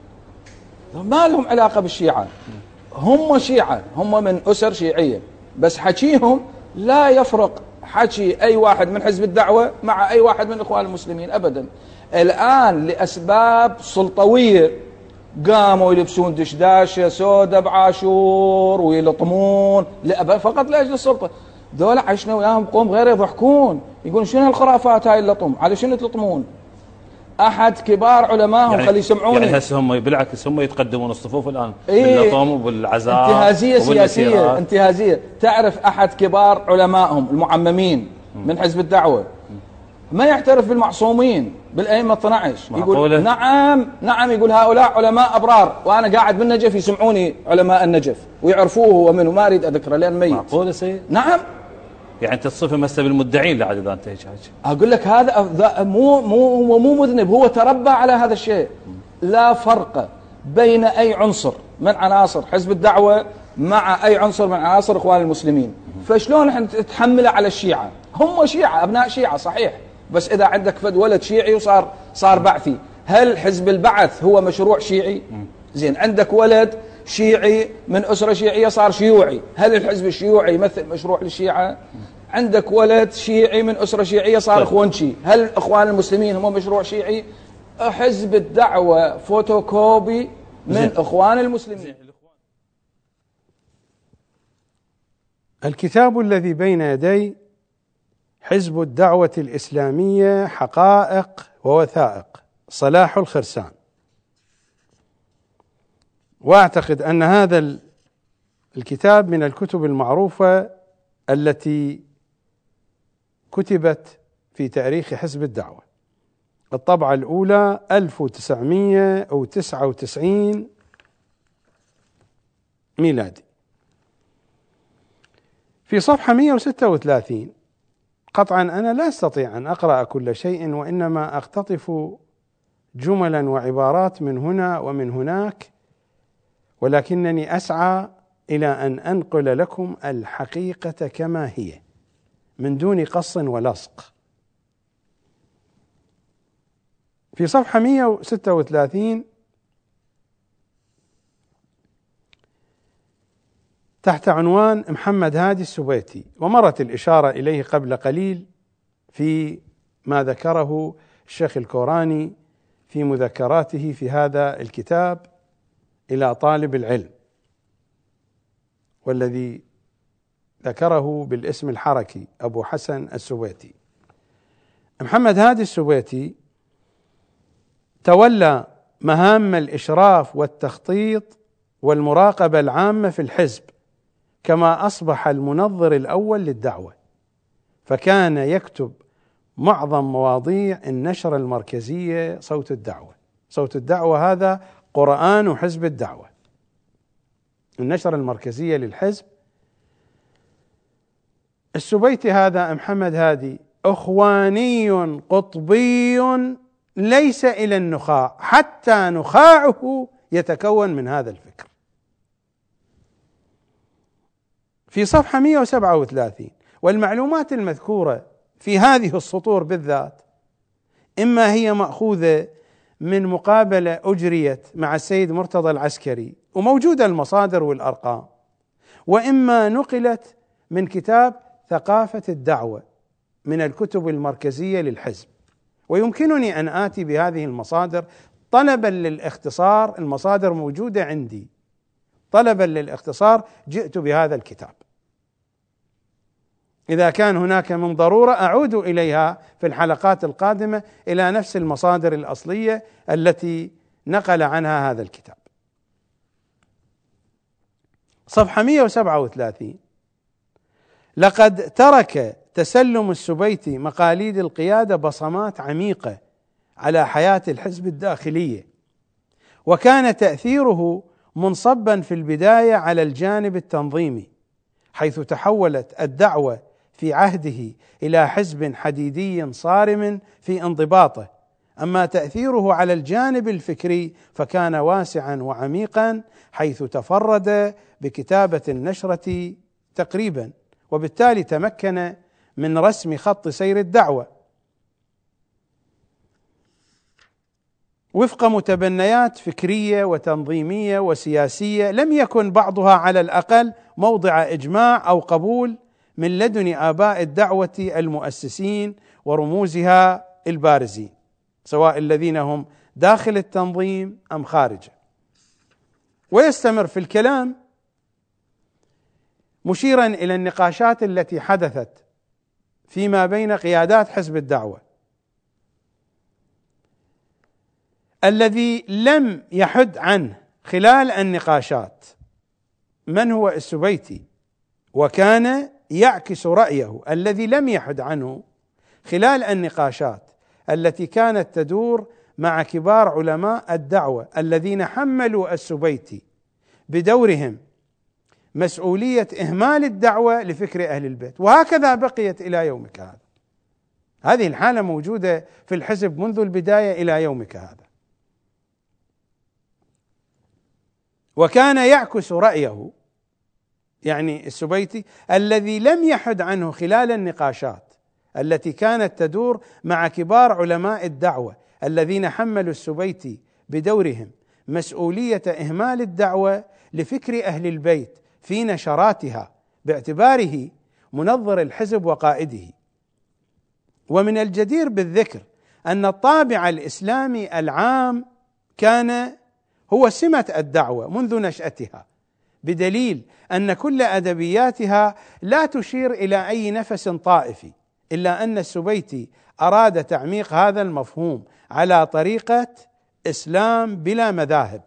Speaker 10: ما لهم علاقة بالشيعة، هم شيعة، هم من أسر شيعية، بس حكيهم لا يفرق حكي أي واحد من حزب الدعوة مع أي واحد من إخوان المسلمين أبدا. الآن لأسباب سلطوية قاموا يلبسون دشداشة سودة بعاشور ويلطمون فقط لأجل السلطة. دول عشنا وياهم قوم غير يضحكون، يقولون شنو الخرافات هاي اللطم، على شنو تلطمون؟ أحد كبار علمائهم يعني خلي يسمعوني.
Speaker 9: يعني هسه هم بالعكس هم يتقدمون الصفوف الآن
Speaker 10: إيه؟
Speaker 9: باللطم وبالعزاء،
Speaker 10: انتهازية سياسية، انتهازية. تعرف أحد كبار علمائهم المعممين من حزب الدعوة ما يعترف بالمعصومين بالأئمة اثني عشر، يقول نعم نعم، يقول هؤلاء علماء أبرار، وأنا قاعد بالنجف يسمعوني علماء النجف ويعرفوه هو منه، ما أريد أذكره لأن ميت.
Speaker 9: معقولة سيد؟
Speaker 10: نعم.
Speaker 9: يعني انت تصفهم هسه بالمدعين لعد اذا انت هيك حاجه.
Speaker 10: اقول لك هذا مو مو هو مو مذنب، هو تربى على هذا الشيء. لا فرق بين اي عنصر من عناصر حزب الدعوه مع اي عنصر من عناصر اخوان المسلمين. فشلون احنا نتحمله على الشيعه؟ هم شيعه، ابناء شيعه صحيح، بس اذا عندك فد ولد شيعي وصار صار بعثي، هل حزب البعث هو مشروع شيعي؟ زين، عندك ولد شيعي من أسرة شيعية صار شيوعي، هل الحزب الشيوعي يمثل مشروع للشيعة؟ عندك ولد شيعي من أسرة شيعية صار اخوانشي، هل اخوان المسلمين هم مشروع شيعي؟ حزب الدعوة فوتوكوبي من اخوان المسلمين.
Speaker 1: الكتاب الذي بين يدي حزب الدعوة الإسلامية حقائق ووثائق، صلاح الخرسان. واعتقد ان هذا الكتاب من الكتب المعروفة التي كتبت في تاريخ حزب الدعوة. الطبعة الأولى ألف وتسعمئة وتسعة وتسعين ميلادي. في صفحة مئة وستة وثلاثين، قطعا أنا لا أستطيع أن أقرأ كل شيء، وإنما أقتطف جملا وعبارات من هنا ومن هناك، ولكنني أسعى إلى أن أنقل لكم الحقيقة كما هي من دون قص ولصق. في صفحة مئة وستة وثلاثين تحت عنوان محمد هادي السبيتي، ومرت الإشارة إليه قبل قليل في ما ذكره الشيخ الكوراني في مذكراته في هذا الكتاب إلى طالب العلم، والذي ذكره بالاسم الحركي أبو حسن السبيتي. محمد هادي السبيتي تولى مهام الإشراف والتخطيط والمراقبة العامة في الحزب، كما أصبح المنظر الأول للدعوة، فكان يكتب معظم مواضيع النشرة المركزية صوت الدعوة. صوت الدعوة هذا قرآن حزب الدعوة، النشرة المركزية للحزب. السبيتي هذا محمد هادي أخواني قطبي ليس إلى النخاع، حتى نخاعه يتكون من هذا الفكر. في صفحة مئة وسبعة وثلاثين، والمعلومات المذكورة في هذه السطور بالذات إما هي مأخوذة من مقابلة أجريت مع السيد مرتضى العسكري وموجودة المصادر والأرقام، وإما نقلت من كتاب ثقافة الدعوة من الكتب المركزية للحزب، ويمكنني أن آتي بهذه المصادر طلبا للاختصار. المصادر موجودة عندي، طلبا للاختصار جئت بهذا الكتاب. إذا كان هناك من ضرورة أعود إليها في الحلقات القادمة إلى نفس المصادر الأصلية التي نقل عنها هذا الكتاب. صفحة مئة وسبعة وثلاثين: لقد ترك تسلم السبيتي مقاليد القيادة بصمات عميقة على حياة الحزب الداخلية، وكان تأثيره منصبا في البداية على الجانب التنظيمي، حيث تحولت الدعوة في عهده إلى حزب حديدي صارم في انضباطه. أما تأثيره على الجانب الفكري فكان واسعا وعميقا، حيث تفرد بكتابة النشرة تقريبا، وبالتالي تمكن من رسم خط سير الدعوة وفق متبنيات فكرية وتنظيمية وسياسية لم يكن بعضها على الأقل موضع إجماع أو قبول من لدن آباء الدعوة المؤسسين ورموزها البارزين، سواء الذين هم داخل التنظيم أم خارجه. ويستمر في الكلام مشيرا إلى النقاشات التي حدثت فيما بين قيادات حزب الدعوة، الذي لم يحد عنه خلال النقاشات من هو السبيتي، وكان يعكس رأيه الذي لم يحد عنه خلال النقاشات التي كانت تدور مع كبار علماء الدعوة الذين حملوا السبيتي بدورهم مسؤولية إهمال الدعوة لفكر أهل البيت، وهكذا بقيت إلى يومك هذا. هذه الحالة موجودة في الحزب منذ البداية إلى يومك هذا. وكان يعكس رأيه، يعني السبيتي، الذي لم يحد عنه خلال النقاشات التي كانت تدور مع كبار علماء الدعوة الذين حملوا السبيتي بدورهم مسؤولية إهمال الدعوة لفكر أهل البيت في نشراتها باعتباره منظر الحزب وقائده. ومن الجدير بالذكر أن الطابع الإسلامي العام كان هو سمة الدعوة منذ نشأتها، بدليل أن كل أدبياتها لا تشير إلى أي نفس طائفي، إلا أن السبيتي أراد تعميق هذا المفهوم على طريقة إسلام بلا مذاهب،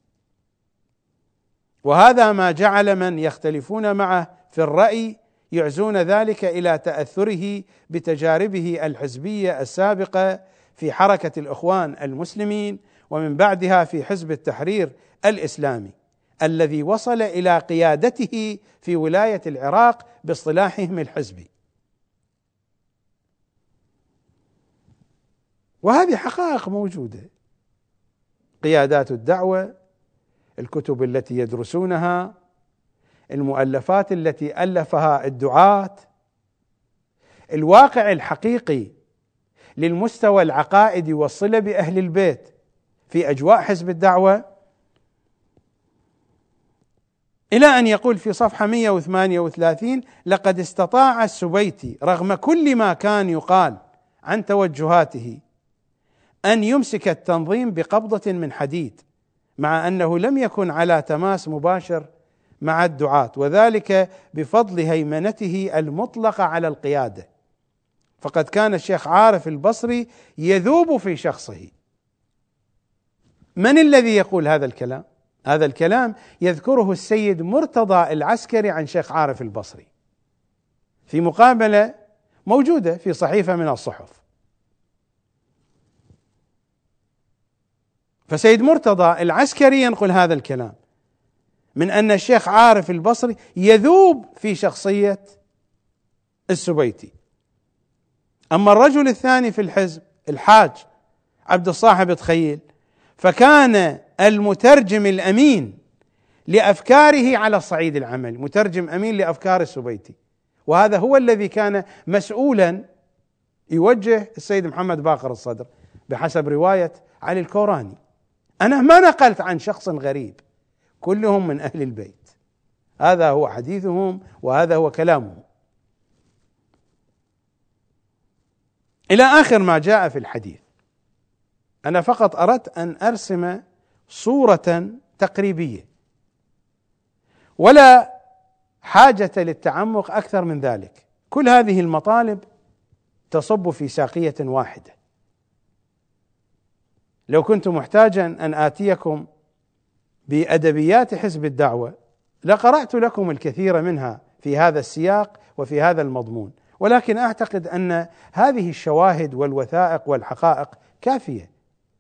Speaker 1: وهذا ما جعل من يختلفون معه في الرأي يعزون ذلك إلى تأثره بتجاربه الحزبية السابقة في حركة الإخوان المسلمين، ومن بعدها في حزب التحرير الإسلامي الذي وصل إلى قيادته في ولاية العراق باصطلاحهم الحزبي. وهذه حقائق موجودة، قيادات الدعوة، الكتب التي يدرسونها، المؤلفات التي ألفها الدعاة، الواقع الحقيقي للمستوى العقائدي والصلة بأهل البيت في أجواء حزب الدعوة، إلى أن يقول في صفحة مئة وثمانية وثلاثين: لقد استطاع السبيتي رغم كل ما كان يقال عن توجهاته أن يمسك التنظيم بقبضة من حديد، مع أنه لم يكن على تماس مباشر مع الدعاة، وذلك بفضل هيمنته المطلقة على القيادة. فقد كان الشيخ عارف البصري يذوب في شخصه. من الذي يقول هذا الكلام؟ هذا الكلام يذكره السيد مرتضى العسكري عن شيخ عارف البصري في مقابلة موجودة في صحيفة من الصحف. فسيد مرتضى العسكري ينقل هذا الكلام من أن الشيخ عارف البصري يذوب في شخصية السبيتي. أما الرجل الثاني في الحزب الحاج عبد الصاحب تخيل، فكان المترجم الأمين لأفكاره على الصعيد العملي، مترجم أمين لأفكار السبيتي، وهذا هو الذي كان مسؤولا يوجه السيد محمد باقر الصدر بحسب رواية علي الكوراني. أنا ما نقلت عن شخص غريب، كلهم من أهل البيت، هذا هو حديثهم وهذا هو كلامهم. إلى آخر ما جاء في الحديث. أنا فقط أردت أن أرسم صورة تقريبية، ولا حاجة للتعمق أكثر من ذلك. كل هذه المطالب تصب في ساقية واحدة. لو كنت محتاجا أن آتيكم بأدبيات حزب الدعوة لقرأت لكم الكثير منها في هذا السياق وفي هذا المضمون، ولكن أعتقد أن هذه الشواهد والوثائق والحقائق كافية.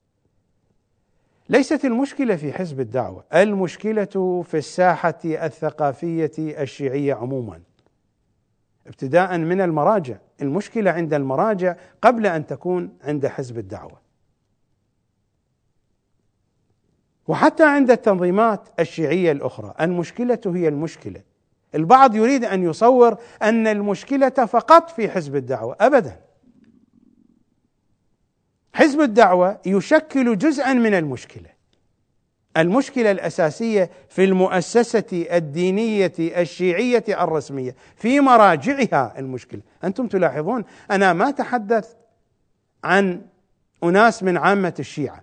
Speaker 1: ليست المشكلة في حزب الدعوة، المشكلة في الساحة الثقافية الشيعية عموما، ابتداء من المراجع. المشكلة عند المراجع قبل أن تكون عند حزب الدعوة، وحتى عند التنظيمات الشيعية الأخرى المشكلة هي المشكلة. البعض يريد أن يصور أن المشكلة فقط في حزب الدعوة، أبدا. حزب الدعوة يشكل جزءا من المشكلة. المشكلة الأساسية في المؤسسة الدينية الشيعية الرسمية، في مراجعها. المشكلة أنتم تلاحظون أنا ما تحدث عن أناس من عامة الشيعة،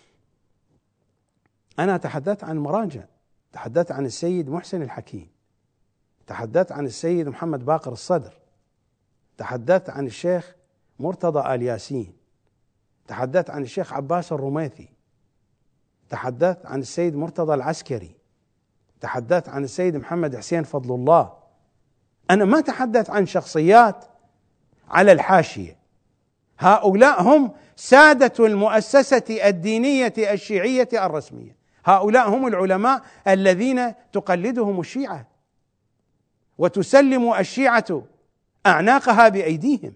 Speaker 1: أنا تحدثت عن مراجع. تحدثت عن السيد محسن الحكيم، تحدثت عن السيد محمد باقر الصدر، تحدثت عن الشيخ مرتضى آل ياسين، تحدثت عن الشيخ عباس الرميثي، تحدثت عن السيد مرتضى العسكري، تحدثت عن السيد محمد حسين فضل الله. أنا ما تحدثت عن شخصيات على الحاشية. هؤلاء هم سادة المؤسسة الدينية الشيعية الرسمية، هؤلاء هم العلماء الذين تقلدهم الشيعة وتسلم الشيعة أعناقها بأيديهم.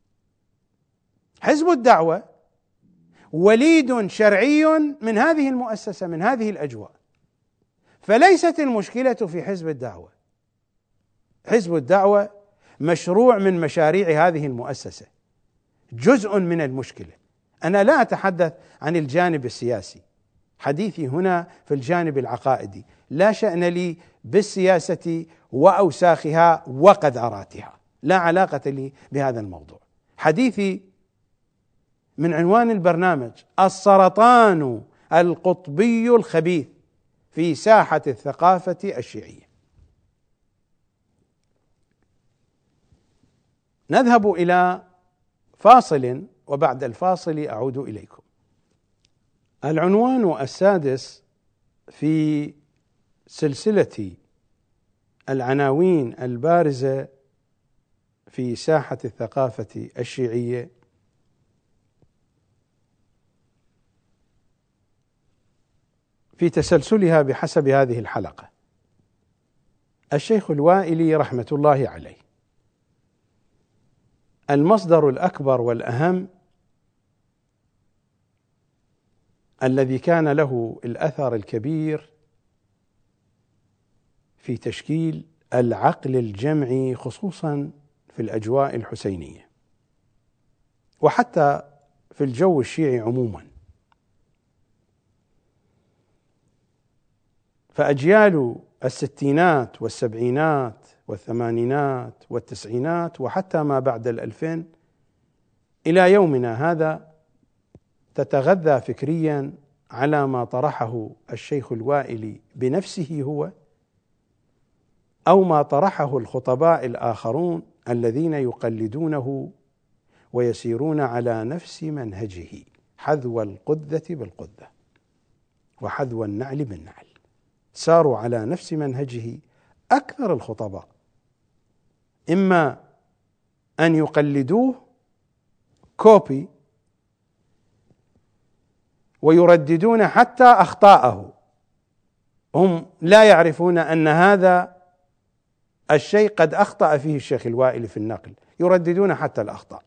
Speaker 1: حزب الدعوة وليد شرعي من هذه المؤسسة، من هذه الأجواء. فليست المشكلة في حزب الدعوة. حزب الدعوة مشروع من مشاريع هذه المؤسسة، جزء من المشكلة. أنا لا أتحدث عن الجانب السياسي، حديثي هنا في الجانب العقائدي، لا شأن لي بالسياسة وأوساخها وقذاراتها، لا علاقة لي بهذا الموضوع. حديثي من عنوان البرنامج السرطان القطبي الخبيث في ساحة الثقافة الشيعية. نذهب إلى فاصل، وبعد الفاصل أعود إليكم. العنوان السادس في سلسلة العناوين البارزة في ساحة الثقافة الشيعية في تسلسلها بحسب هذه الحلقة: الشيخ الوائلي رحمة الله عليه. المصدر الأكبر والأهم الذي كان له الأثر الكبير في تشكيل العقل الجمعي خصوصا في الأجواء الحسينية، وحتى في الجو الشيعي عموما. فأجيال الستينات والسبعينات والثمانينات والتسعينات وحتى ما بعد الألفين إلى يومنا هذا تتغذى فكريا على ما طرحه الشيخ الوائلي بنفسه هو، أو ما طرحه الخطباء الآخرون الذين يقلدونه ويسيرون على نفس منهجه، حذو القذة بالقذة وحذو النعل بالنعل. ساروا على نفس منهجه أكثر الخطباء، إما أن يقلدوه كوبي ويرددون حتى أخطاءه، هم لا يعرفون أن هذا الشيء قد أخطأ فيه الشيخ الوائلي في النقل، يرددون حتى الأخطاء.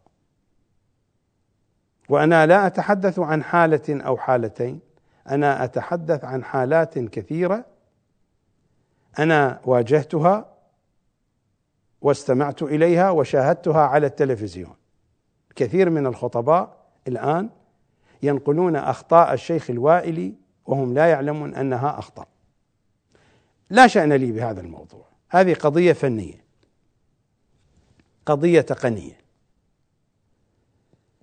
Speaker 1: وأنا لا أتحدث عن حالة أو حالتين، أنا أتحدث عن حالات كثيرة أنا واجهتها واستمعت إليها وشاهدتها على التلفزيون. كثير من الخطباء الآن ينقلون أخطاء الشيخ الوائلي وهم لا يعلمون أنها أخطاء. لا شأن لي بهذا الموضوع، هذه قضية فنية، قضية تقنية.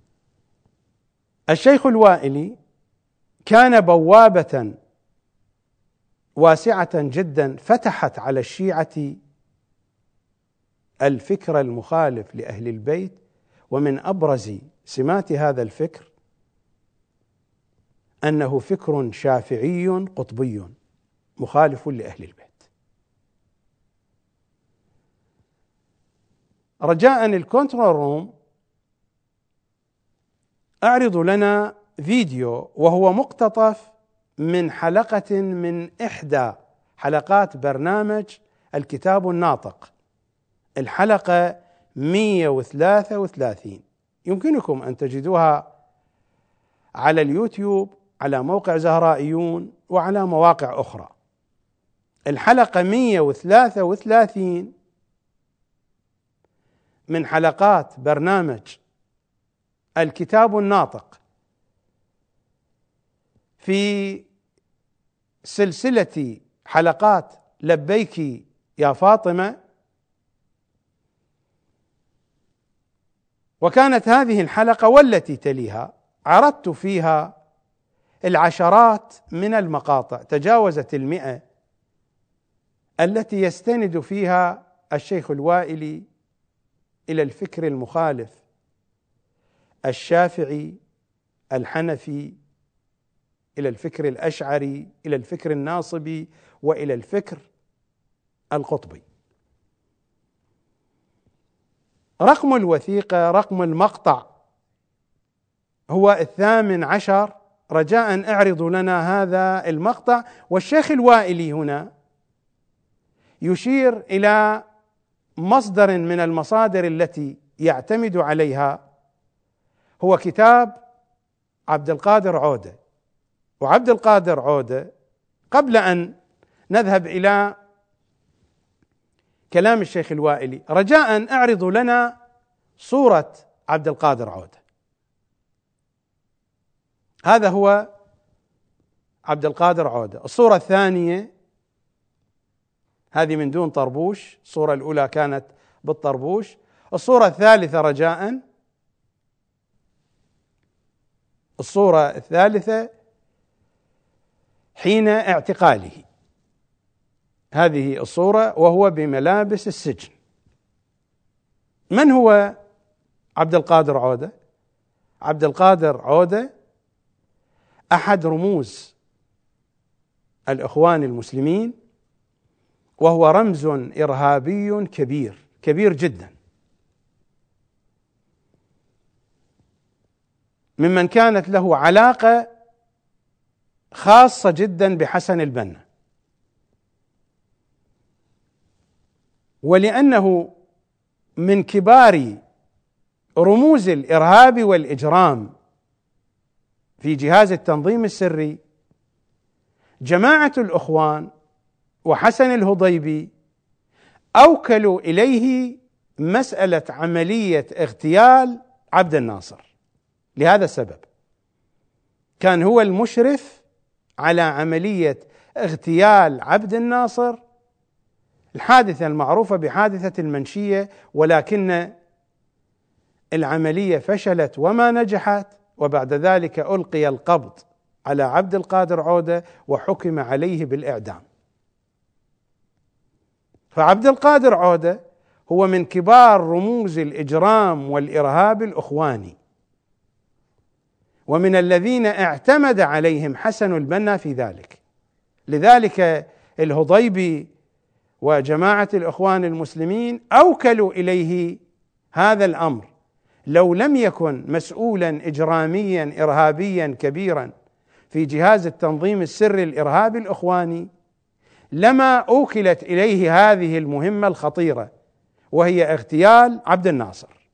Speaker 1: الشيخ الوائلي كان بوابة واسعة جدا فتحت على الشيعة الفكر المخالف لأهل البيت، ومن أبرز سمات هذا الفكر أنه فكر شافعي قطبي مخالف لأهل البيت. رجاء الكنترول روم أعرض لنا فيديو وهو مقتطف من حلقة من إحدى حلقات برنامج الكتاب الناطق، الحلقة مئة وثلاثة وثلاثين، يمكنكم أن تجدوها على اليوتيوب على موقع زهرائيون وعلى مواقع أخرى. الحلقة مئة وثلاثة وثلاثين من حلقات برنامج الكتاب الناطق في سلسلة حلقات لبيك يا فاطمة، وكانت هذه الحلقة والتي تليها عرضت فيها العشرات من المقاطع تجاوزت المئة التي يستند فيها الشيخ الوائلي إلى الفكر المخالف الشافعي الحنفي، إلى الفكر الأشعري، إلى الفكر الناصبي، وإلى الفكر القطبي. رقم الوثيقة، رقم المقطع هو الثامن عشر. رجاء اعرضوا لنا هذا المقطع. والشيخ الوائلي هنا يشير إلى مصدر من المصادر التي يعتمد عليها، هو كتاب عبد القادر عودة. وعبد القادر عودة، قبل أن نذهب إلى كلام الشيخ الوائلي، رجاء اعرضوا لنا صورة عبد القادر عودة. هذا هو عبد القادر عودة. الصورة الثانية هذه من دون طربوش، الصورة الأولى كانت بالطربوش. الصورة الثالثة رجاء، الصورة الثالثة حين اعتقاله، هذه الصورة وهو بملابس السجن. من هو عبد القادر عودة؟ عبد القادر عودة أحد رموز الإخوان المسلمين، وهو رمز إرهابي كبير كبير جدا، ممن كانت له علاقة خاصة جدا بحسن البنا، ولأنه من كبار رموز الإرهاب والإجرام في جهاز التنظيم السري، جماعة الإخوان وحسن الهضيبي أوكلوا إليه مسألة عملية اغتيال عبد الناصر. لهذا السبب كان هو المشرف على عملية اغتيال عبد الناصر، الحادثة المعروفة بحادثة المنشية، ولكن العملية فشلت وما نجحت، وبعد ذلك ألقي القبض على عبد القادر عودة وحكم عليه بالإعدام. فعبد القادر عودة هو من كبار رموز الإجرام والإرهاب الإخواني، ومن الذين اعتمد عليهم حسن البنا في ذلك. لذلك الهضيبي وجماعة الإخوان المسلمين أوكلوا إليه هذا الأمر. لو لم يكن مسؤولا إجراميا إرهابيا كبيرا في جهاز التنظيم السري الإرهابي الإخواني لما أوكلت إليه هذه المهمة الخطيرة، وهي اغتيال عبد الناصر.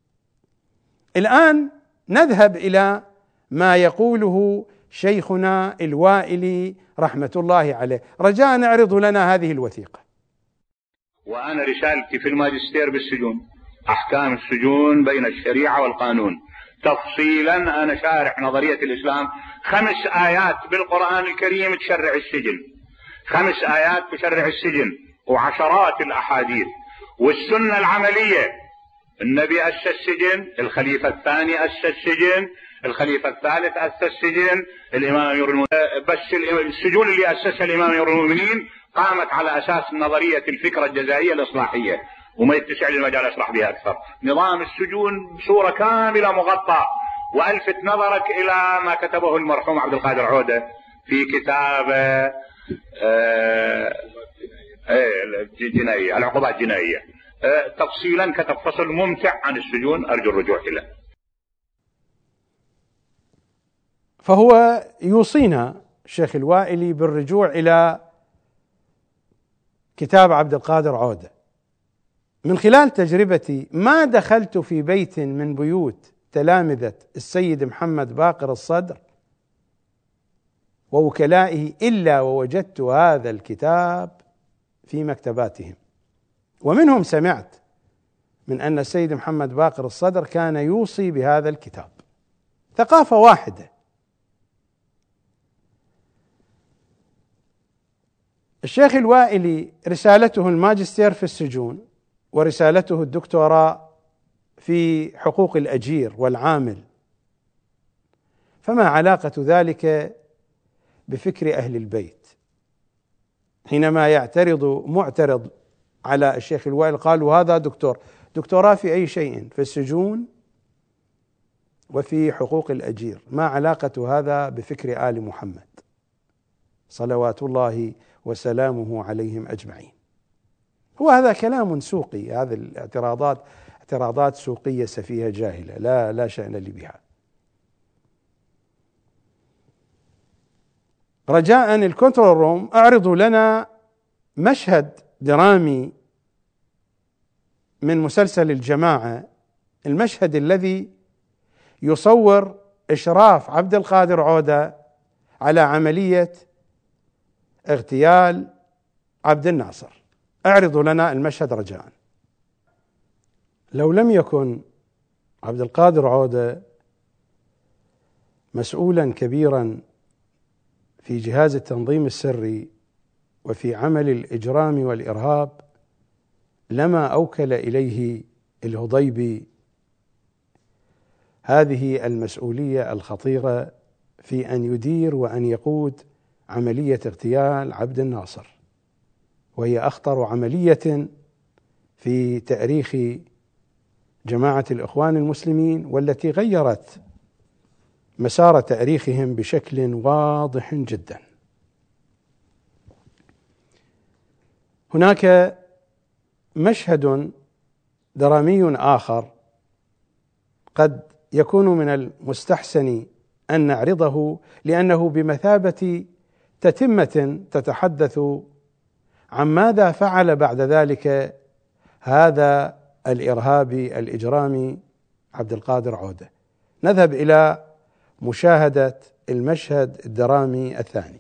Speaker 1: الآن نذهب إلى ما يقوله شيخنا الوائلي رحمة الله عليه. رجاء نعرض لنا هذه الوثيقة.
Speaker 11: وأنا رسالتي في الماجستير بالسجون، أحكام السجون بين الشريعة والقانون تفصيلا. أنا شارح نظرية الإسلام، خمس آيات بالقرآن الكريم تشرع السجن، خمس آيات تشرع السجن، وعشرات الأحاديث والسنة العملية النبي أسس السجن، الخليفة الثاني أسس السجن، الخليفة الثالث أسس السجن، الإمام أمير المؤمنين. بس السجون اللي أسسها الإمام أمير المؤمنين قامت على أساس نظرية الفكرة الجزائية الإصلاحية، وما يتسع لي المجال أشرح بها أكثر. نظام السجون بصورة كاملة مغطى. وألفت نظرك إلى ما كتبه المرحوم عبد القادر عودة في كتاب آه جنائية، العقوبات الجنائية، آه تفصيلا كتب فصل ممتع عن السجون، أرجو الرجوع إليه.
Speaker 1: فهو يوصينا الشيخ الوائلي بالرجوع إلى كتاب عبد القادر عودة. من خلال تجربتي ما دخلت في بيت من بيوت تلامذة السيد محمد باقر الصدر ووكلائه إلا ووجدت هذا الكتاب في مكتباتهم، ومنهم سمعت من أن السيد محمد باقر الصدر كان يوصي بهذا الكتاب. ثقافة واحدة. الشيخ الوائلي رسالته الماجستير في السجون ورسالته الدكتوراه في حقوق الأجير والعامل، فما علاقة ذلك بفكر أهل البيت؟ حينما يعترض معترض على الشيخ الوائل قالوا هذا دكتور، دكتوراه في أي شيء؟ في السجون وفي حقوق الأجير. ما علاقة هذا بفكر آل محمد صلوات الله وسلامه عليهم أجمعين؟ هو هذا كلام سوقي، هذه الاعتراضات اعتراضات سوقية سفيهة جاهلة لا لا شأن لي بها. رجاء الكنترول روم اعرضوا لنا مشهد درامي من مسلسل الجماعة، المشهد الذي يصور إشراف عبد القادر عودة على عملية اغتيال عبد الناصر. اعرضوا لنا المشهد رجاء. لو لم يكن عبد القادر عودة مسؤولا كبيرا في جهاز التنظيم السري وفي عمل الإجرام والإرهاب لما أوكل إليه الهضيبي هذه المسؤولية الخطيرة في أن يدير وأن يقود عملية اغتيال عبد الناصر، وهي أخطر عملية في تاريخ جماعة الإخوان المسلمين، والتي غيرت مسار تاريخهم بشكل واضح جدا. هناك مشهد درامي آخر قد يكون من المستحسن أن نعرضه، لأنه بمثابة تتمة تتحدث عن ماذا فعل بعد ذلك هذا الإرهابي الإجرامي عبد القادر عودة. نذهب إلى مشاهدة المشهد الدرامي الثاني.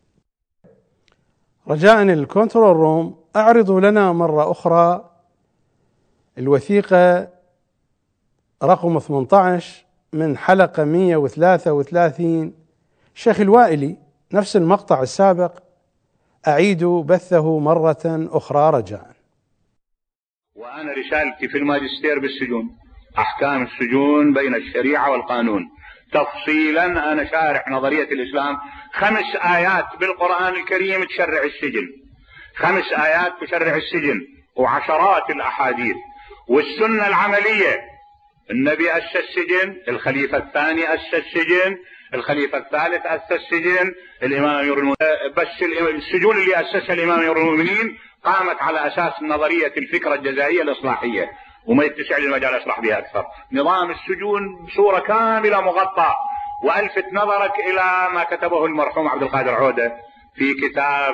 Speaker 1: رجاء الكنترول روم أعرضوا لنا مرة أخرى الوثيقة رقم ثمانية عشر من حلقة مئة وثلاثة وثلاثين. الشيخ الوائلي نفس المقطع السابق، أعيد بثه مرة أخرى رجاء.
Speaker 11: وأنا رسالتي في الماجستير بالسجون أحكام السجون بين الشريعة والقانون تفصيلا. أنا شارح نظرية الإسلام، خمس آيات بالقرآن الكريم تشرع السجن، خمس آيات تشرع السجن وعشرات الأحاديث. والسنة العملية، النبي أسس السجن، الخليفة الثاني أسس السجن، الخليفة الثالث أسس السجن، الإمام أمير المؤمنين. بس السجون اللي أسسها الإمام أمير المؤمنين قامت على أساس نظرية الفكرة الجزائية الإصلاحية، وما يتسع لي المجال أشرح بها أكثر. نظام السجون بصورة كاملة مغطى. وألفت نظرك إلى ما كتبه المرحوم عبد القادر عودة في كتاب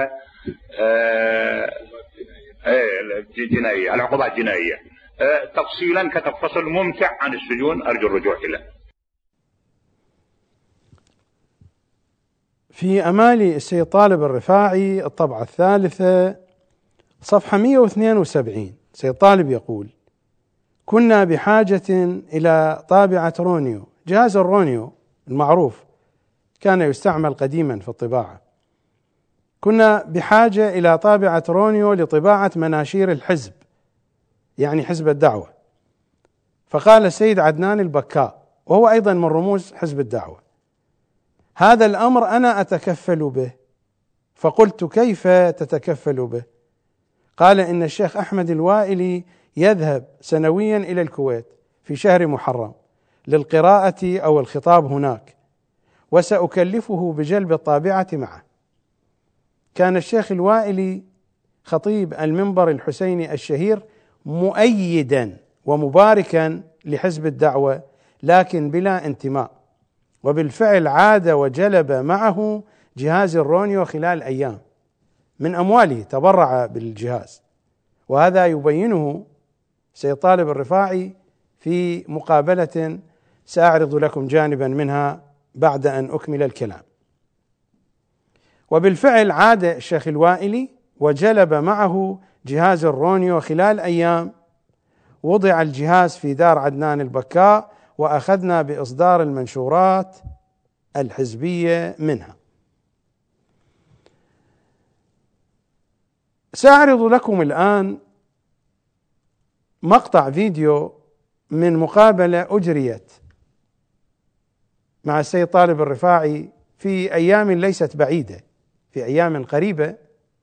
Speaker 11: آه جنائية، العقوبات الجنائية، آه تفصيلا كتب فصل ممتع عن السجون، أرجو الرجوع إليه.
Speaker 1: في أمال السيد طالب الرفاعي الطبعة الثالثة صفحة مئة واثنين وسبعين، سيد طالب يقول: كنا بحاجة إلى طابعة رونيو. جهاز الرونيو المعروف كان يستعمل قديما في الطباعة. كنا بحاجة إلى طابعة رونيو لطباعة مناشير الحزب، يعني حزب الدعوة، فقال السيد عدنان البكاء وهو أيضا من رموز حزب الدعوة: هذا الأمر أنا أتكفل به. فقلت: كيف تتكفل به؟ قال: إن الشيخ أحمد الوائلي يذهب سنويا إلى الكويت في شهر محرم للقراءة أو الخطاب هناك، وسأكلفه بجلب الطابعة معه. كان الشيخ الوائلي خطيب المنبر الحسيني الشهير مؤيدا ومباركا لحزب الدعوة، لكن بلا انتماء، وبالفعل عاد وجلب معه جهاز الرونيو خلال أيام من أمواله، تبرع بالجهاز، وهذا يبينه سيد طالب الرفاعي في مقابلة سأعرض لكم جانبا منها بعد أن أكمل الكلام. وبالفعل عاد الشيخ الوائلي وجلب معه جهاز الرونيو خلال أيام، وضع الجهاز في دار عدنان البكاء، وأخذنا بإصدار المنشورات الحزبية منها. سأعرض لكم الآن مقطع فيديو من مقابلة أجريت مع السيد طالب الرفاعي في أيام ليست بعيدة، في أيام قريبة،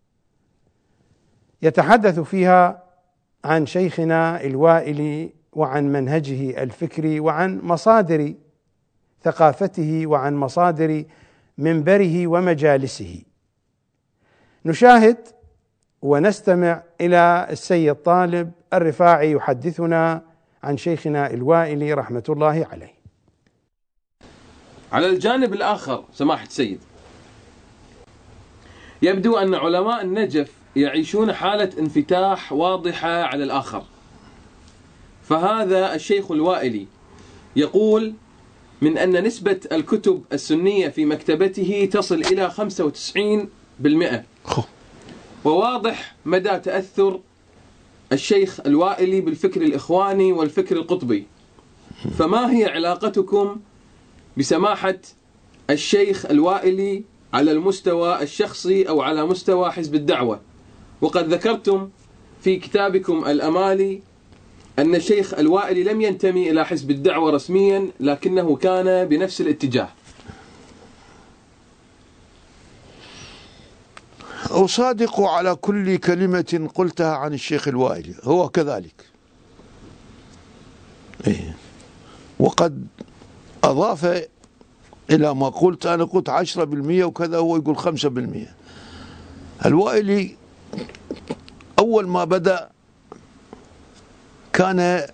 Speaker 1: يتحدث فيها عن شيخنا الوائلي وعن منهجه الفكري وعن مصادر ثقافته وعن مصادر منبره ومجالسه. نشاهد ونستمع إلى السيد طالب الرفاعي يحدثنا عن شيخنا الوائلي رحمة الله عليه.
Speaker 7: على الجانب الآخر سماحة السيد، يبدو أن علماء النجف يعيشون حالة انفتاح واضحة على الآخر. فهذا الشيخ الوائلي يقول من أن نسبة الكتب السنية في مكتبته تصل إلى خمسة وتسعين بالمئة، وواضح مدى تأثر الشيخ الوائلي بالفكر الإخواني والفكر القطبي. فما هي علاقتكم بسماحة الشيخ الوائلي على المستوى الشخصي أو على مستوى حزب الدعوة؟ وقد ذكرتم في كتابكم الأمالي أن الشيخ الوائلي لم ينتمي إلى حزب الدعوة رسميا، لكنه كان بنفس الاتجاه.
Speaker 4: أصادق على كل كلمة قلتها عن الشيخ الوائلي، هو كذلك. إيه. وقد أضاف إلى ما قلت، أنا قلت عشرة بالمئة وكذا، هو يقول خمسة بالمئة. الوائلي أول ما بدأ كان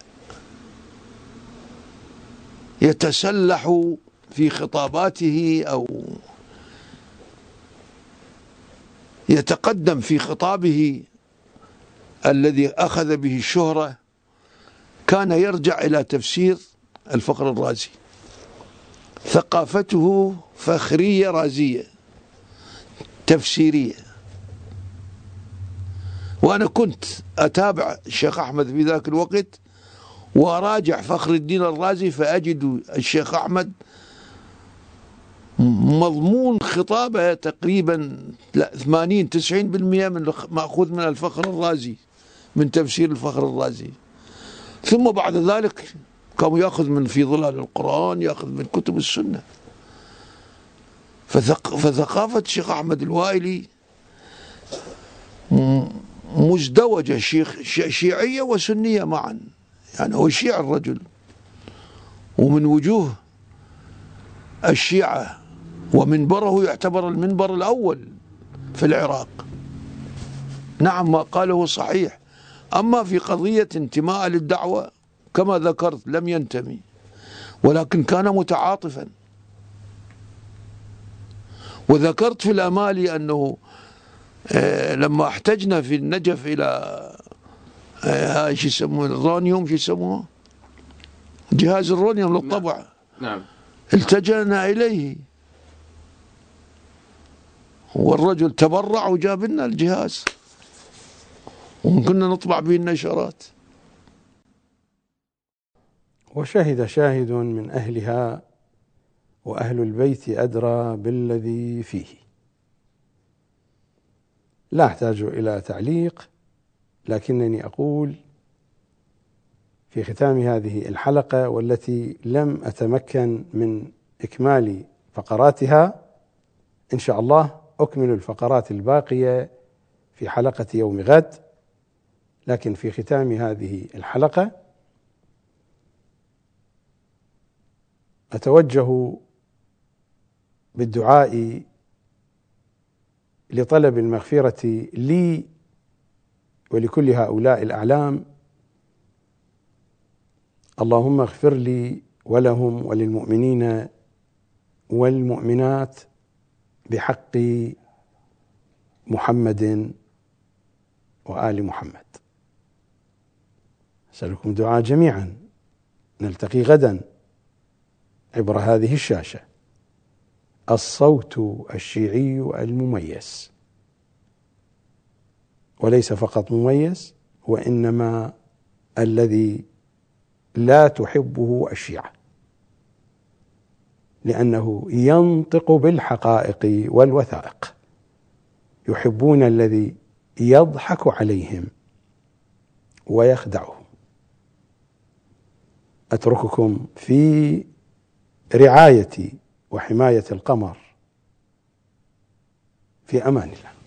Speaker 4: يتسلح في خطاباته أو يتقدم في خطابه الذي أخذ به الشهرة، كان يرجع إلى تفسير الفخر الرازي. ثقافته فخرية رازية تفسيرية. وأنا كنت أتابع الشيخ أحمد في ذاك الوقت وأراجع فخر الدين الرازي، فأجد الشيخ أحمد مضمون خطابه تقريبا ثمانين تسعين بالمئة من مأخوذ من الفخر الرازي، من تفسير الفخر الرازي. ثم بعد ذلك كان يأخذ من في ظلال القرآن، يأخذ من كتب السنة. فثق فثقافة الشيخ أحمد الوائلي مزدوجة، شيخ شيعية وسنية معا، يعني هو شيعي الرجل، ومن وجوه الشيعة، ومنبره يعتبر المنبر الأول في العراق. نعم ما قاله صحيح. أما في قضية انتماء للدعوة كما ذكرت لم ينتمي، ولكن كان متعاطفا. وذكرت في الأمالي أنه لما احتجنا في النجف إلى شو يسموه الرونيوم، شو يسموه جهاز الرونيوم للطبع،
Speaker 7: نعم،
Speaker 4: التجأنا إليه، والرجل تبرع وجاب لنا الجهاز وكنا نطبع به النشرات.
Speaker 1: وشهد شاهد من أهلها وأهل البيت أدرى بالذي فيه. لا أحتاج إلى تعليق، لكنني أقول في ختام هذه الحلقة، والتي لم أتمكن من إكمال فقراتها. إن شاء الله أكمل الفقرات الباقية في حلقة يوم غد، لكن في ختام هذه الحلقة أتوجه بالدعاء لطلب المغفرة لي ولكل هؤلاء الأعلام. اللهم اغفر لي ولهم وللمؤمنين والمؤمنات بحق محمد وآل محمد. أسألكم دعاء جميعا. نلتقي غدا عبر هذه الشاشة. الصوت الشيعي المميز، وليس فقط مميز، وإنما الذي لا تحبه الشيعة، لأنه ينطق بالحقائق والوثائق. يحبون الذي يضحك عليهم ويخدعهم. أترككم في رعاية وحماية القمر، في أمان الله.